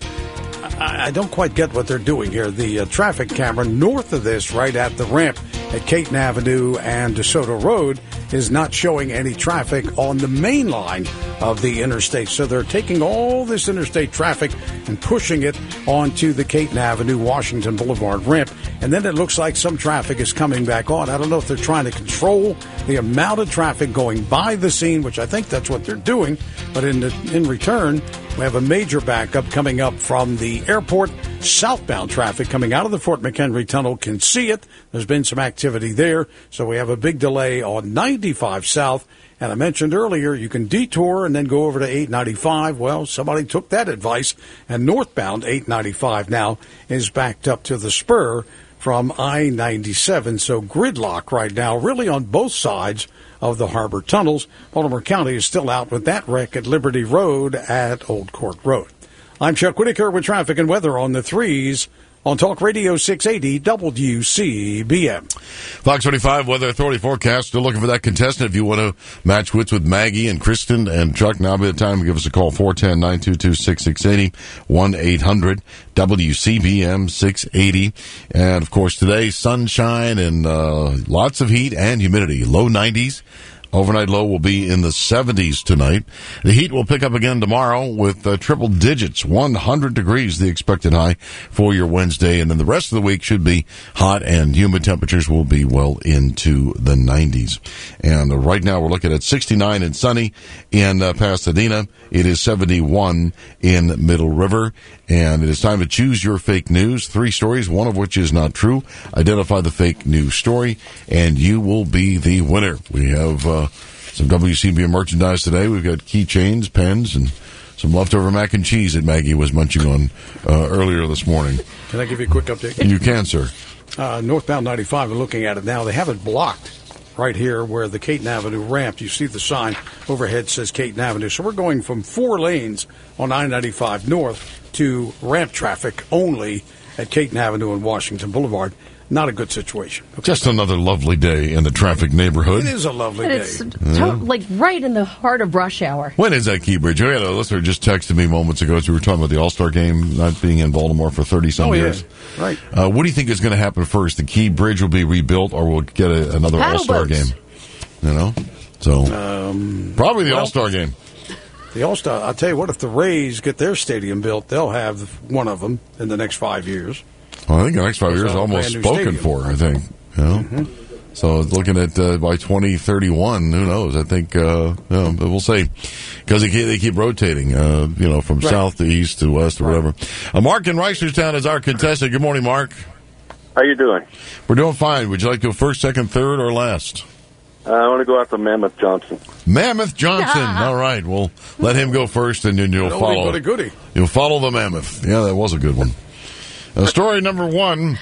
I, I don't quite get what they're doing here. The uh, traffic camera north of this, right at the ramp at Caton Avenue and DeSoto Road, is not showing any traffic on the main line of the interstate. So they're taking all this interstate traffic and pushing it onto the Caton Avenue, Washington Boulevard ramp. And then it looks like some traffic is coming back on. I don't know if they're trying to control the amount of traffic going by the scene, which I think that's what they're doing. But in the, in return, we have a major backup coming up from the airport. Southbound traffic coming out of the Fort McHenry Tunnel can see it. There's been some activity there. So we have a big delay on ninety-five South. And I mentioned earlier, you can detour and then go over to eight ninety-five. Well, somebody took that advice. And northbound eight ninety-five now is backed up to the spur from I ninety-seven. So gridlock right now, really on both sides of the harbor tunnels. Baltimore County is still out with that wreck at Liberty Road at Old Court Road. I'm Chuck Whitaker with traffic and weather on the threes on Talk Radio six eighty W C B M. Fox twenty-five Weather Authority forecast. Still looking for that contestant. If you want to match wits with Maggie and Kristen and Chuck, now be the time to give us a call. four one zero, nine two two, six six eight zero, one eight hundred W C B M six eighty. And, of course, today, sunshine and uh, lots of heat and humidity. Low nineties. Overnight low will be in the seventies tonight. The heat will pick up again tomorrow with uh, triple digits, one hundred degrees the expected high for your Wednesday. And then the rest of the week should be hot and humid. Temperatures will be well into the nineties. And uh, right now we're looking at sixty-nine and sunny in uh, Pasadena. It is seventy-one in Middle River. And it is time to choose your fake news. Three stories, one of which is not true. Identify the fake news story, and you will be the winner. We have uh, some W C B M merchandise today. We've got keychains, pens, and some leftover mac and cheese that Maggie was munching on uh, earlier this morning. Can I give you a quick update? You can, sir. Uh, northbound ninety-five, we're looking at it now. They have it blocked right here where the Caton Avenue ramp, you see the sign overhead says Caton Avenue. So we're going from four lanes on I ninety-five north to ramp traffic only at Caton Avenue and Washington Boulevard. Not a good situation. Okay. Just another lovely day in the traffic neighborhood. It is a lovely and day. It's Yeah. to- like right in the heart of rush hour. When is that Key Bridge? I had a listener just texted me moments ago as we were talking about the All-Star game not being in Baltimore for thirty-some Oh, yeah. years. Right. Uh, what do you think is going to happen first? The Key Bridge will be rebuilt, or we'll get a, another Paddle All-Star boats. game? You know? So, Um, probably the well, All-Star game. The All-Star, I'll tell you what, if the Rays get their stadium built, they'll have one of them in the next five years. Well, I think the next five It's years is a almost brand new spoken stadium. for, I think. You know? Mm-hmm. So looking at uh, by twenty thirty-one, who knows? I think, uh, you know, but we'll see. Because they keep, they keep rotating, uh, you know, from Right. south to east to west or whatever. Uh, Mark in Reisterstown is our contestant. Good morning, Mark. How you doing? We're doing fine. Would you like to go first, second, third, or last? Uh, I want to go after Mammoth Johnson. Mammoth Johnson. All right. Well, let him go first, and then you'll An oldie follow. but a goodie. You'll follow the Mammoth. Yeah, that was a good one. Uh, story number one.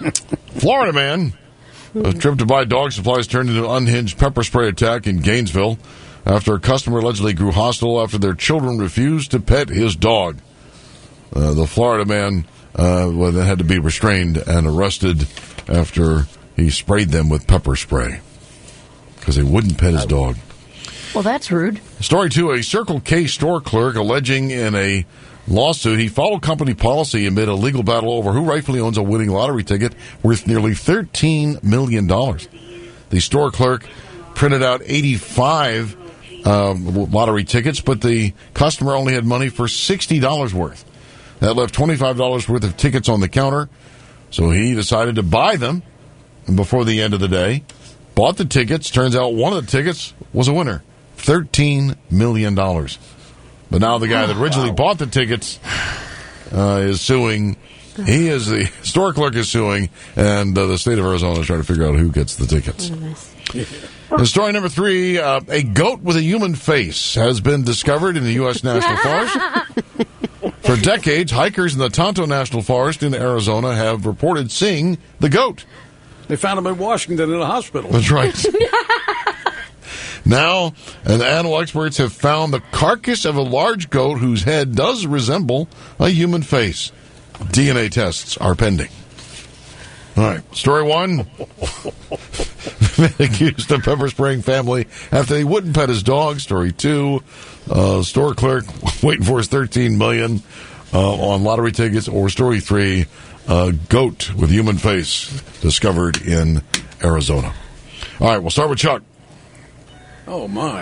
Florida man. A trip to buy dog supplies turned into an unhinged pepper spray attack in Gainesville after a customer allegedly grew hostile after their children refused to pet his dog. Uh, the Florida man uh, well, then had to be restrained and arrested after he sprayed them with pepper spray because they wouldn't pet his dog. Well, that's rude. Story two, a Circle K store clerk alleging in a lawsuit he followed company policy amid a legal battle over who rightfully owns a winning lottery ticket worth nearly thirteen million dollars. The store clerk printed out eighty-five um, lottery tickets, but the customer only had money for sixty dollars worth. That left twenty-five dollars worth of tickets on the counter, so he decided to buy them before the end of the day. Bought the tickets. Turns out one of the tickets was a winner. thirteen million dollars. But now the guy that originally bought the tickets uh, is suing. He is the store clerk is suing, and uh, the state of Arizona is trying to figure out who gets the tickets. And story number three, uh, a goat with a human face has been discovered in the U S National Forest. For decades, hikers in the Tonto National Forest in Arizona have reported seeing the goat. They found him in Washington in a hospital. That's right. Now, and animal experts have found the carcass of a large goat whose head does resemble a human face. D N A tests are pending. All right, story one. Accused of pepper spraying family after they wouldn't pet his dog. Story two, uh, store clerk waiting for his thirteen million dollars uh, on lottery tickets. Or story three, uh, goat with human face discovered in Arizona. All right, we'll start with Chuck. Oh, my.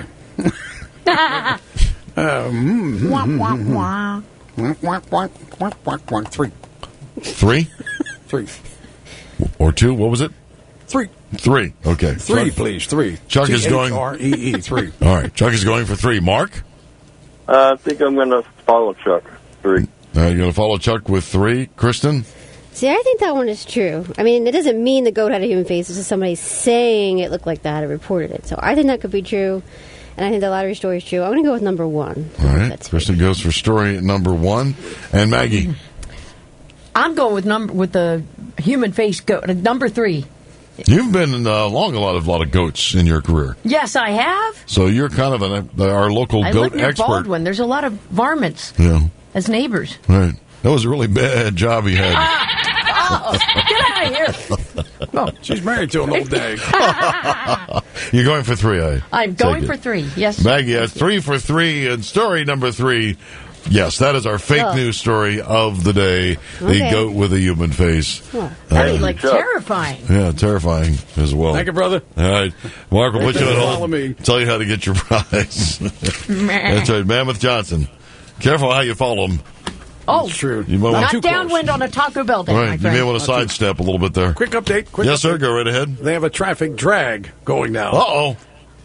um, Wah, wah, wah. Three. Three? Three. Or two? What was it? Three. Three. Okay. Three, Chuck, please. Three. Chuck is going. T H R E E, three. All right. Chuck is going for three. Mark? Uh, I think I'm going to follow Chuck. Three. Uh, you're going to follow Chuck with three. Kristen? See, I think that one is true. I mean, it doesn't mean the goat had a human face. It's just somebody saying it looked like that and reported it. So I think that could be true. And I think the lottery story is true. I'm going to go with number one. All right. Kristen goes for story number one. And Maggie? I'm going with number with the human face goat. Number three. You've been uh, along a lot of lot of goats in your career. Yes, I have. So you're kind of an, uh, our local I goat live near expert. Baldwin. There's a lot of varmints Yeah. as neighbors. Right. That was a really bad job he had. Ah, oh, get out of here. Oh, she's married to an old dag. You're going for three, I I'm going take for it. three. Yes. Maggie has three for three, and story number three. Yes, that is our fake Oh. news story of the day. The Okay. goat with a human face. Huh. That'd be Uh, like terrifying. Yeah, terrifying as well. Thank you, brother. All right. Mark will put you on Follow hold. me. Tell you how to get your prize. That's right. Mammoth Johnson. Careful how you follow him. Oh, true. You might not want- downwind on a Taco Bell day, All my right. You friend. may want to sidestep a little bit there. Quick update. Quick Yes, update. sir. Go right ahead. They have a traffic drag going now. Uh-oh.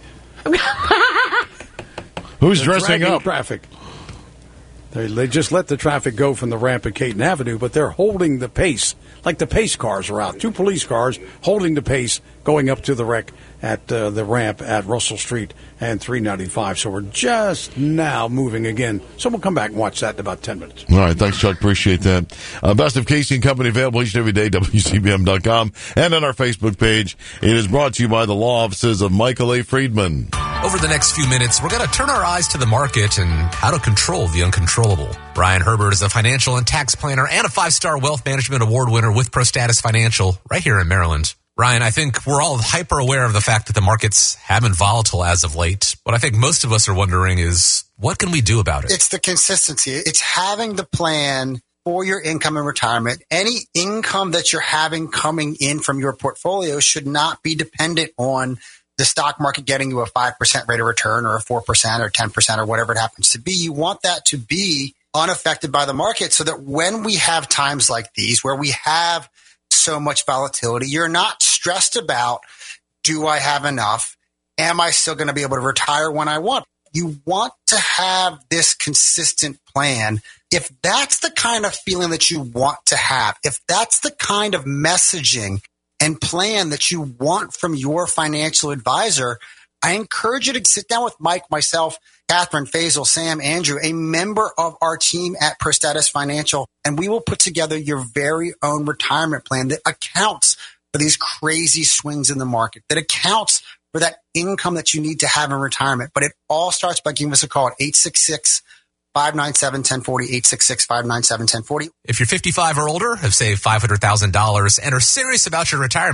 Who's They're dressing dragging up? Traffic. They, they just let the traffic go from the ramp at Caton Avenue, but they're holding the pace, like the pace cars are out. Two police cars holding the pace going up to the wreck at uh, the ramp at Russell Street and three ninety-five. So we're just now moving again. So we'll come back and watch that in about ten minutes. All right, thanks, Chuck. Appreciate that. Uh, Best of Casey and Company available each and every day, W C B M dot com, and on our Facebook page. It is brought to you by the law offices of Michael A. Friedman. Over the next few minutes, we're going to turn our eyes to the market and how to control the uncontrollable. Brian Herbert is a financial and tax planner and a five-star wealth management award winner with ProStatus Financial right here in Maryland. Ryan, I think we're all hyper aware of the fact that the markets have been volatile as of late. What I think most of us are wondering is, what can we do about it? It's the consistency. It's having the plan for your income and retirement. Any income that you're having coming in from your portfolio should not be dependent on the stock market getting you a five percent rate of return or a four percent or ten percent or whatever it happens to be. You want that to be unaffected by the market so that when we have times like these where we have so much volatility, you're not stressed about, do I have enough? Am I still going to be able to retire when I want? You want to have this consistent plan. If that's the kind of feeling that you want to have, if that's the kind of messaging and plan that you want from your financial advisor, I encourage you to sit down with Mike, myself, Catherine, Faisal, Sam, Andrew, a member of our team at ProStatus Financial, and we will put together your very own retirement plan that accounts for these crazy swings in the market, that accounts for that income that you need to have in retirement. But it all starts by giving us a call at eight six six, five nine seven, one zero four zero, eight six six, five nine seven, one zero four zero. If you're fifty-five or older, have saved five hundred thousand dollars, and are serious about your retirement,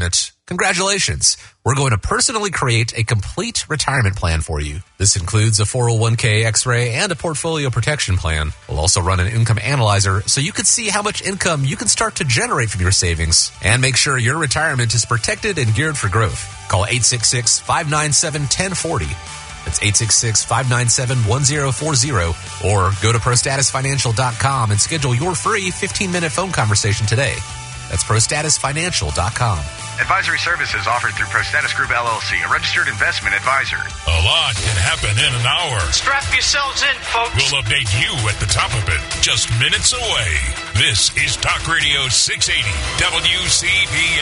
Congratulations. We're going to personally create a complete retirement plan for you. This includes a four oh one k X-ray and a portfolio protection plan. We'll also run an income analyzer so you can see how much income you can start to generate from your savings and make sure your retirement is protected and geared for growth. Call eight six six, five nine seven, one oh four oh. That's eight six six, five nine seven, one oh four oh. Or go to pro status financial dot com and schedule your free fifteen-minute phone conversation today. That's pro status financial dot com. Advisory services offered through ProStatus Group, L L C, a registered investment advisor. A lot can happen in an hour. Strap yourselves in, folks. We'll update you at the top of it, just minutes away. This is Talk Radio six eighty W C B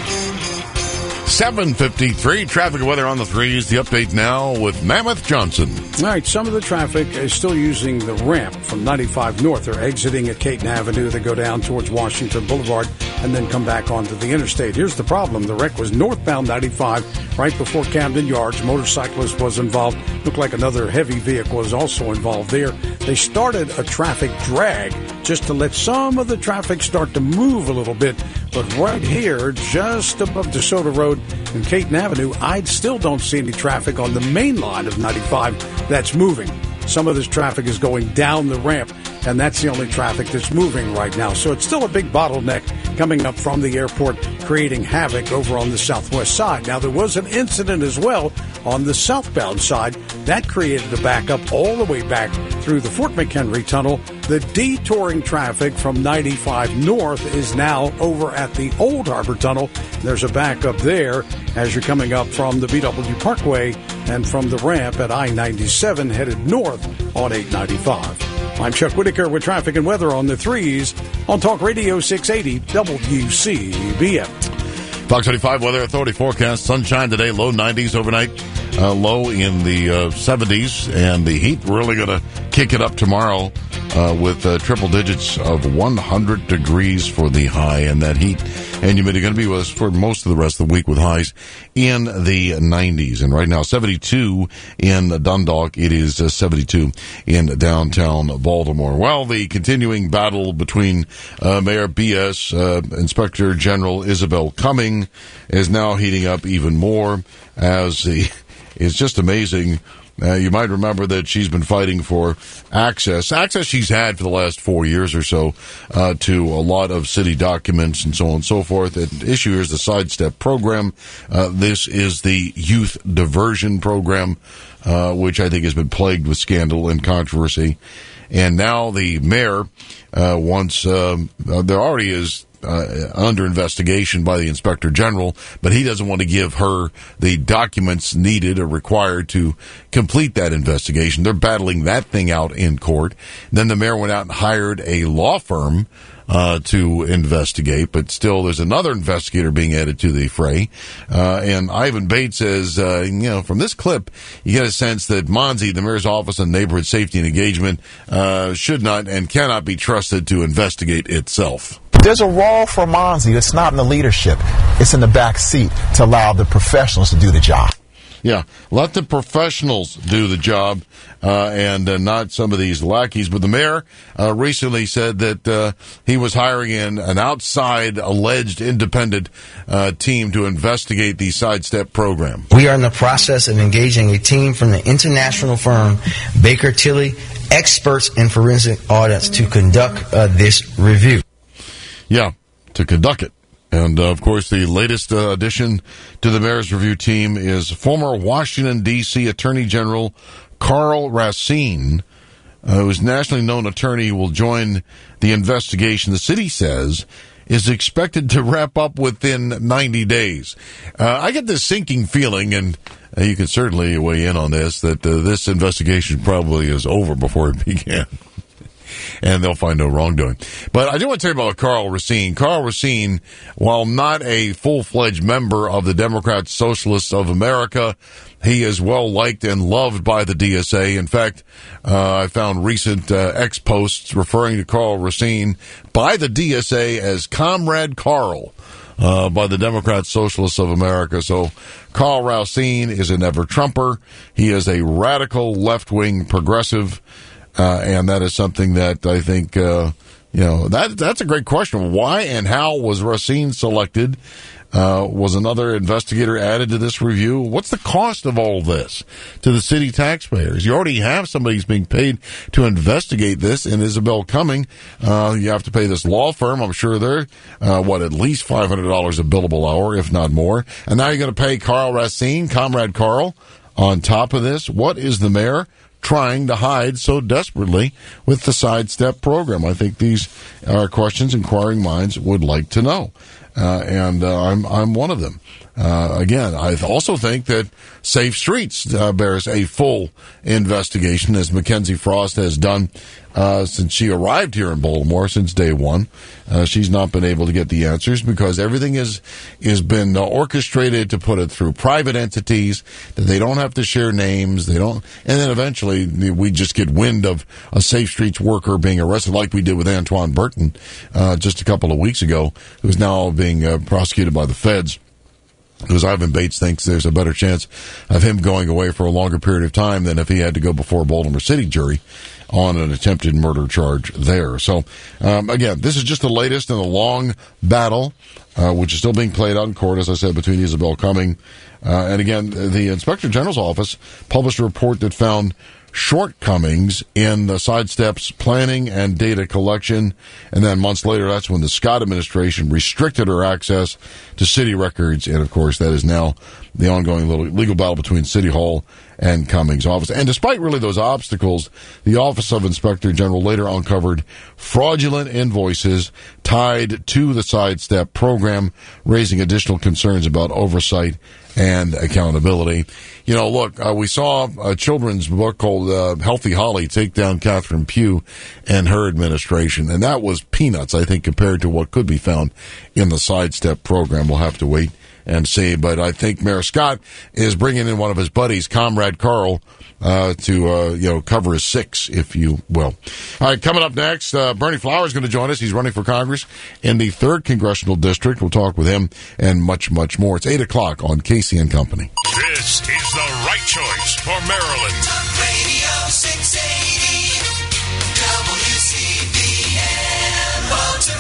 M. seven fifty-three, traffic and weather on the threes. The update now with Mammoth Johnson. All right, some of the traffic is still using the ramp from ninety-five north. They're exiting at Caton Avenue. They go down towards Washington Boulevard and then come back onto the interstate. Here's the problem. The wreck was northbound ninety-five right before Camden Yards. Motorcyclist was involved. Looked like another heavy vehicle was also involved there. They started a traffic drag just to let some of the traffic start to move a little bit. But right here, just above DeSoto Road and Caton Avenue, I still don't see any traffic on the main line of ninety-five that's moving. Some of this traffic is going down the ramp, and that's the only traffic that's moving right now. So it's still a big bottleneck coming up from the airport, creating havoc over on the southwest side. Now, there was an incident as well on the southbound side. That created a backup all the way back through the Fort McHenry Tunnel. The detouring traffic from ninety-five north is now over at the Old Harbor Tunnel. There's a backup there as you're coming up from the B W Parkway and from the ramp at I ninety-seven headed north on eight ninety-five. I'm Chuck Whitaker with traffic and weather on the threes on Talk Radio six eighty W C B M. Fox twenty-five Weather Authority forecast. Sunshine today, low nineties overnight, uh, low in the uh, seventies, and the heat really going to kick it up tomorrow uh, with uh, triple digits of one hundred degrees for the high, and that heat and humidity going to be with us for most of the rest of the week with highs in the nineties. And right now, seventy-two in Dundalk. It is uh, seventy-two in downtown Baltimore. Well, the continuing battle between uh, Mayor B S, uh, Inspector General Isabel Cumming, is now heating up even more as the, it's just amazing. Uh, you might remember that she's been fighting for access, access she's had for the last four years or so uh, to a lot of city documents and so on and so forth. And issue here is the Sidestep program. Uh, this is the youth diversion program, uh, which I think has been plagued with scandal and controversy. And now the mayor uh, wants, um, uh, there already is Uh, under investigation by the Inspector General, but he doesn't want to give her the documents needed or required to complete that investigation. They're battling that thing out in court. Then the mayor went out and hired a law firm uh, to investigate, but still there's another investigator being added to the fray. Uh, and Ivan Bates says, uh, you know, from this clip, you get a sense that Monzi, the mayor's office on neighborhood safety and engagement, uh, should not and cannot be trusted to investigate itself. There's a role for Monzi. It's not in the leadership. It's in the back seat to allow the professionals to do the job. Yeah, let the professionals do the job uh, and uh, not some of these lackeys. But the mayor uh, recently said that uh, he was hiring in an outside alleged independent uh, team to investigate the Sidestep program. We are in the process of engaging a team from the international firm Baker Tilly, experts in forensic audits, to conduct uh, this review. Yeah, to conduct it. And, uh, of course, the latest uh, addition to the mayor's review team is former Washington, D C Attorney General Karl Racine, uh, who's nationally known attorney, will join the investigation. The city says is expected to wrap up within ninety days. Uh, I get this sinking feeling, and uh, you can certainly weigh in on this, that uh, this investigation probably is over before it began. And they'll find no wrongdoing. But I do want to tell you about Karl Racine. Karl Racine, while not a full-fledged member of the Democrat Socialists of America, he is well liked and loved by the D S A. In fact, uh, I found recent uh, X-posts referring to Karl Racine by the D S A as Comrade Karl. Uh, by the Democrat Socialists of America. So Karl Racine is a never-Trumper. He is a radical left-wing progressive. Uh, and that is something that I think uh, You know, that that's a great question. Why and how was Racine selected? Uh, was another investigator added to this review? What's the cost of all this to the city taxpayers? You already have somebody who's being paid to investigate this in Isabel Cumming. Uh, you have to pay this law firm. I'm sure they're, uh, what, at least five hundred dollars a billable hour, if not more. And now you're going to pay Carl Racine, Comrade Carl, on top of this. What is the mayor trying to hide so desperately with the sidestep program? I think these are questions inquiring minds would like to know. Uh, and uh, I'm I'm one of them. Uh, again, I also think that Safe Streets uh, bears a full investigation, as Mackenzie Frost has done uh, since she arrived here in Baltimore, since day one. Uh, she's not been able to get the answers because everything is is been uh, orchestrated to put it through private entities that they don't have to share names. They don't, and then eventually we just get wind of a Safe Streets worker being arrested, like we did with Antoine Burton uh, just a couple of weeks ago, who's now being uh, prosecuted by the feds. Because Ivan Bates thinks there's a better chance of him going away for a longer period of time than if he had to go before a Baltimore City jury on an attempted murder charge there. So, um, again, this is just the latest in a long battle, uh, which is still being played out in court, as I said, between Isabel Cumming. Uh, and again, the Inspector General's office published a report that found shortcomings in the sidesteps planning and data collection. And then months later, that's when the Scott administration restricted her access to city records. And of course, that is now the ongoing legal battle between City Hall and Cummings' office. And despite really those obstacles, the Office of Inspector General later uncovered fraudulent invoices tied to the sidestep program, raising additional concerns about oversight and accountability. You know, look, uh, we saw a children's book called uh, Healthy Holly take down Catherine Pugh and her administration, and that was peanuts, I think, compared to what could be found in the sidestep program. We'll have to wait and see, but I think Mayor Scott is bringing in one of his buddies, Comrade Carl, uh, to, uh, you know, cover his six, if you will. All right, coming up next, uh, Bernie Flowers is going to join us. He's running for Congress in the third Congressional District. We'll talk with him and much, much more. It's eight o'clock on Casey and Company. This is the right choice for Maryland. Talk Radio six eighty, W C B N,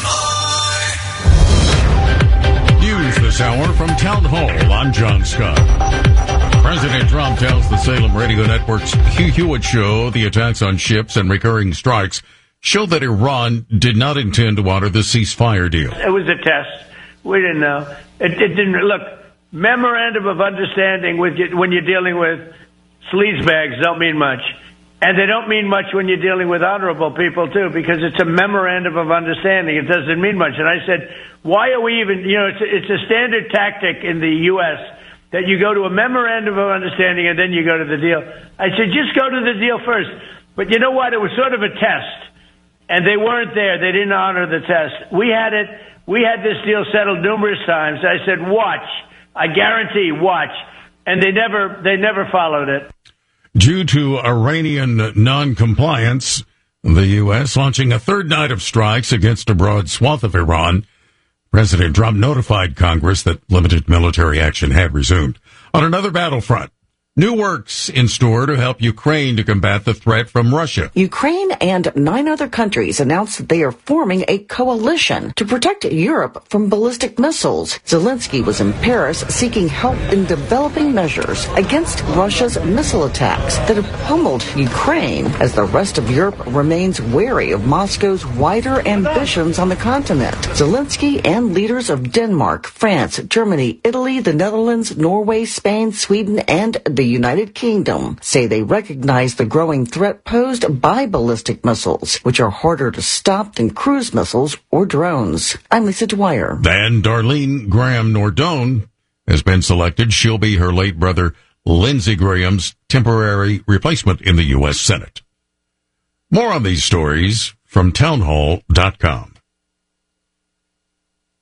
Baltimore. News this hour from Town Hall. I'm John Scott. President Trump tells the Salem Radio Network's Hugh Hewitt show the attacks on ships and recurring strikes show that Iran did not intend to honor the ceasefire deal. It was a test. We didn't know. It, it didn't look. Memorandum of understanding with you, when you're dealing with sleazebags don't mean much. And they don't mean much when you're dealing with honorable people, too, because it's a memorandum of understanding. It doesn't mean much. And I said, why are we even, you know, it's a, it's a standard tactic in the U S that you go to a memorandum of understanding and then you go to the deal. I said, just go to the deal first. But you know what? It was sort of a test. And they weren't there. They didn't honor the test. We had it. We had this deal settled numerous times. I said, watch. I guarantee, watch. And they never, they never followed it. Due to Iranian non-compliance, the U S launching a third night of strikes against a broad swath of Iran. President Trump notified Congress that limited military action had resumed. On another battlefront, new works in store to help Ukraine to combat the threat from Russia. Ukraine and nine other countries announced that they are forming a coalition to protect Europe from ballistic missiles. Zelensky was in Paris seeking help in developing measures against Russia's missile attacks that have pummeled Ukraine, as the rest of Europe remains wary of Moscow's wider ambitions on the continent. Zelensky and leaders of Denmark, France, Germany, Italy, the Netherlands, Norway, Spain, Sweden, and the United Kingdom say they recognize the growing threat posed by ballistic missiles, which are harder to stop than cruise missiles or drones. I'm Lisa Dwyer. And Darlene Graham Nordone has been selected. She'll be her late brother Lindsey Graham's temporary replacement in the U S Senate. More on these stories from townhall dot com.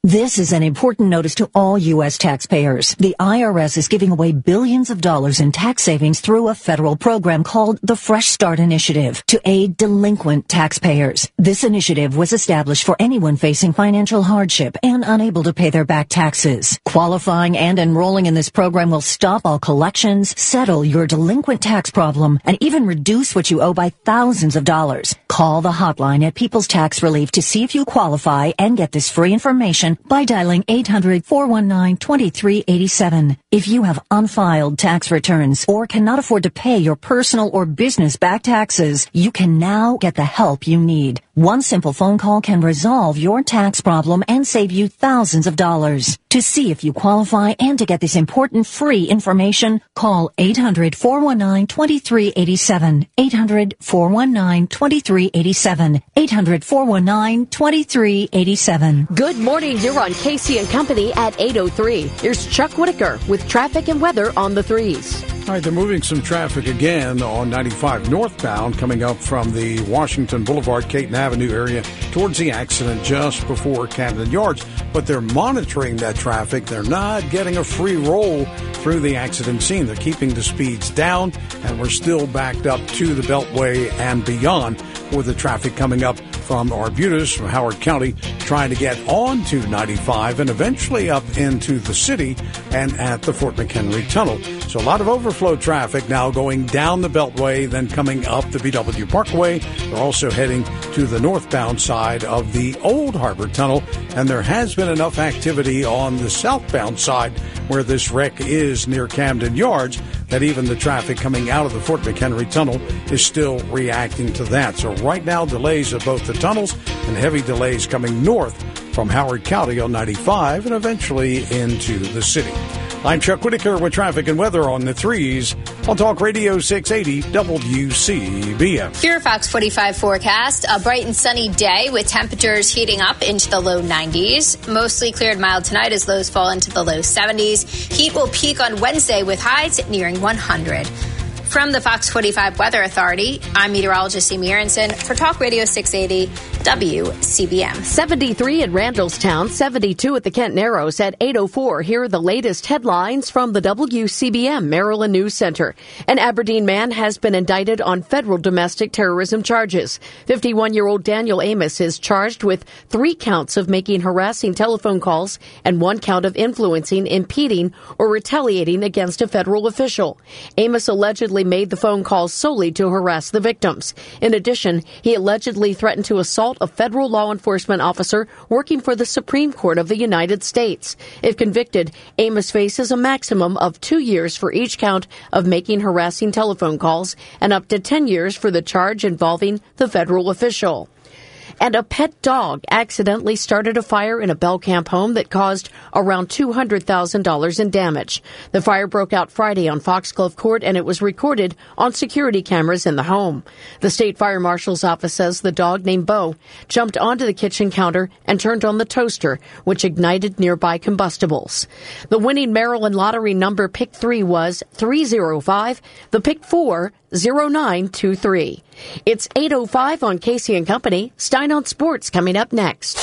This is an important notice to all U S taxpayers. The I R S is giving away billions of dollars in tax savings through a federal program called the Fresh Start Initiative to aid delinquent taxpayers. This initiative was established for anyone facing financial hardship and unable to pay their back taxes. Qualifying and enrolling in this program will stop all collections, settle your delinquent tax problem, and even reduce what you owe by thousands of dollars. Call the hotline at People's Tax Relief to see if you qualify and get this free information by dialing eight hundred, four one nine, two three eight seven. If you have unfiled tax returns or cannot afford to pay your personal or business back taxes, you can now get the help you need. One simple phone call can resolve your tax problem and save you thousands of dollars. To see if you qualify and to get this important free information, call eight hundred, four one nine, two three eight seven. eight hundred, four one nine, two three eight seven. eight hundred, four one nine, two three eight seven. Good morning. You're on Casey and Company at eight oh three. Here's Chuck Whitaker with traffic and weather on the threes. All right, they're moving some traffic again on ninety-five northbound coming up from the Washington Boulevard, Caton Avenue area towards the accident just before Camden Yards. But they're monitoring that traffic. They're not getting a free roll through the accident scene. They're keeping the speeds down, and we're still backed up to the Beltway and beyond for the traffic coming up from Arbutus, from Howard County, trying to get on to ninety-five and eventually up into the city and at the Fort McHenry Tunnel. So a lot of overflow traffic now going down the Beltway, then coming up the B W Parkway. They're also heading to the northbound side of the Old Harbor Tunnel, and there has been enough activity on the southbound side where this wreck is near Camden Yards that even the traffic coming out of the Fort McHenry Tunnel is still reacting to that. So right now, delays at both the tunnels and heavy delays coming north from Howard County on ninety-five and eventually into the city. I'm Chuck Whitaker with traffic and weather on the threes on Talk Radio six eighty W C B M. Your Fox forty-five forecast, a bright and sunny day with temperatures heating up into the low nineties. Mostly cleared mild tonight as lows fall into the low seventies. Heat will peak on Wednesday with highs nearing one hundred. From the Fox forty-five Weather Authority, I'm meteorologist Amy Aronson for Talk Radio six eighty W C B M. seventy-three at Randallstown, seventy-two at the Kent Narrows at eight oh four. Here are the latest headlines from the W C B M Maryland News Center. An Aberdeen man has been indicted on federal domestic terrorism charges. fifty-one-year-old Daniel Amos is charged with three counts of making harassing telephone calls and one count of influencing, impeding, or retaliating against a federal official. Amos allegedly made the phone calls solely to harass the victims. In addition, he allegedly threatened to assault a federal law enforcement officer working for the Supreme Court of the United States. If convicted, Amos faces a maximum of two years for each count of making harassing telephone calls and up to ten years for the charge involving the federal official. And a pet dog accidentally started a fire in a Belcamp home that caused around two hundred thousand dollars in damage. The fire broke out Friday on Foxglove Court, and it was recorded on security cameras in the home. The state fire marshal's office says the dog named Bo jumped onto the kitchen counter and turned on the toaster, which ignited nearby combustibles. The winning Maryland lottery number pick three was three oh five. The pick four, oh nine two three. It's eight oh five on Casey and Company. Stein on Sports coming up next.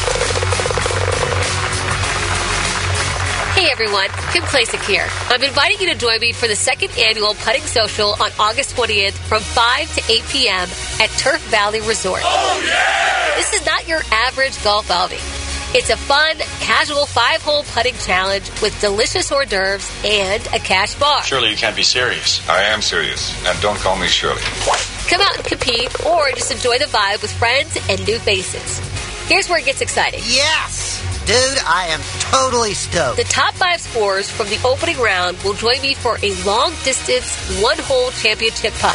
Hey everyone, Kim Klasick here. I'm inviting you to join me for the second annual Putting Social on August twentieth from five to eight p.m. at Turf Valley Resort. Oh, yeah! This is not your average golf outing. It's a fun, casual five-hole putting challenge with delicious hors d'oeuvres and a cash bar. Surely you can't be serious. I am serious, and don't call me Shirley. Come out and compete or just enjoy the vibe with friends and new faces. Here's where it gets exciting. Yes! Dude, I am totally stoked. The top five scorers from the opening round will join me for a long-distance, one-hole championship putt.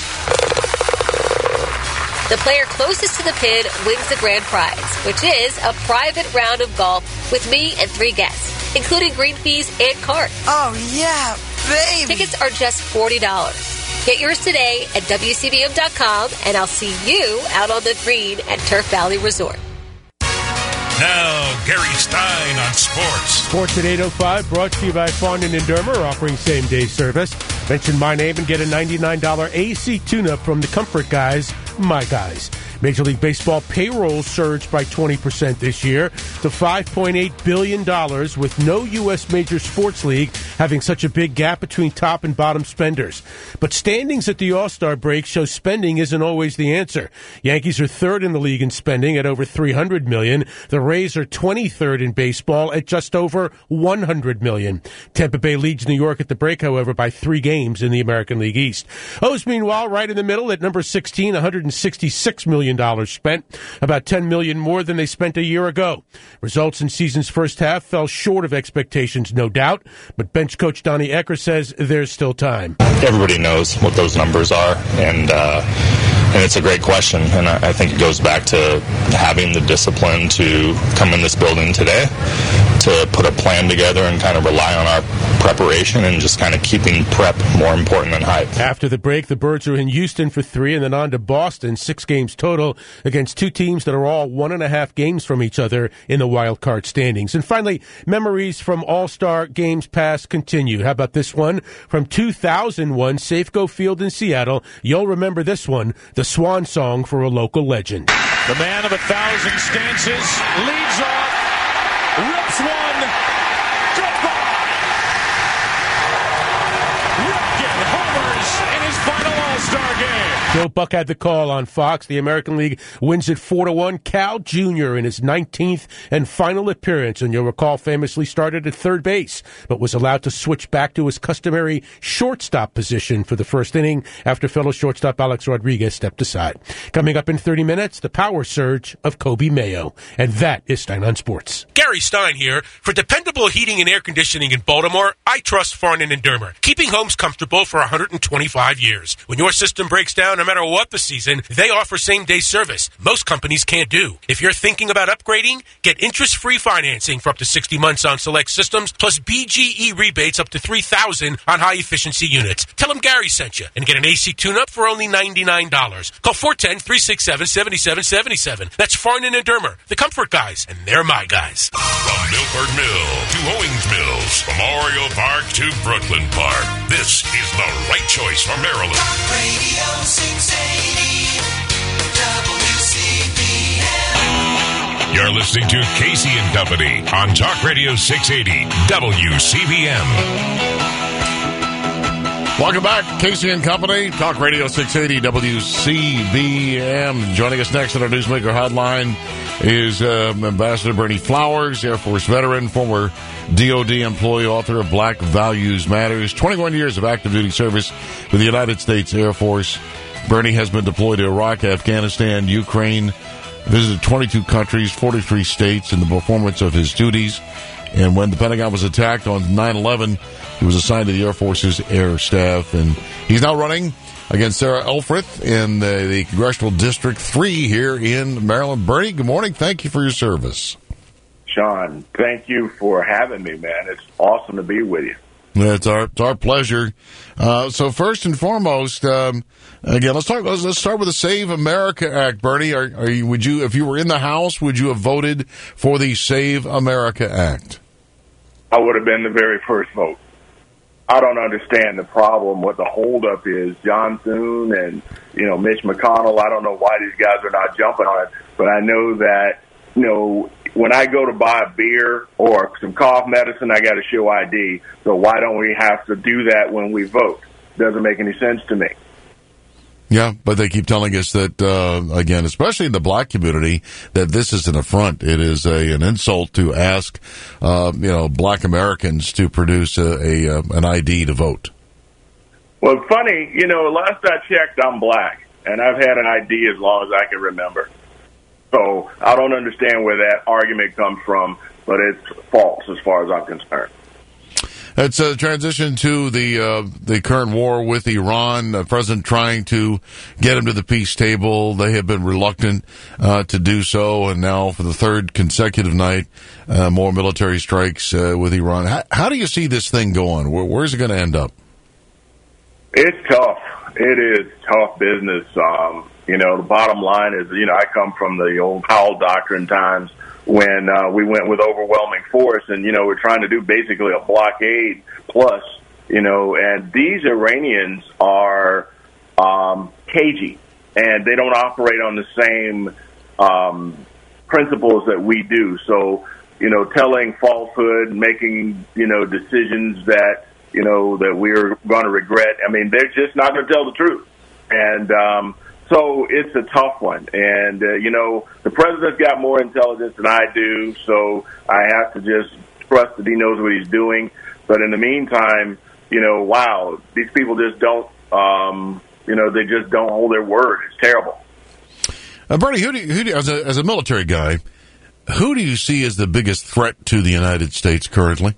The player closest to the pin wins the grand prize, which is a private round of golf with me and three guests, including green fees and cart. Oh, yeah, baby! Tickets are just forty dollars. Get yours today at W C B M dot com, and I'll see you out on the green at Turf Valley Resort. Now, Gary Stein on sports. Sports at eight oh five, brought to you by Fondant and Dermer, offering same-day service. Mention my name and get a ninety-nine dollars A C tune-up from the Comfort Guys, my guys. Major League Baseball payroll surged by twenty percent this year to five point eight billion dollars, with no U S major sports league having such a big gap between top and bottom spenders. But standings at the All-Star break show spending isn't always the answer. Yankees are third in the league in spending at over three hundred million dollars. The Rays are twenty-third in baseball at just over one hundred million dollars. Tampa Bay leads New York at the break, however, by three games in the American League East. O's, meanwhile, right in the middle at number sixteen, one hundred sixty-six million dollars spent, about ten million dollars more than they spent a year ago. Results in season's first half fell short of expectations, no doubt, but bench coach Donnie Ecker says there's still time. Everybody knows what those numbers are, and uh, and it's a great question, and I, I think it goes back to having the discipline to come in this building today, to put a plan together and kind of rely on our preparation and just kind of keeping prep more important than hype. After the break, the Birds are in Houston for three and then on to Boston, six games total against two teams that are all one and a half games from each other in the wild card standings. And finally, memories from All-Star games past continue. How about this one from two thousand one, Safeco Field in Seattle? You'll remember this one, the swan song for a local legend. The man of a thousand stances leads off, rips one, goodbye. Ripken homers in his final All-Star game. Joe Buck had the call on Fox. The American League wins it four to one. Cal Junior in his nineteenth and final appearance, and you'll recall famously started at third base, but was allowed to switch back to his customary shortstop position for the first inning after fellow shortstop Alex Rodriguez stepped aside. Coming up in thirty minutes, the power surge of Kobe Mayo. And that is Stein on Sports. Gary Stein here. For dependable heating and air conditioning in Baltimore, I trust Farnan and Dermer, keeping homes comfortable for one hundred twenty-five years. When your system breaks down, no matter what the season, they offer same-day service. Most companies can't do. If you're thinking about upgrading, get interest-free financing for up to sixty months on select systems, plus B G E rebates up to three thousand dollars on high-efficiency units. Tell them Gary sent you and get an A C tune-up for only ninety-nine dollars. Call four one zero, three six seven, seven seven seven seven. That's Farnan and Dermer, the comfort guys, and they're my guys. From Milford Mill to Owings Mills, Memorial Park to Brooklyn Park, this is the right choice for Maryland. Radio six eighty W C B M. You're listening to Casey and Company on Talk Radio six eighty W C B M. Welcome back, Casey and Company, Talk Radio six eighty W C B M. Joining us next on our Newsmaker Hotline is uh, Ambassador Bernie Flowers, Air Force veteran, former D O D employee, author of Black Values Matters, twenty-one years of active duty service with the United States Air Force. Bernie has been deployed to Iraq, Afghanistan, Ukraine, visited twenty-two countries, forty-three states in the performance of his duties. And when the Pentagon was attacked on nine eleven, he was assigned to the Air Force's air staff. And he's now running against Sarah Elfreth in the, the Congressional District three here in Maryland. Bernie, good morning. Thank you for your service. Sean, thank you for having me, man. It's awesome to be with you. It's our it's our pleasure. Uh, so first and foremost, um, again, let's talk. Let's, let's start with the Save America Act. Bernie, are, are you? Would you, if you were in the House, would you have voted for the Save America Act? I would have been the very first vote. I don't understand the problem. What the holdup is, John Thune and you know Mitch McConnell. I don't know why these guys are not jumping on it, but I know that you know. When I go to buy a beer or some cough medicine, I got to show I D. So why don't we have to do that when we vote? Doesn't make any sense to me. Yeah, but they keep telling us that, uh, again, especially in the black community, that this is an affront. It is a, an insult to ask, uh, you know, black Americans to produce a, a, an I D to vote. Well, funny, you know, last I checked, I'm black, and I've had an I D as long as I can remember. So I don't understand where that argument comes from, but it's false as far as I'm concerned. It's a transition to the uh, the current war with Iran. The president trying to get him to the peace table. They have been reluctant uh, to do so, and now for the third consecutive night, uh, more military strikes uh, with Iran. How, how do you see this thing going? Where, where's it going to end up? It's tough. It is tough business. Um, you know, the bottom line is, you know, I come from the old Powell Doctrine times when uh, we went with overwhelming force, and, you know, we're trying to do basically a blockade plus, you know, and these Iranians are um, cagey. and they don't operate on the same um, principles that we do. So, you know, telling falsehood, making, you know, decisions that, you know, that we're going to regret. I mean, they're just not going to tell the truth. And um, so it's a tough one. And, uh, you know, the president's got more intelligence than I do, so I have to just trust that he knows what he's doing. But in the meantime, you know, wow, these people just don't, um, you know, they just don't hold their word. It's terrible. Uh, Bernie, who do you, who do you, as a as a military guy, who do you see as the biggest threat to the United States currently?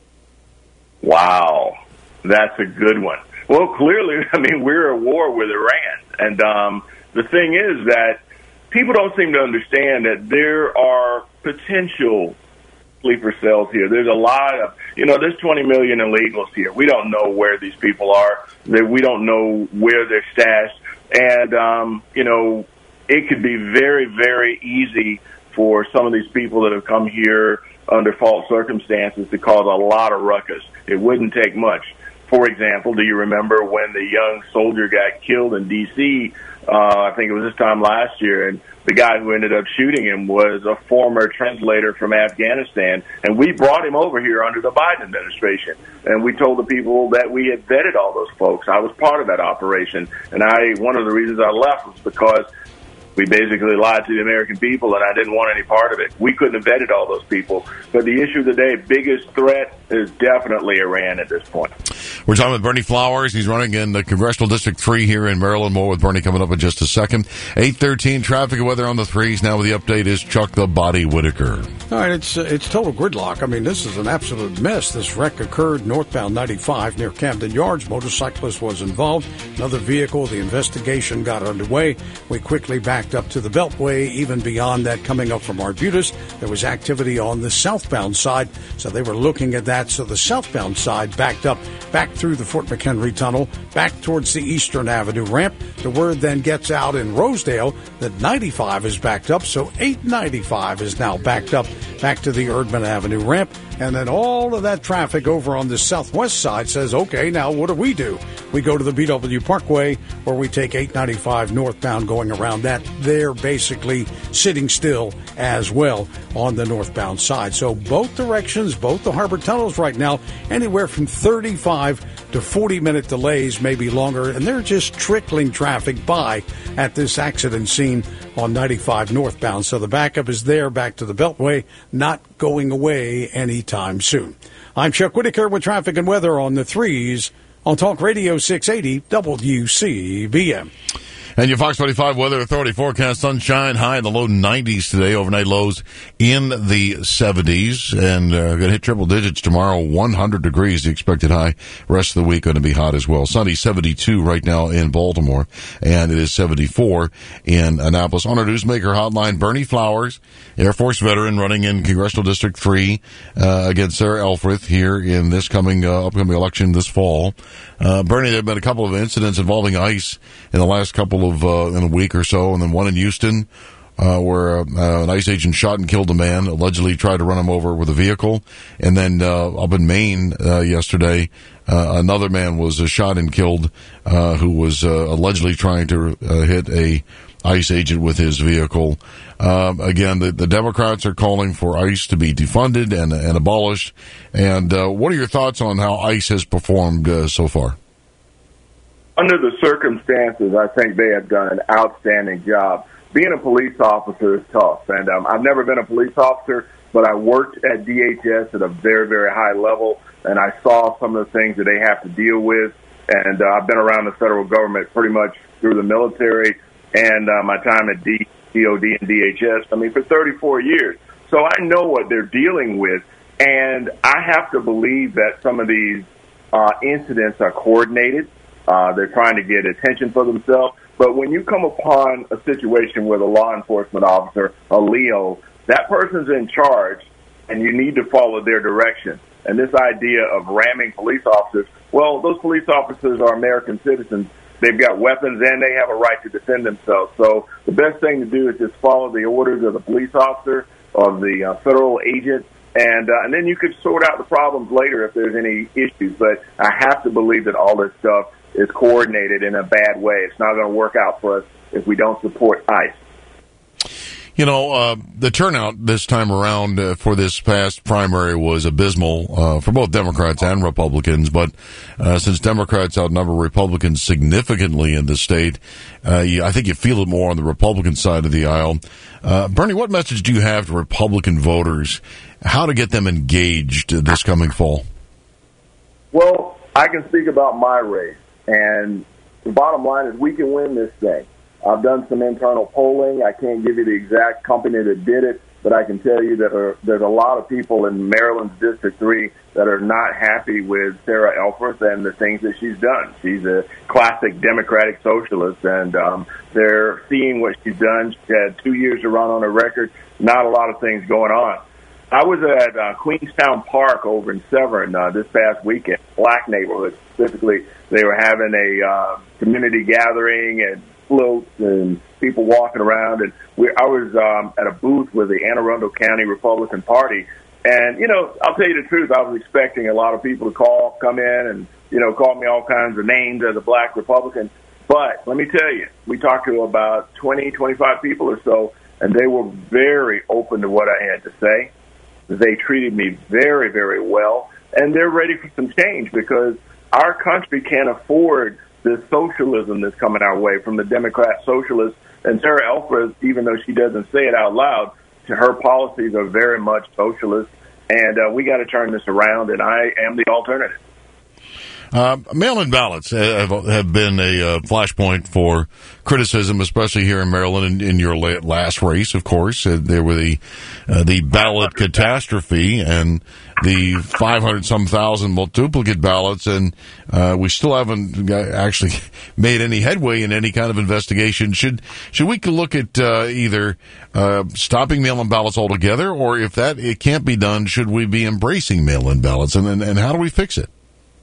Wow, that's a good one. Well, clearly, I mean, we're at war with Iran. And um, the thing is that people don't seem to understand that there are potential sleeper cells here. There's a lot of, you know, there's twenty million illegals here. We don't know where these people are. We don't know where they're stashed. And, um, you know, it could be very, very easy for some of these people that have come here under false circumstances to cause a lot of ruckus. It wouldn't take much. For example, do you remember when the young soldier got killed in D C? Uh, I think it was this time last year, and the guy who ended up shooting him was a former translator from Afghanistan, and we brought him over here under the Biden administration, and we told the people that we had vetted all those folks. I was part of that operation, and I one of the reasons I left was because we basically lied to the American people, and I didn't want any part of it. We couldn't have vetted all those people. But the issue of the day, biggest threat is definitely Iran at this point. We're talking with Bernie Flowers. He's running in the Congressional District three here in Maryland. More with Bernie coming up in just a second. eight thirteen, traffic and weather on the threes. Now with the update is Chuck the Body Whitaker. All right, it's uh, it's total gridlock. I mean, this is an absolute mess. This wreck occurred northbound ninety-five near Camden Yards. Motorcyclist was involved. Another vehicle. The investigation got underway. We quickly backed up to the Beltway. Even beyond that, coming up from Arbutus, there was activity on the southbound side. So they were looking at that. So the southbound side backed up back through the Fort McHenry Tunnel, back towards the Eastern Avenue ramp. The word then gets out in Rosedale that ninety-five is backed up. So eight ninety-five is now backed up back to the Erdman Avenue ramp. And then all of that traffic over on the southwest side says, okay, now what do we do? We go to the B W Parkway, where we take eight ninety-five northbound going around that. They're basically sitting still as well on the northbound side. So both directions, both the harbor tunnels right now, anywhere from thirty-five to forty minute delays, maybe longer, and they're just trickling traffic by at this accident scene on ninety-five northbound. So the backup is there back to the Beltway, not going away anytime soon. I'm Chuck Whitaker with traffic and weather on the threes on Talk Radio six eighty W C B M. And your Fox twenty-five Weather Authority forecast: sunshine, high in the low nineties today, overnight lows in the seventies, and uh, going to hit triple digits tomorrow, one hundred degrees the expected high. Rest of the week going to be hot as well. Sunny, seventy-two right now in Baltimore, and it is seventy-four in Annapolis. On our newsmaker hotline, Bernie Flowers, Air Force veteran, running in Congressional District three uh, against Sarah Elfreth here in this coming uh, upcoming election this fall. Uh, Bernie, there have been a couple of incidents involving ICE in the last couple of, uh, in a week or so, and then one in Houston, uh, where, uh, an ICE agent shot and killed a man, allegedly tried to run him over with a vehicle. And then, uh, up in Maine, uh, yesterday, uh, another man was uh, shot and killed, uh, who was, uh, allegedly trying to, uh, hit a ICE agent with his vehicle. Um, again, the, the Democrats are calling for ICE to be defunded and, and abolished. And uh, what are your thoughts on how ICE has performed uh, so far? Under the circumstances, I think they have done an outstanding job. Being a police officer is tough, and um, I've never been a police officer, but I worked at D H S at a very, very high level, and I saw some of the things that they have to deal with. And uh, I've been around the federal government pretty much through the military and uh, my time at D- DOD and D H S, I mean, for thirty-four years. So I know what they're dealing with, and I have to believe that some of these uh, incidents are coordinated. Uh, they're trying to get attention for themselves. But when you come upon a situation with a law enforcement officer, a Leo, that person's in charge, and you need to follow their direction. And this idea of ramming police officers, well, those police officers are American citizens. They've got weapons, and they have a right to defend themselves. So the best thing to do is just follow the orders of the police officer or the uh, federal agent, and uh, and then you could sort out the problems later if there's any issues. But I have to believe that all this stuff is coordinated in a bad way. It's not going to work out for us if we don't support ICE. You know, uh, the turnout this time around uh, for this past primary was abysmal uh, for both Democrats and Republicans. But uh, since Democrats outnumber Republicans significantly in the state, uh, you, I think you feel it more on the Republican side of the aisle. Uh, Bernie, what message do you have to Republican voters? How to get them engaged this coming fall? Well, I can speak about my race, and the bottom line is we can win this thing. I've done some internal polling. I can't give you the exact company that did it, but I can tell you that are, there's a lot of people in Maryland's District three that are not happy with Sarah Elfreth and the things that she's done. She's a classic Democratic socialist, and um, they're seeing what she's done. She had two years to run on her record, not a lot of things going on. I was at uh, Queenstown Park over in Severn uh, this past weekend, black neighborhood specifically. They were having a uh, community gathering and floats and people walking around, and we, I was um, at a booth with the Anne Arundel County Republican Party, and, you know, I'll tell you the truth, I was expecting a lot of people to call, come in and, you know, call me all kinds of names as a black Republican, but let me tell you, we talked to about twenty, twenty-five people or so, and they were very open to what I had to say. They treated me very, very well, and they're ready for some change because our country can't afford the socialism that's coming our way from the Democrat socialists. And Sarah Elfreth, even though she doesn't say it out loud, her policies are very much socialist. And uh, we got to turn this around, and I am the alternative. Uh, mail-in ballots have, have been a uh, flashpoint for criticism, especially here in Maryland in, in your last race, of course. Uh, there were the uh, the ballot catastrophe and the five hundred some thousand duplicate ballots, and uh, we still haven't actually made any headway in any kind of investigation. Should should we look at uh, either uh, stopping mail-in ballots altogether, or if that it can't be done, should we be embracing mail-in ballots, and, and, and how do we fix it?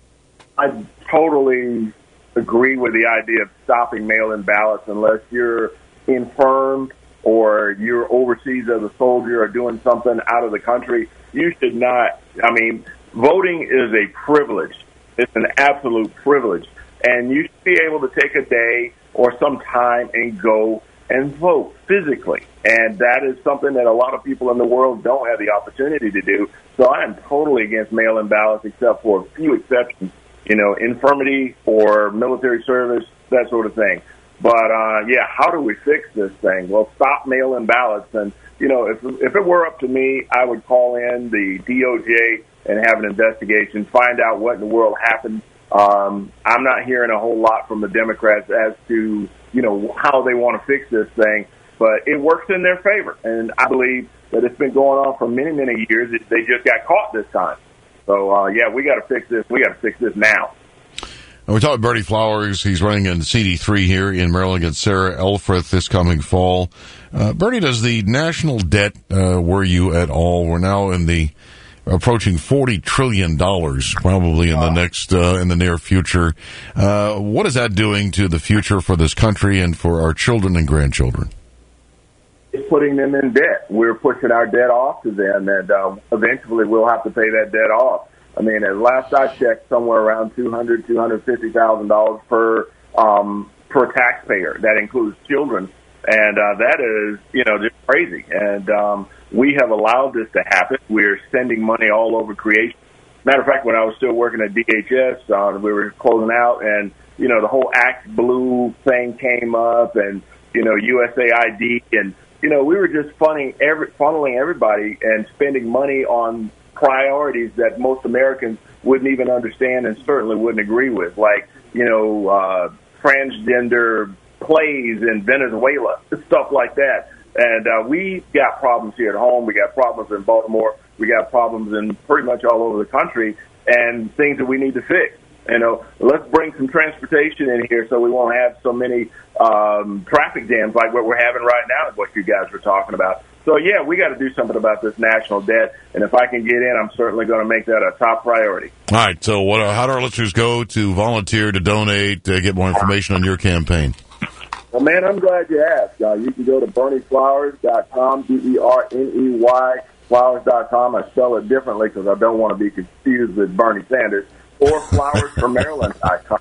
I totally agree with the idea of stopping mail-in ballots unless you're infirmed or you're overseas as a soldier or doing something out of the country. You should not. I mean, voting is a privilege. It's an absolute privilege. And you should be able to take a day or some time and go and vote physically. And that is something that a lot of people in the world don't have the opportunity to do. So I am totally against mail-in ballots except for a few exceptions. You know, infirmity or military service, that sort of thing. But, uh, yeah, how do we fix this thing? Well, stop mail-in ballots. And, you know, if if it were up to me, I would call in the D O J and have an investigation, find out what in the world happened. Um, I'm not hearing a whole lot from the Democrats as to, you know, how they want to fix this thing. But it works in their favor. And I believe that it's been going on for many, many years. They just got caught this time. So, uh, yeah, we got to fix this. We got to fix this now. And we're talking about Bernie Flowers. He's running in C D three here in Maryland against Sarah Elfreth this coming fall. Uh, Bernie, does the national debt uh, worry you at all? We're now in the approaching forty trillion dollars, probably in the next uh, in the near future. Uh, what is that doing to the future for this country and for our children and grandchildren? It's putting them in debt. We're pushing our debt off to them, and uh, eventually we'll have to pay that debt off. I mean, at last I checked, somewhere around two hundred thousand dollars, two hundred fifty thousand dollars per um, per taxpayer. That includes children, and uh, that is, you know, just crazy. And um, we have allowed this to happen. We're sending money all over creation. Matter of fact, when I was still working at D H S, uh, we were closing out, and you know, the whole Act Blue thing came up, and you know, U S A I D, and you know, we were just funneling, every, funneling everybody and spending money on priorities that most Americans wouldn't even understand and certainly wouldn't agree with, like, you know, uh, transgender plays in Venezuela, stuff like that. And uh, we got problems here at home. We got problems in Baltimore. We got problems in pretty much all over the country and things that we need to fix. You know, let's bring some transportation in here so we won't have so many um, traffic jams like what we're having right now, what you guys were talking about. So, yeah, we got to do something about this national debt. And if I can get in, I'm certainly going to make that a top priority. All right. So what, how do our listeners go to volunteer, to donate, to get more information on your campaign? Well, man, I'm glad you asked. Uh, you can go to bernie flowers dot com, B E R N E Y, flowers dot com. I spell it differently because I don't want to be confused with Bernie Sanders. Or flowers for maryland dot com.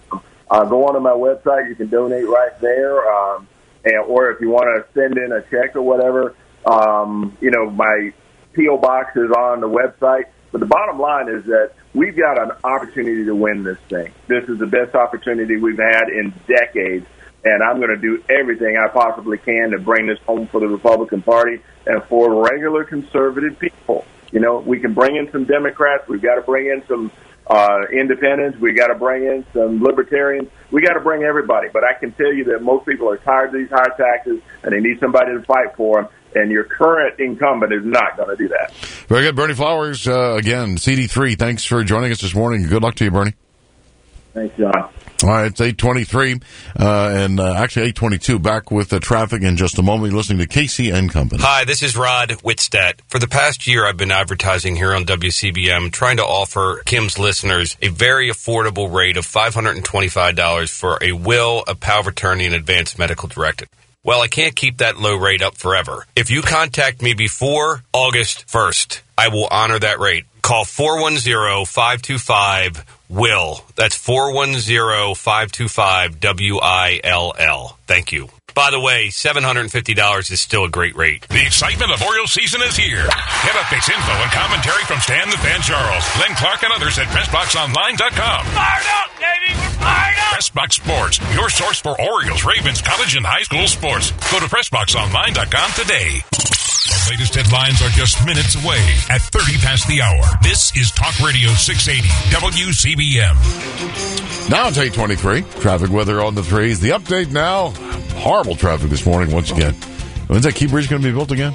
uh, go onto my website. You can donate right there. Um, and, or if you want to send in a check or whatever, um, you know, my P O box is on the website. But the bottom line is that we've got an opportunity to win this thing. This is the best opportunity we've had in decades. And I'm going to do everything I possibly can to bring this home for the Republican Party and for regular conservative people. You know, we can bring in some Democrats. We've got to bring in some uh, independents. We've got to bring in some libertarians. We got to bring everybody. But I can tell you that most people are tired of these higher taxes, and they need somebody to fight for them. And your current incumbent is not going to do that. Very good. Bernie Flowers, uh, again, C D three, thanks for joining us this morning. Good luck to you, Bernie. Thanks, John. All right, it's eight twenty-three, uh, and uh, actually eight twenty-two. Back with the traffic in just a moment. You're listening to K C and Company. Hi, this is Rod Whitstead. For the past year, I've been advertising here on W C B M, trying to offer Kim's listeners a very affordable rate of five hundred twenty-five dollars for a will, a power of attorney, and advanced medical directive. Well, I can't keep that low rate up forever. If you contact me before August first, I will honor that rate. Call four one zero, five two five, W I L L. That's four one zero, five two five, W I L L. Thank you. By the way, seven hundred fifty dollars is still a great rate. The excitement of Orioles season is here. Get updates, info, and commentary from Stan the Fan Charles, Len Clark, and others at press box online dot com. Fired up, baby! We're fired up! PressBox Sports, your source for Orioles, Ravens, college, and high school sports. Go to press box online dot com today. The latest headlines are just minutes away at thirty past the hour. This is Talk Radio six eighty W C B M. Now it's eight twenty-three. Traffic weather on the threes. The update now. Horrible traffic this morning once again. When's that Key Bridge going to be built again?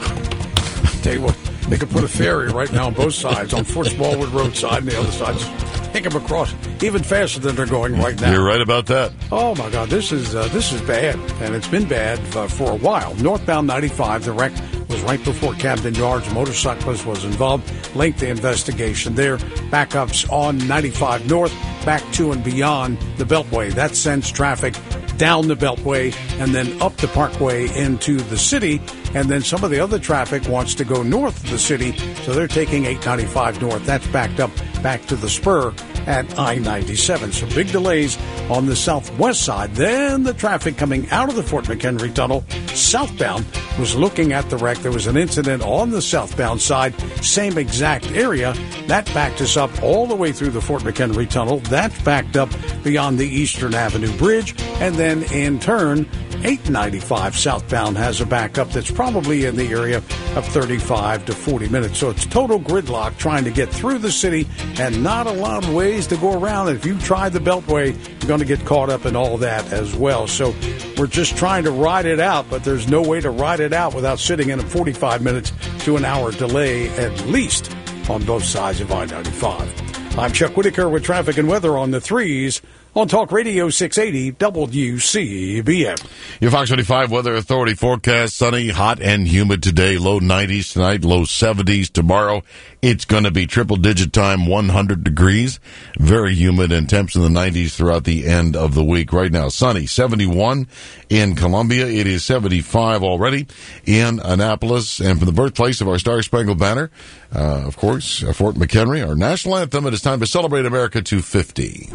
Tell you what, they could put a ferry right now on both sides, on Fort Smallwood Road side and the other side. Just take them across even faster than they're going right now. You're right about that. Oh my God, this is uh, this is bad, and it's been bad uh, for a while. Northbound ninety-five, the wreck was right before Camden Yards. A motorcyclist was involved. Lengthy investigation there. Backups on ninety-five North, back to and beyond the Beltway. That sends traffic down the Beltway and then up the Parkway into the city. And then some of the other traffic wants to go north of the city, so they're taking eight ninety-five north. That's backed up back to the spur at I ninety-seven. So big delays on the southwest side. Then the traffic coming out of the Fort McHenry Tunnel southbound was looking at the wreck. There was an incident on the southbound side, same exact area. That backed us up all the way through the Fort McHenry Tunnel. That's backed up beyond the Eastern Avenue Bridge. And then in turn, eight ninety-five southbound has a backup that's probably in the area of thirty-five to forty minutes. So it's total gridlock trying to get through the city and not a lot of ways to go around. If you try the Beltway, you're going to get caught up in all that as well. So we're just trying to ride it out, but there's no way to ride it out without sitting in a forty-five minutes to an hour delay at least on both sides of I ninety-five. I'm Chuck Whitaker with traffic and weather on the threes on Talk Radio six eighty W C B M. Your Fox twenty-five Weather Authority forecast: sunny, hot, and humid today. Low nineties tonight, low seventies tomorrow. It's going to be triple-digit time, one hundred degrees. Very humid and temps in the nineties throughout the end of the week. Right now, sunny, seventy-one in Columbia. It is seventy-five already in Annapolis. And from the birthplace of our Star-Spangled Banner, uh, of course, uh, Fort McHenry, our national anthem. It is time to celebrate America two fifty.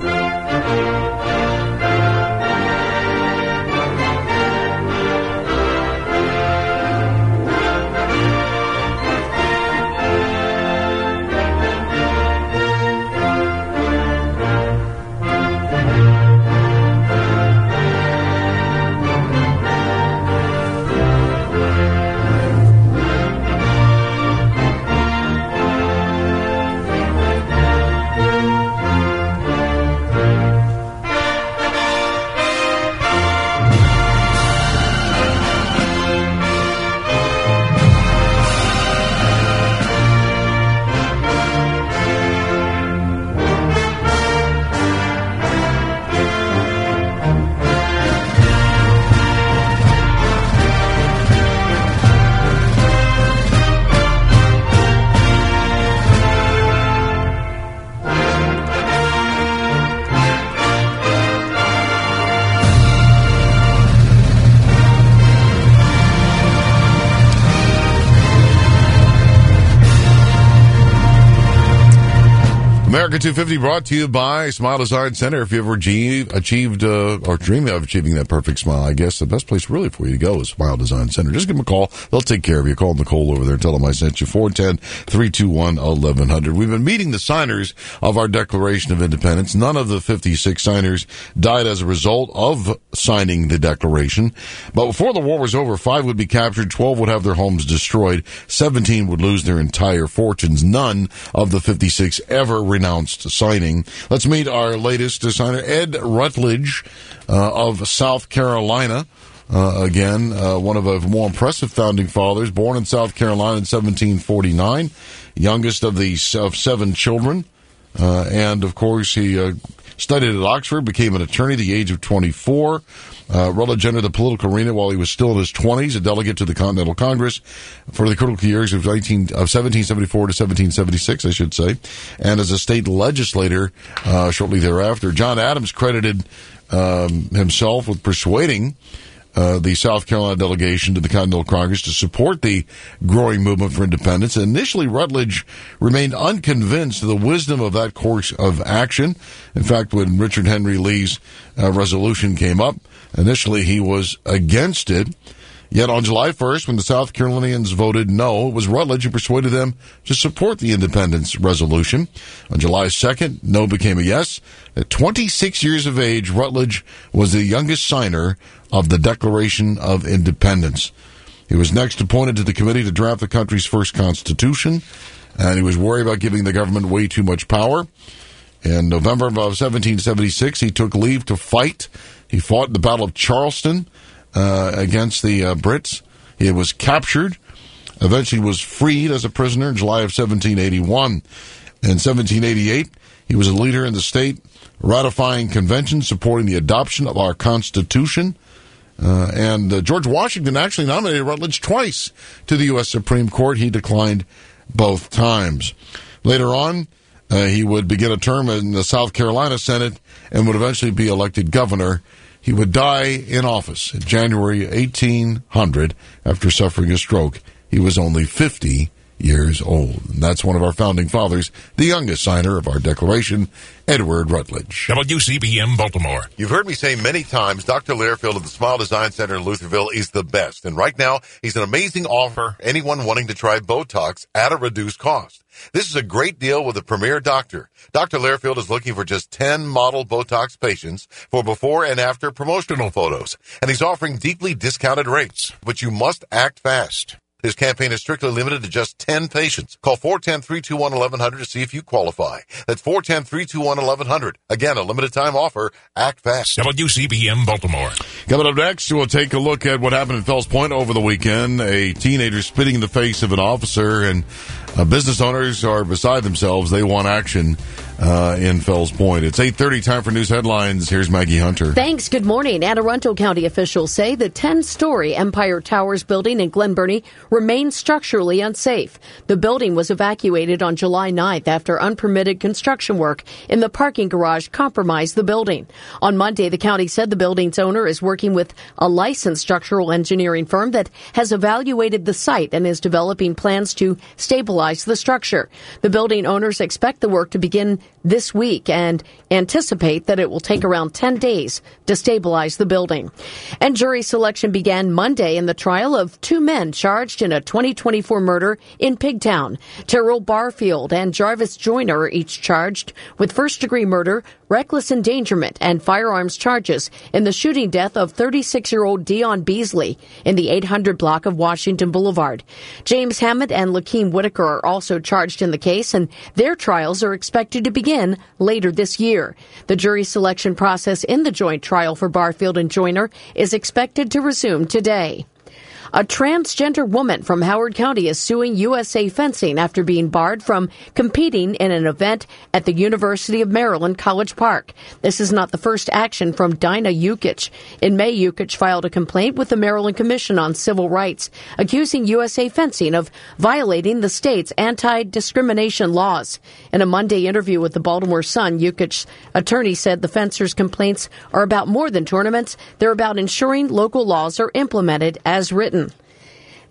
America two fifty brought to you by Smile Design Center. If you ever achieve, achieved uh, or dream of achieving that perfect smile, I guess the best place really for you to go is Smile Design Center. Just give them a call. They'll take care of you. Call Nicole over there and tell them I sent you. four one zero, three two one, eleven hundred. We've been meeting the signers of our Declaration of Independence. None of the fifty-six signers died as a result of signing the Declaration. But before the war was over, five would be captured, twelve would have their homes destroyed, seventeen would lose their entire fortunes. None of the fifty-six ever renounced signing. Let's meet our latest signer, Ed Rutledge uh, of South Carolina. Uh, again, uh, one of the more impressive founding fathers, born in South Carolina in seventeen forty-nine, youngest of the of seven children. Uh, and, of course, he uh, studied at Oxford, became an attorney at the age of twenty-four. Uh, Rutledge entered the political arena while he was still in his twenties, a delegate to the Continental Congress for the critical years of, nineteen, of seventeen seventy-four to seventeen seventy-six, I should say, and as a state legislator uh, shortly thereafter. John Adams credited um, himself with persuading Uh, the South Carolina delegation to the Continental Congress to support the growing movement for independence. Initially, Rutledge remained unconvinced of the wisdom of that course of action. In fact, when Richard Henry Lee's uh, resolution came up, initially he was against it. Yet on July first, when the South Carolinians voted no, it was Rutledge who persuaded them to support the independence resolution. On July second, no became a yes. At twenty-six years of age, Rutledge was the youngest signer of the Declaration of Independence. He was next appointed to the committee to draft the country's first constitution, and he was worried about giving the government way too much power. In November of seventeen seventy-six, he took leave to fight. He fought in the Battle of Charleston uh, against the uh, Brits. He was captured, eventually was freed as a prisoner in July of seventeen eighty-one. In seventeen eighty-eight, he was a leader in the state ratifying convention supporting the adoption of our Constitution. Uh, and uh, George Washington actually nominated Rutledge twice to the U S Supreme Court. He declined both times. Later on, uh, he would begin a term in the South Carolina Senate and would eventually be elected governor. He would die in office in January eighteen hundred after suffering a stroke. He was only fifty years old. And that's one of our founding fathers, the youngest signer of our Declaration, Edward Rutledge. W C B M Baltimore. You've heard me say many times, Doctor Learfield of the Smile Design Center in Lutherville is the best. And right now, he's an amazing offer for anyone wanting to try Botox at a reduced cost. This is a great deal with a premier doctor. Doctor Learfield is looking for just ten model Botox patients for before and after promotional photos. And he's offering deeply discounted rates, but you must act fast. This campaign is strictly limited to just ten patients. Call four one zero, three two one, eleven hundred to see if you qualify. That's four one zero, three two one, eleven hundred. Again, a limited time offer. Act fast. W C B M Baltimore. Coming up next, we'll take a look at what happened in Fells Point over the weekend. A teenager spitting in the face of an officer, and uh, business owners are beside themselves. They want action uh, in Fells Point. It's eight thirty, time for news headlines. Here's Maggie Hunter. Thanks. Good morning. Anne Arundel County officials say the ten-story Empire Towers building in Glen Burnie remains structurally unsafe. The building was evacuated on July ninth after unpermitted construction work in the parking garage compromised the building. On Monday, the county said the building's owner is working with a licensed structural engineering firm that has evaluated the site and is developing plans to stabilize the structure. The building owners expect the work to begin this week and anticipate that it will take around ten days to stabilize the building. And jury selection began Monday in the trial of two men charged in a twenty twenty-four murder in Pigtown. Terrell Barfield and Jarvis Joyner are each charged with first-degree murder, reckless endangerment, and firearms charges in the shooting death of thirty-six-year-old Dion Beasley in the eight hundred block of Washington Boulevard. James Hammond and Lakeem Whitaker are also charged in the case, and their trials are expected to begin later this year. The jury selection process in the joint trial for Barfield and Joyner is expected to resume today. A transgender woman from Howard County is suing U S A Fencing after being barred from competing in an event at the University of Maryland College Park. This is not the first action from Dinah Yukich. In May, Yukich filed a complaint with the Maryland Commission on Civil Rights, accusing U S A Fencing of violating the state's anti-discrimination laws. In a Monday interview with the Baltimore Sun, Yukich's attorney said the fencers' complaints are about more than tournaments. They're about ensuring local laws are implemented as written.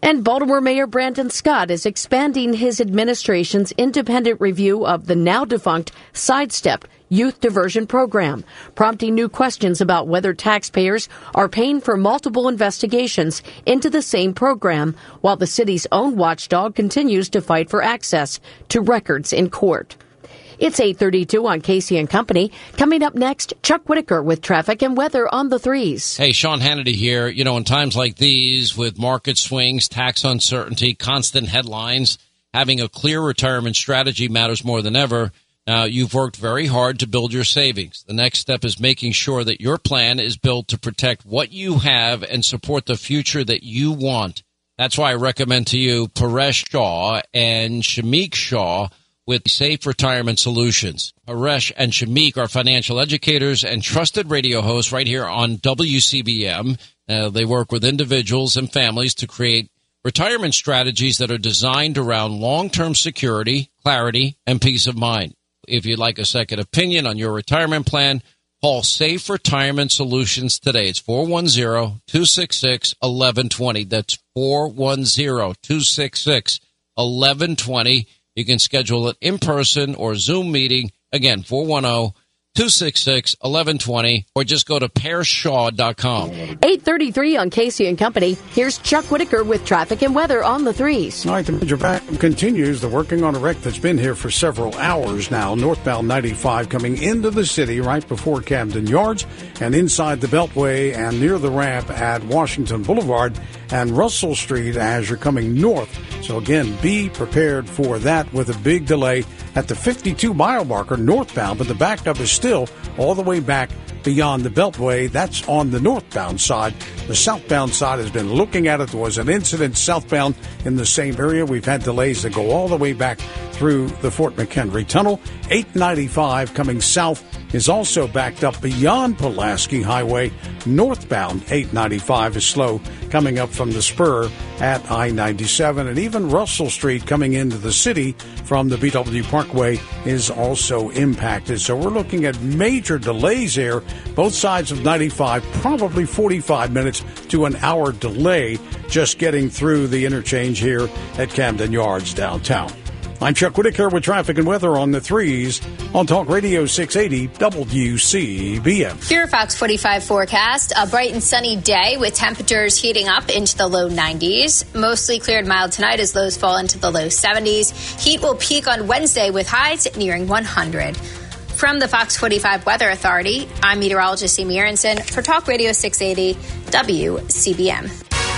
And Baltimore Mayor Brandon Scott is expanding his administration's independent review of the now-defunct Sidestep youth diversion program, prompting new questions about whether taxpayers are paying for multiple investigations into the same program, while the city's own watchdog continues to fight for access to records in court. It's eight thirty-two on Casey and Company. Coming up next, Chuck Whitaker with traffic and weather on the threes. Hey, Sean Hannity here. You know, in times like these, with market swings, tax uncertainty, constant headlines, having a clear retirement strategy matters more than ever. Now, you've worked very hard to build your savings. The next step is making sure that your plan is built to protect what you have and support the future that you want. That's why I recommend to you Paresh Shaw and Shamik Shaw with Safe Retirement Solutions. Paresh and Shamik are financial educators and trusted radio hosts right here on W C B M. Uh, they work with individuals and families to create retirement strategies that are designed around long-term security, clarity, and peace of mind. If you'd like a second opinion on your retirement plan, call Safe Retirement Solutions today. It's four one zero, two six six, one one two zero. That's four one zero, two six six, one one two zero. You can schedule it in person or Zoom meeting. Again, four one zero, two six six, one one two zero, or just go to paresh shaw dot com. eight thirty-three on Casey and Company. Here's Chuck Whitaker with traffic and weather on the threes. All right, the major vacuum continues. They're working on a wreck that's been here for several hours now. Northbound ninety-five coming into the city right before Camden Yards and inside the Beltway and near the ramp at Washington Boulevard and Russell Street as you're coming north. So again, be prepared for that with a big delay at the fifty-two mile marker northbound, but the backup is still all the way back beyond the Beltway. That's on the northbound side. The southbound side has been looking at it. There was an incident southbound in the same area. We've had delays that go all the way back through the Fort McHenry Tunnel. eight ninety-five coming south is also backed up beyond Pulaski Highway. Northbound eight ninety-five is slow coming up from the spur at I ninety-seven. And even Russell Street coming into the city from the B W Parkway is also impacted. So we're looking at major delays here. Both sides of ninety-five, probably forty-five minutes to an hour delay just getting through the interchange here at Camden Yards downtown. I'm Chuck Whitaker with traffic and weather on the threes on Talk Radio six eighty W C B M. Your Fox forty-five forecast, a bright and sunny day with temperatures heating up into the low nineties. Mostly cleared mild tonight as lows fall into the low seventies. Heat will peak on Wednesday with highs nearing one hundred. From the Fox forty-five Weather Authority, I'm meteorologist Amy Aronson for Talk Radio six eighty W C B M.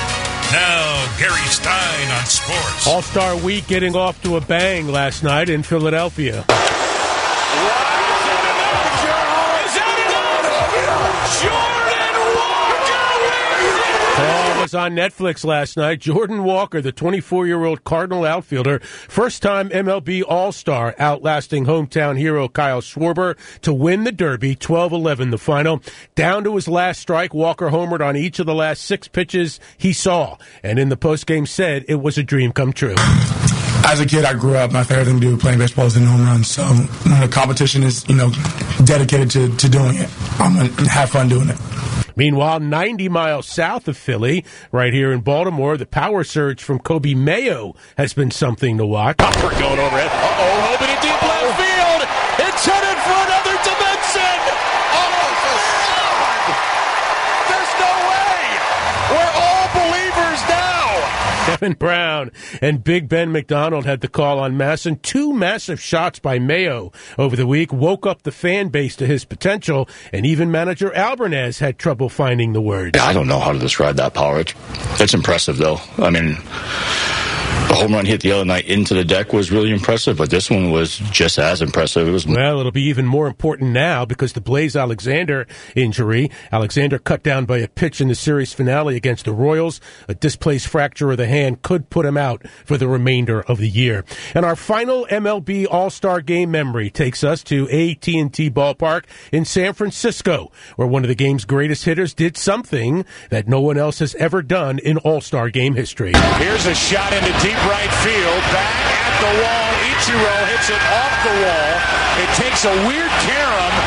Now, Gary Stein on sports. All-Star Week getting off to a bang last night in Philadelphia. Paul was on Netflix last night. Jordan Walker, the twenty-four-year-old Cardinal outfielder, first-time M L B All-Star, outlasting hometown hero Kyle Schwarber to win the Derby, twelve eleven the final. Down to his last strike, Walker homered on each of the last six pitches he saw, and in the postgame said it was a dream come true. As a kid, I grew up, my favorite thing to do playing baseball is hitting home runs. So when the competition is, you know, dedicated to, to doing it, I'm going to have fun doing it. Meanwhile, ninety miles south of Philly, right here in Baltimore, the power surge from Kobe Mayo has been something to watch. Hopper going overhead. Uh-oh, hoping it deep left field. It's headed for another dimension. Oh, there's no way. We're all believers now. Kevin Brown and Big Ben McDonald had the call on Masson. Two massive shots by Mayo over the week woke up the fan base to his potential, and even manager Albernaz had trouble finding the words. I don't know how to describe that power. It's, it's impressive, though. I mean, the home run hit the other night into the deck was really impressive, but this one was just as impressive. It was. Well, it'll be even more important now because the Blaze Alexander injury. Alexander cut down by a pitch in the series finale against the Royals. A displaced fracture of the hand could put him out for the remainder of the year. And our final M L B All-Star Game memory takes us to A T and T Ballpark in San Francisco, where one of the game's greatest hitters did something that no one else has ever done in All-Star Game history. Here's a shot into deep right field, back at the wall. Ichiro hits it off the wall. It takes a weird carom, and it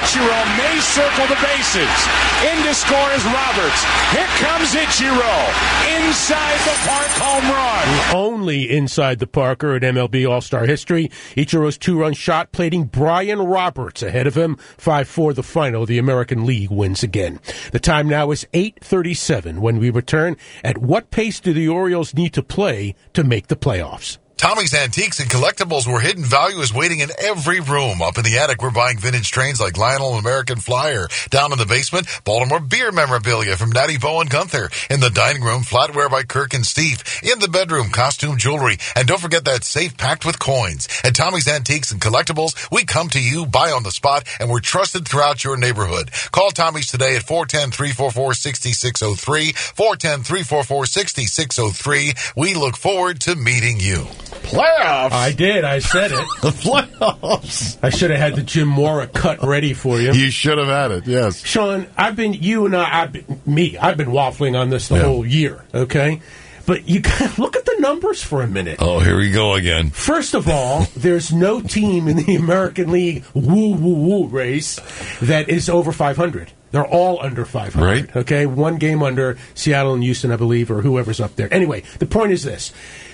Ichiro may circle the bases. In to score is Roberts. Here comes Ichiro. Inside the park home run. Only inside the Parker in M L B All-Star history. Ichiro's two-run shot plating Brian Roberts ahead of him. five four the final. The American League wins again. The time now is eight thirty-seven when we return. At what pace do the Orioles need to play to make the playoffs? Tommy's Antiques and Collectibles, where hidden value is waiting in every room. Up in the attic, we're buying vintage trains like Lionel and American Flyer. Down in the basement, Baltimore beer memorabilia from Natty Bow and Gunther. In the dining room, flatware by Kirk and Steve. In the bedroom, costume jewelry. And don't forget that safe packed with coins. At Tommy's Antiques and Collectibles, we come to you, buy on the spot, and we're trusted throughout your neighborhood. Call Tommy's today at four one zero, three four four, six six zero three, four one zero, three four four, six six zero three. We look forward to meeting you. Playoffs? I did. I said it. The playoffs. I should have had the Jim Mora cut ready for you. You should have had it, yes. Sean, I've been, you and I, I've been, me, I've been waffling on this the Yeah. whole year, okay? But you gotta look at the numbers for a minute. Oh, here we go again. First of all, there's no team in the American League woo woo woo race that is over five hundred. They're all under five hundred. Right. Okay, one game under Seattle and Houston, I believe, or whoever's up there. Anyway, the point is this.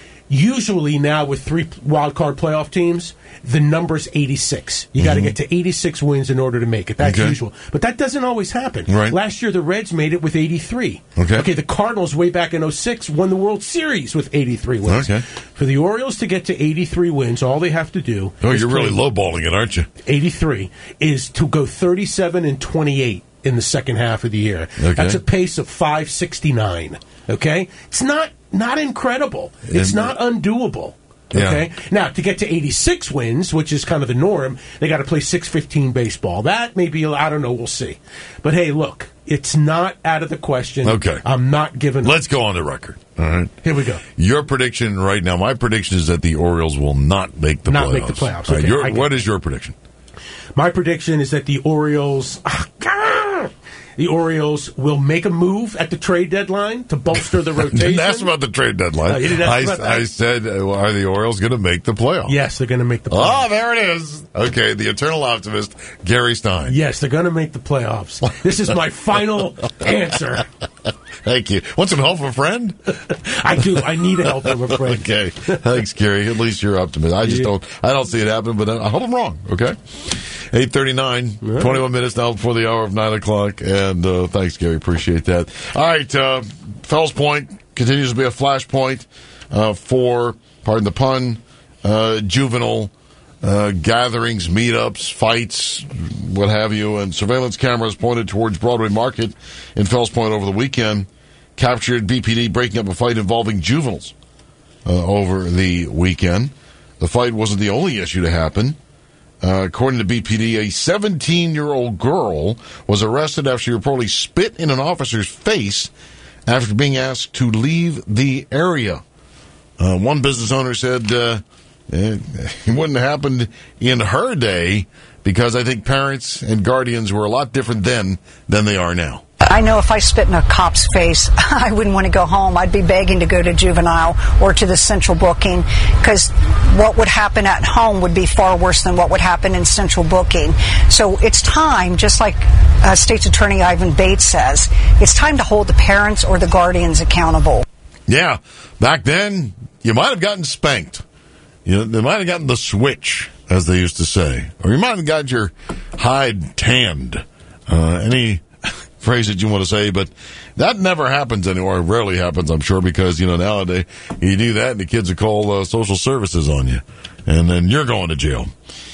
Usually now with three wild card playoff teams, the number's eighty-six. You got to Mhm. get to eighty-six wins in order to make it. That's Okay. usual. But that doesn't always happen. Right. Last year, the Reds made it with eighty-three. Okay. Okay, the Cardinals way back in oh six won the World Series with eighty-three wins. Okay. For the Orioles to get to eighty-three wins, all they have to do Oh, is you're really play- lowballing it, aren't you? eighty-three is to go thirty-seven and twenty-eight in the second half of the year. Okay. That's a pace of five sixty-nine. Okay? It's not not incredible. It's And- not undoable. Yeah. Okay? Now, to get to eighty-six wins, which is kind of the norm, they got to play six fifteen baseball. That may be, I don't know, we'll see. But hey, look, it's not out of the question. Okay. I'm not giving Let's go on the record. All right. Here we go. Your prediction right now, my prediction is that the Orioles will not make the Not playoffs. make the playoffs. All right, Okay, your- I get what it. is your prediction? My prediction is that the Orioles, ah, ah, the Orioles will make a move at the trade deadline to bolster the rotation. Didn't ask about the trade deadline. No, you didn't ask I, about that. I said, uh, are the Orioles going to make the playoffs? Yes, they're going to make the playoffs. Oh, there it is. Okay, the eternal optimist, Gary Stein. Yes, they're going to make the playoffs. This is my final answer. Thank you. Want some help from a friend? I do. I need help from a friend. Okay. Thanks, Gary. At least you're optimistic. I just Yeah. don't. I don't see it happening, but I hope I'm wrong. Okay. Eight thirty-nine. Right. Twenty-one minutes now before the hour of nine o'clock. And uh, thanks, Gary. Appreciate that. All right. Uh, Fells Point continues to be a flashpoint uh, for, pardon the pun, uh, juvenile uh, gatherings, meetups, fights, what have you. And surveillance cameras pointed towards Broadway Market in Fells Point over the weekend captured B P D breaking up a fight involving juveniles uh, over the weekend. The fight wasn't the only issue to happen. Uh, according to B P D, a seventeen-year-old girl was arrested after she reportedly spit in an officer's face after being asked to leave the area. Uh, one business owner said uh, it, it wouldn't have happened in her day because I think parents and guardians were a lot different then than they are now. I know if I spit in a cop's face, I wouldn't want to go home. I'd be begging to go to juvenile or to the central booking because what would happen at home would be far worse than what would happen in central booking. So it's time, just like uh, State's Attorney Ivan Bates says, it's time to hold the parents or the guardians accountable. Yeah, back then, you might have gotten spanked. You know, they might have gotten the switch, as they used to say. Or you might have got your hide tanned. Uh, any phrase that you want to say, but that never happens anymore. It rarely happens, I'm sure, because, you know, nowadays you do that and the kids will call uh, social services on you. And then you're going to jail.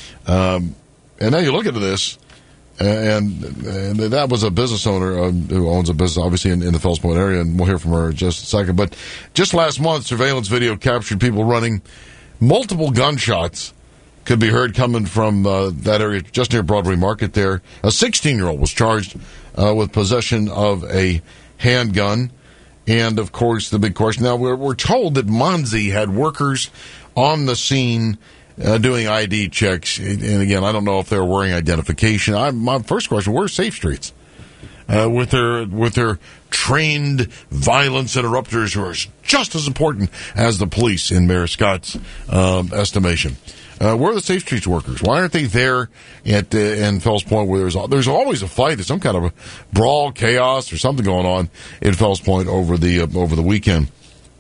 Um, and now you look into this, and, and that was a business owner um, who owns a business, obviously, in, in the Fells Point area, and we'll hear from her in just a second. But just last month, surveillance video captured people running multiple gunshots. Could be heard coming from uh, that area just near Broadway Market there. A sixteen-year-old was charged uh, with possession of a handgun. And, of course, the big question. Now, we're, we're told that Monzi had workers on the scene uh, doing I D checks. And, again, I don't know if they're wearing identification. I, my first question, where's Safe Streets? Uh, with their with their trained violence interrupters who are just as important as the police in Mayor Scott's um, estimation. Uh, where are the Safe Streets workers? Why aren't they there at uh, in Fells Point where there's there's always a fight, there's some kind of a brawl, chaos, or something going on in Fells Point over the uh, over the weekend,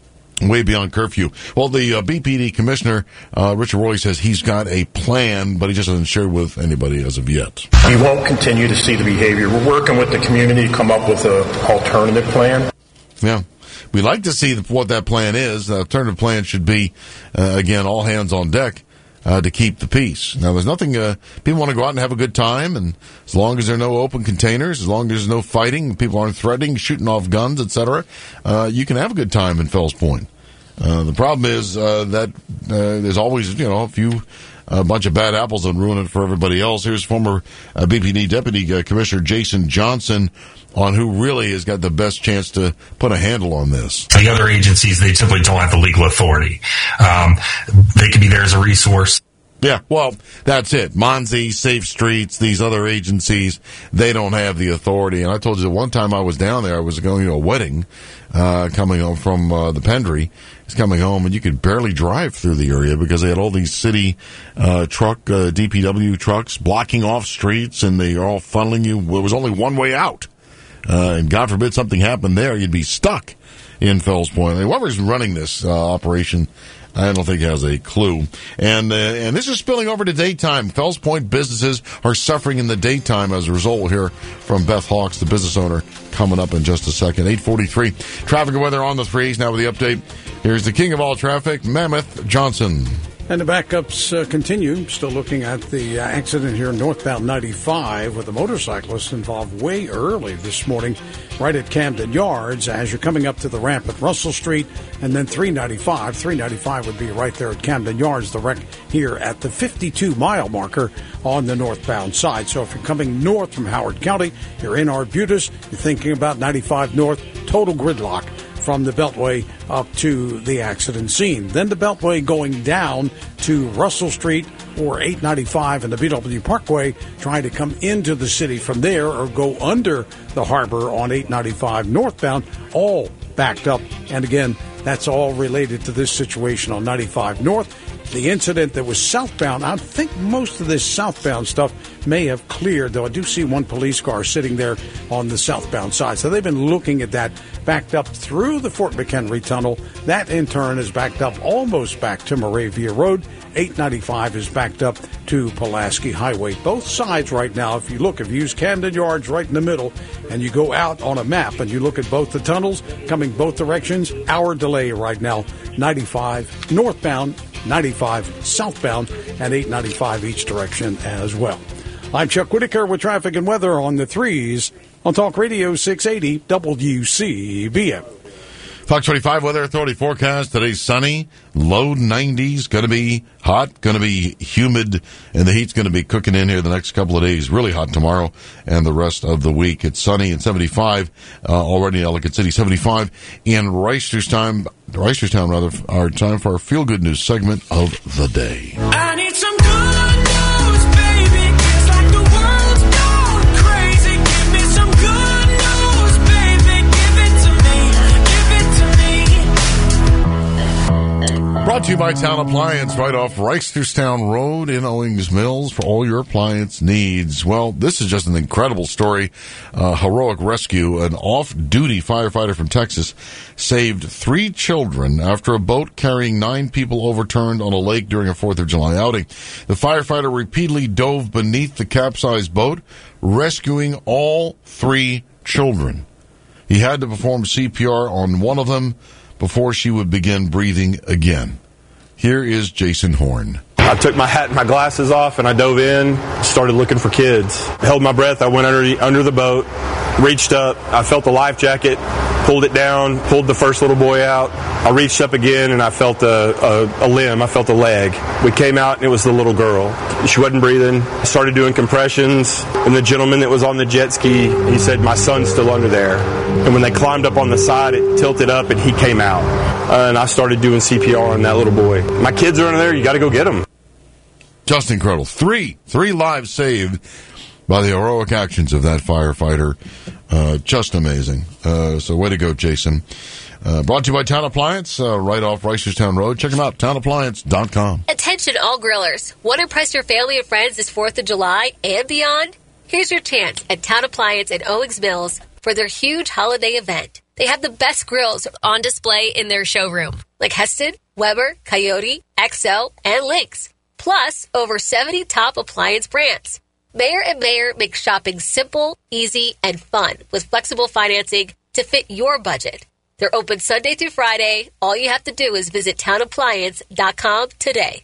way beyond curfew. Well, the uh, B P D commissioner, uh, Richard Worley, says he's got a plan, but he just hasn't shared with anybody as of yet. We won't continue to see the behavior. We're working with the community to come up with an alternative plan. Yeah. We'd like to see what that plan is. The alternative plan should be, uh, again, all hands on deck uh, to keep the peace. Now, there's nothing, uh, people want to go out and have a good time, and as long as there are no open containers, as long as there's no fighting, people aren't threatening, shooting off guns, et cetera, uh, you can have a good time in Fells Point. Uh, the problem is uh, that uh, there's always, you know, a few, a bunch of bad apples that ruin it for everybody else. Here's former uh, B P D Deputy uh, Commissioner Jason Johnson on who really has got the best chance to put a handle on this. The other agencies, they simply don't have the legal authority. Um, they can be there as a resource. Yeah, well, that's it. Monzi, Safe Streets, these other agencies, they don't have the authority. And I told you that one time I was down there, I was going to a wedding, uh, coming home from uh, the Pendry. I was coming home, and you could barely drive through the area because they had all these city uh, truck, uh, D P W trucks blocking off streets, and they are all funneling you. There was only one way out. Uh, and God forbid something happened there, you'd be stuck in Fells Point. I mean, whoever's running this uh, operation, I don't think has a clue. And uh, and this is spilling over to daytime. Fells Point businesses are suffering in the daytime as a result. We'll hear from Beth Hawks, the business owner, coming up in just a second. eight forty-three. Traffic and weather on the threes. Now with the update, here's the king of all traffic, Mammoth Johnson. And the backups uh, continue. Still looking at the uh, accident here northbound ninety-five with a motorcyclist involved way early this morning right at Camden Yards as you're coming up to the ramp at Russell Street and then three ninety-five. three ninety-five would be right there at Camden Yards. The wreck here at the fifty-two mile marker on the northbound side. So if you're coming north from Howard County, you're in Arbutus, you're thinking about ninety-five north, total gridlock from the Beltway up to the accident scene. Then the Beltway going down to Russell Street or eight ninety-five and the B W Parkway, trying to come into the city from there or go under the harbor on eight ninety-five northbound, all backed up. And again, that's all related to this situation on ninety-five north. The incident that was southbound, I think most of this southbound stuff may have cleared, though I do see one police car sitting there on the southbound side. So they've been looking at that, backed up through the Fort McHenry Tunnel. That, in turn, is backed up almost back to Moravia Road. eight ninety-five is backed up to Pulaski Highway. Both sides right now, if you look, if you use Camden Yards right in the middle, and you go out on a map and you look at both the tunnels coming both directions, hour delay right now, ninety-five northbound, ninety-five southbound, and eight ninety-five each direction as well. I'm Chuck Whitaker with traffic and weather on the threes on Talk Radio six eighty W C B M. Fox twenty-five Weather Authority forecast. Today's sunny, low nineties, going to be hot, going to be humid, and the heat's going to be cooking in here the next couple of days. Really hot tomorrow and the rest of the week. It's sunny and seventy-five uh, already in Ellicott City, seventy-five in Reisterstown, Reisterstown rather, our time for our Feel Good News segment of the day. I need some good news, baby. It's like the world's gone crazy. Give me some good news, baby. Give it to me. Give it to me. Brought to you by Town Appliance, right off Reisterstown Road in Owings Mills for all your appliance needs. Well, this is just an incredible story. Uh, heroic rescue. An off-duty firefighter from Texas saved three children after a boat carrying nine people overturned on a lake during a fourth of July outing. The firefighter repeatedly dove beneath the capsized boat, rescuing all three children. He had to perform C P R on one of them before she would begin breathing again. Here is Jason Horn. I took my hat and my glasses off and I dove in, started looking for kids. Held my breath. I went under the, under the boat, reached up. I felt the life jacket, pulled it down, pulled the first little boy out. I reached up again and I felt a, a, a limb. I felt a leg. We came out and it was the little girl. She wasn't breathing. I started doing compressions. And the gentleman that was on the jet ski, he said, my son's still under there. And when they climbed up on the side, it tilted up and he came out. Uh, and I started doing C P R on that little boy. My kids are under there. You got to go get them. Just incredible. Three, three lives saved by the heroic actions of that firefighter. Uh, just amazing. Uh, so way to go, Jason. Uh, brought to you by Town Appliance, uh, right off Reisterstown Road. Check them out, town appliance dot com. Attention Attention all grillers. Want to impress your family and friends this fourth of July and beyond? Here's your chance at Town Appliance and Owings Mills for their huge holiday event. They have the best grills on display in their showroom, like Heston, Weber, Coyote, X L, and Lynx. Plus, over seventy top appliance brands. Mayer and Mayer make shopping simple, easy, and fun with flexible financing to fit your budget. They're open Sunday through Friday. All you have to do is visit town appliance dot com today.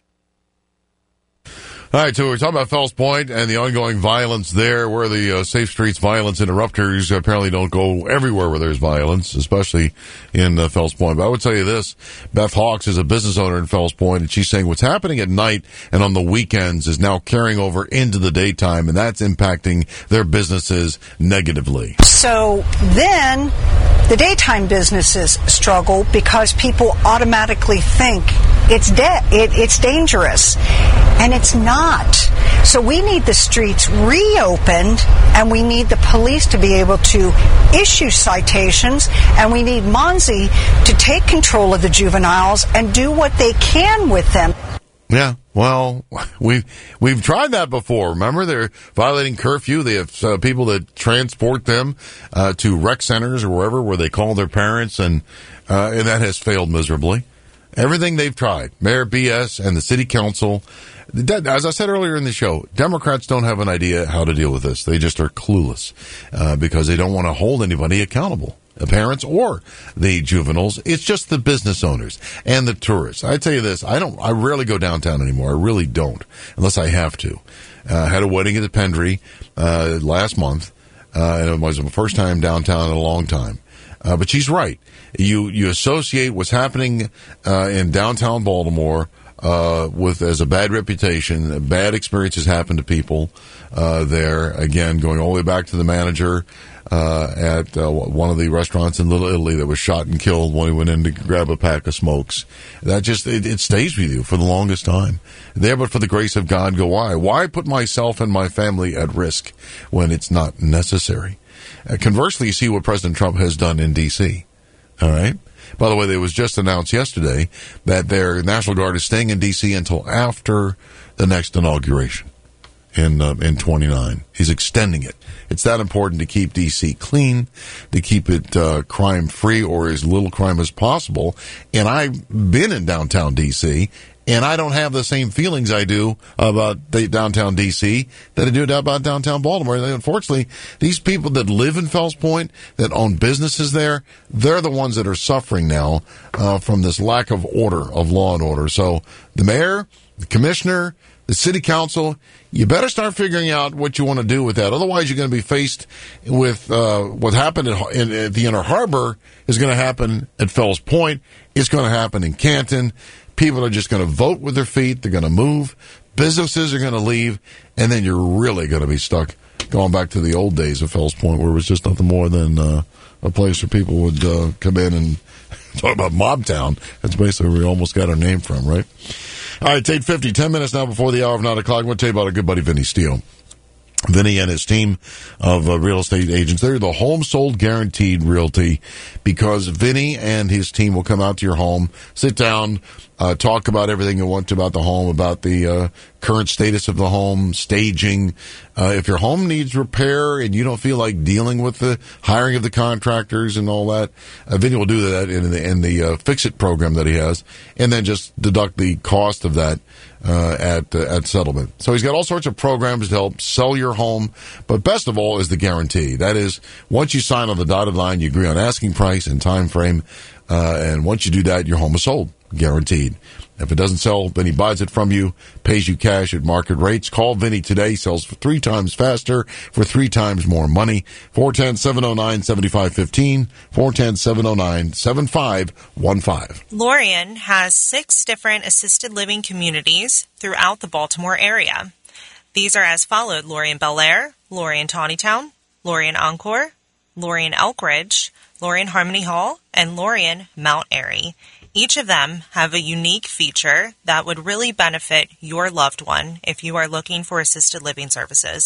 All right, so we're talking about Fells Point and the ongoing violence there, where the uh, Safe Streets Violence Interrupters apparently don't go everywhere where there's violence, especially in uh, Fells Point. But I would tell you this, Beth Hawks is a business owner in Fells Point, and she's saying what's happening at night and on the weekends is now carrying over into the daytime, and that's impacting their businesses negatively. So then the daytime businesses struggle because people automatically think it's dead, it, it's dangerous, and it's not. So we need the streets reopened, and we need the police to be able to issue citations, and we need Monzi to take control of the juveniles and do what they can with them. Yeah, well, we've we've tried that before. Remember, they're violating curfew. They have uh, people that transport them uh, to rec centers or wherever where they call their parents, and uh, and that has failed miserably. Everything they've tried, Mayor B S and the city council. As I said earlier in the show, Democrats don't have an idea how to deal with this. They just are clueless uh, because they don't want to hold anybody accountable, the parents or the juveniles. It's just the business owners and the tourists. I tell you this, I don't. I rarely go downtown anymore. I really don't, unless I have to. Uh, I had a wedding at the Pendry uh, last month, uh, and it was the first time downtown in a long time. Uh, but she's right. You you associate what's happening uh, in downtown Baltimore uh, with as a bad reputation. Bad experiences happen to people uh, there. Again, going all the way back to the manager uh, at uh, one of the restaurants in Little Italy that was shot and killed when he went in to grab a pack of smokes. That just it, it stays with you for the longest time. There, but for the grace of God, go I. Why put myself and my family at risk when it's not necessary? Uh, conversely, you see what President Trump has done in D C All right. By the way, it was just announced yesterday that their National Guard is staying in D C until after the next inauguration in uh, in twenty-nine. He's extending it. It's that important to keep D C clean, to keep it uh, crime free or as little crime as possible. And I've been in downtown D C, and I don't have the same feelings I do about the downtown D C that I do about downtown Baltimore. Unfortunately, these people that live in Fells Point, that own businesses there, they're the ones that are suffering now uh, from this lack of order, of law and order. So the mayor, the commissioner, the city council, you better start figuring out what you want to do with that. Otherwise, you're going to be faced with uh, what happened at, in, at the Inner Harbor is going to happen at Fells Point. It's going to happen in Canton. People are just going to vote with their feet. They're going to move. Businesses are going to leave. And then you're really going to be stuck going back to the old days of Fells Point, where it was just nothing more than uh, a place where people would uh, come in and talk about Mob Town. That's basically where we almost got our name from, right? All right, it's eight fifty, ten minutes now before the hour of nine o'clock. I'm going to tell you about our good buddy Vinny Steele. Vinny and his team of uh, real estate agents, they're the home sold guaranteed realty, because Vinny and his team will come out to your home, sit down, uh, talk about everything you want to about the home, about the uh, current status of the home, staging. Uh, if your home needs repair and you don't feel like dealing with the hiring of the contractors and all that, uh, Vinny will do that in the, in the uh, Fix-It program that he has, and then just deduct the cost of that Uh, at uh, at settlement. So he's got all sorts of programs to help sell your home, but best of all is the guarantee. That is, once you sign on the dotted line, you agree on asking price and time frame, uh, and once you do that, your home is sold, guaranteed. If it doesn't sell, then he buys it from you, pays you cash at market rates. Call Vinny today. He sells for three times faster for three times more money. four one zero, seven zero nine, seven five one five. four one zero, seven zero nine, seven five one five. Lorien has six different assisted living communities throughout the Baltimore area. These are as followed: Lorien Bel Air, Lorien Tawnytown, Lorien Encore, Lorien Elkridge, Lorien Harmony Hall, and Lorien Mount Airy. Each of them have a unique feature that would really benefit your loved one if you are looking for assisted living services.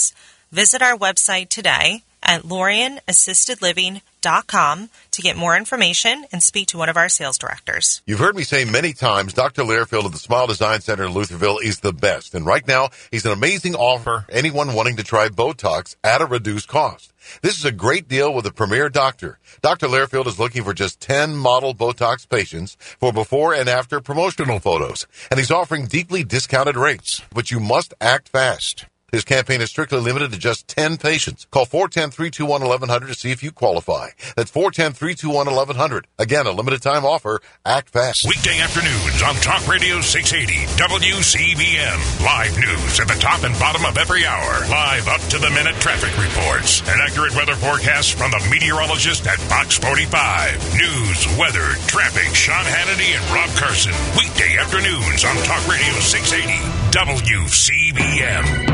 Visit our website today at lorian assisted living dot com to get more information and speak to one of our sales directors. You've heard me say many times, Doctor Learfield of the Smile Design Center in Lutherville is the best. And right now, he's an amazing offer. Anyone wanting to try Botox at a reduced cost. This is a great deal with a premier doctor. Doctor Learfield is looking for just ten model Botox patients for before and after promotional photos. And he's offering deeply discounted rates. But you must act fast. His campaign is strictly limited to just ten patients. Call four one zero, three two one, one one zero zero to see if you qualify. That's four one zero, three two one, one one zero zero. Again, a limited time offer. Act fast. Weekday afternoons on Talk Radio six eighty W C B M. Live news at the top and bottom of every hour. Live up-to-the-minute traffic reports. An accurate weather forecast from the meteorologist at Fox forty-five. News, weather, traffic, Sean Hannity and Rob Carson. Weekday afternoons on Talk Radio six eighty W C B M.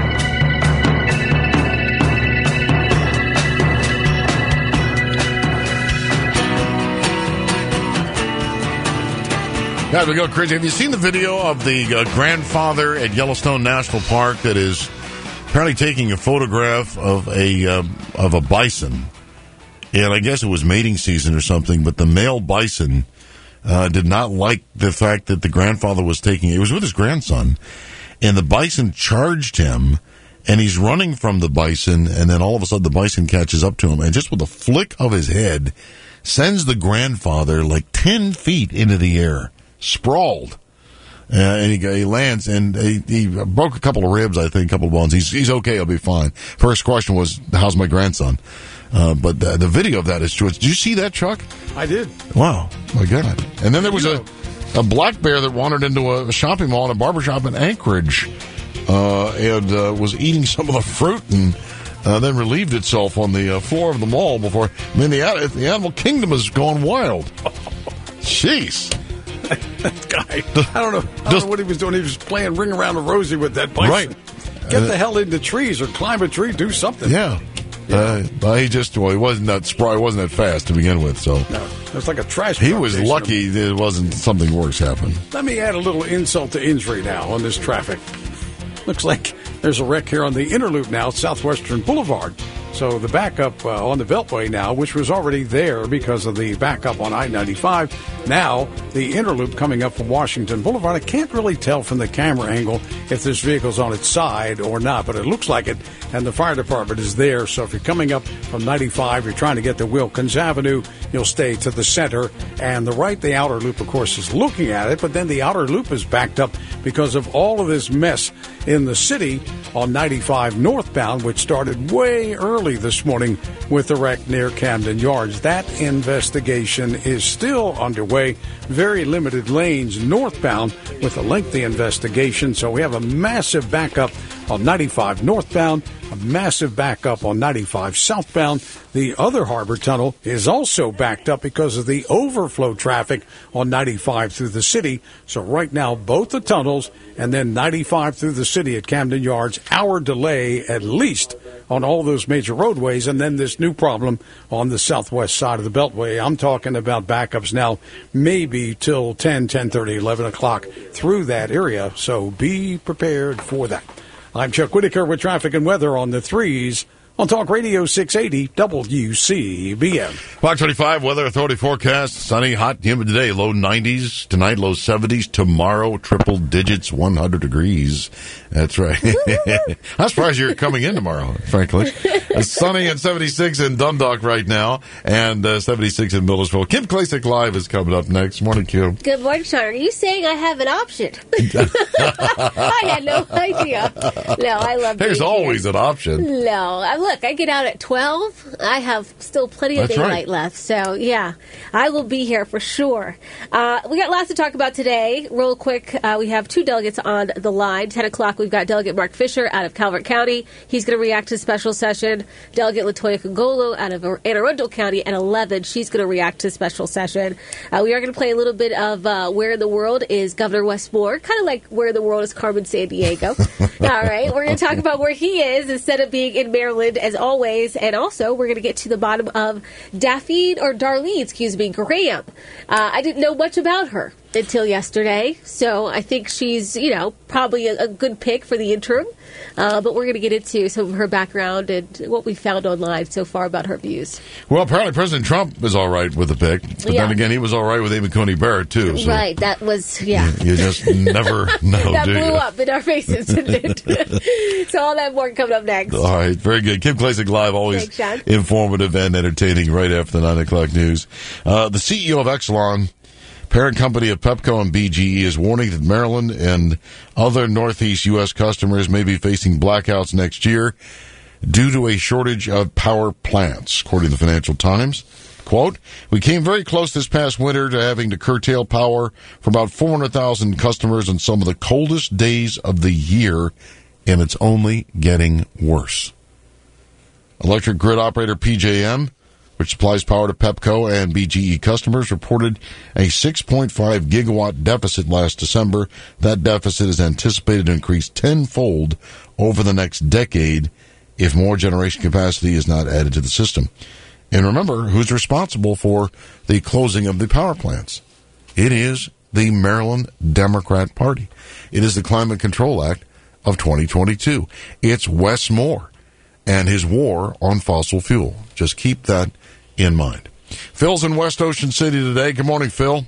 God, we go crazy. Have you seen the video of the uh, grandfather at Yellowstone National Park that is apparently taking a photograph of a uh, of a bison? And I guess it was mating season or something, but the male bison uh, did not like the fact that the grandfather was taking it. He was with his grandson, and the bison charged him, and he's running from the bison, and then all of a sudden the bison catches up to him, and just with a flick of his head, sends the grandfather like ten feet into the air. Sprawled, uh, and he, he lands, and he, he broke a couple of ribs, I think, a couple of bones. He's he's okay. He'll be fine. First question was, "How's my grandson?" Uh, but the, the video of that is true. Did you see that, Chuck? I did. Wow, my God! And then there was a, a black bear that wandered into a shopping mall and a barbershop in Anchorage, uh, and uh, was eating some of the fruit and. Uh, then relieved itself on the uh, floor of the mall before. I mean, the, the animal kingdom has gone wild. Jeez. That guy, I don't know, I don't know what he was doing. He was playing Ring Around the Rosie with that bison. Right. Get Uh, the hell into trees or climb a tree, do something. Yeah. Uh, but he just, well, he wasn't that spry, he wasn't that fast to begin with, so. No, it was like a trash He truck was chasing lucky him. that it wasn't something worse happened. Let me add a little insult to injury now on this traffic. Looks like there's a wreck here on the inner loop now, Southwestern Boulevard. So the backup uh, on the Beltway now, which was already there because of the backup on I ninety-five, now the inner loop coming up from Washington Boulevard. I can't really tell from the camera angle if this vehicle's on its side or not, but it looks like it, and the fire department is there. So if you're coming up from ninety-five, you're trying to get to Wilkins Avenue, you'll stay to the center. And the right, the outer loop, of course, is looking at it, but then the outer loop is backed up because of all of this mess in the city on ninety-five northbound, which started way early this morning with the wreck near Camden Yards. That investigation is still underway. Very limited lanes northbound with a lengthy investigation. So we have a massive backup on ninety-five northbound, a massive backup on ninety-five southbound. The other Harbor Tunnel is also backed up because of the overflow traffic on ninety-five through the city. So right now, both the tunnels and then ninety-five through the city at Camden Yards, hour delay at least on all those major roadways. And then this new problem on the southwest side of the Beltway. I'm talking about backups now maybe till ten, ten thirty, eleven o'clock through that area. So be prepared for that. I'm Chuck Whitaker with traffic and weather on the threes on Talk Radio six eighty W C B M. Fox twenty-five Weather Authority forecast. Sunny, hot, humid today. Low nineties. Tonight, low seventies. Tomorrow, triple digits, one hundred degrees. That's right. I'm surprised you're coming in tomorrow, frankly. It's sunny and seventy-six in Dundalk right now, and uh, seventy-six in Millersville. Kim Klasick Live is coming up next. Morning, Kim. Good morning, Sean. Are you saying I have an option? I had no idea. No, I love There's being always here. an option. No, I, look, I get out at twelve. I have still plenty of That's daylight right. left. So, yeah, I will be here for sure. Uh, we got lots to talk about today. Real quick, uh, we have two delegates on the line. ten o'clock, we've got Delegate Mark Fisher out of Calvert County. He's going to react to special session. Delegate Latoya Kongolo out of Anne Arundel County at eleven. She's going to react to special session. Uh, we are going to play a little bit of uh, Where in the World is Governor Wes Moore, kind of like Where in the World is Carmen Sandiego. All right, we're going to talk about where he is instead of being in Maryland, as always. And also, we're going to get to the bottom of Daphne, or Darlene, excuse me, Graham. Uh, I didn't know much about her. until yesterday. So I think she's, you know, probably a, a good pick for the interim. Uh, but we're going to get into some of her background and what we found online so far about her views. Well, apparently President Trump is all right with the pick. But Yeah. then again, he was all right with Amy Coney Barrett, too. So Right, that was, yeah. You just never know, that do blew you? up in our faces, didn't it? So all that more coming up next. All right, very good. Kim Klasick Live, always Thanks, Sean. informative and entertaining right after the nine o'clock news. Uh, the C E O of Exelon, parent company of Pepco and B G E, is warning that Maryland and other Northeast U S customers may be facing blackouts next year due to a shortage of power plants, according to the Financial Times. Quote, we came very close this past winter to having to curtail power for about four hundred thousand customers on some of the coldest days of the year, and it's only getting worse. Electric grid operator P J M, which supplies power to Pepco and B G E customers, reported a six point five gigawatt deficit last December. That deficit is anticipated to increase tenfold over the next decade if more generation capacity is not added to the system. And remember, who's responsible for the closing of the power plants? It is the Maryland Democrat Party. It is the Climate Control Act of twenty twenty-two. It's Wes Moore and his war on fossil fuel. Just keep that in mind. Phil's in West Ocean City today. Good morning, Phil.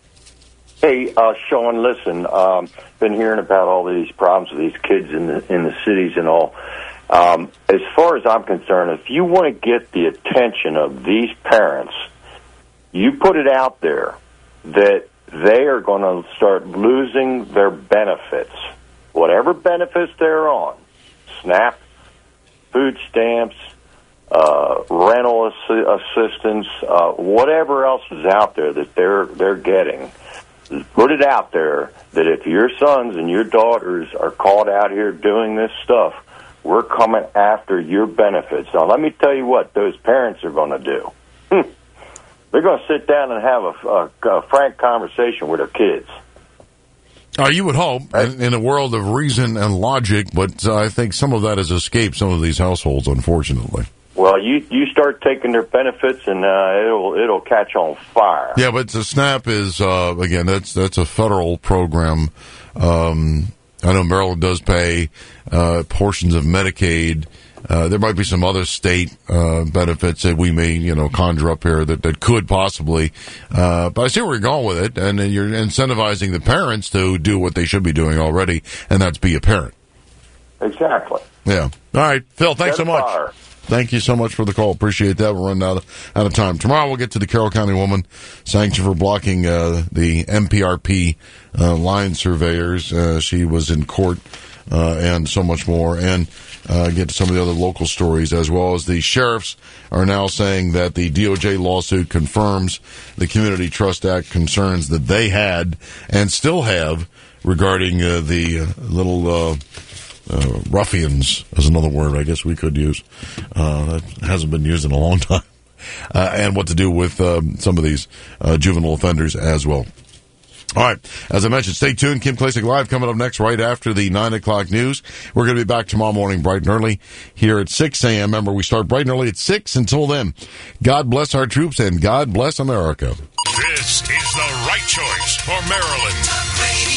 Hey, uh, Sean, listen, um, been hearing about all these problems with these kids in the in the cities and all. Um, as far as I'm concerned, if you want to get the attention of these parents, you put it out there that they are going to start losing their benefits, whatever benefits they're on, SNAP, food stamps, uh, rental assi- assistance, uh, whatever else is out there that they're they're getting. Put it out there that if your sons and your daughters are caught out here doing this stuff, we're coming after your benefits. Now, let me tell you what those parents are going to do. Hmm. They're going to sit down and have a, a, a frank conversation with their kids. Uh, you would hope, in, in a world of reason and logic, but uh, I think some of that has escaped some of these households, unfortunately. Well, you, you start taking their benefits, and uh, it'll it'll catch on fire. Yeah, but the SNAP is, uh, again, that's that's a federal program. Um, I know Maryland does pay uh, portions of Medicaid. Uh, there might be some other state uh, benefits that we may, you know, conjure up here that, that could possibly. Uh, but I see where you're going with it, and then you're incentivizing the parents to do what they should be doing already, and that's be a parent. Exactly. Yeah. All right, Phil, thanks so Set much. fire. Thank you so much for the call. Appreciate that. We're running out of, out of time. Tomorrow we'll get to the Carroll County woman sanctioned for blocking uh, the M P R P uh, line surveyors. Uh, she was in court uh, and so much more. And uh, get to some of the other local stories, as well as the sheriffs are now saying that the D O J lawsuit confirms the Community Trust Act concerns that they had and still have regarding uh, the uh, little... Uh, Uh, ruffians is another word I guess we could use. Uh, that hasn't been used in a long time. Uh, and what to do with um, some of these uh, juvenile offenders as well. All right. As I mentioned, stay tuned. Kim Klasick Live coming up next right after the nine o'clock news. We're going to be back tomorrow morning bright and early here at six a.m. Remember, we start bright and early at six. Until then, God bless our troops and God bless America. This is the right choice for Maryland.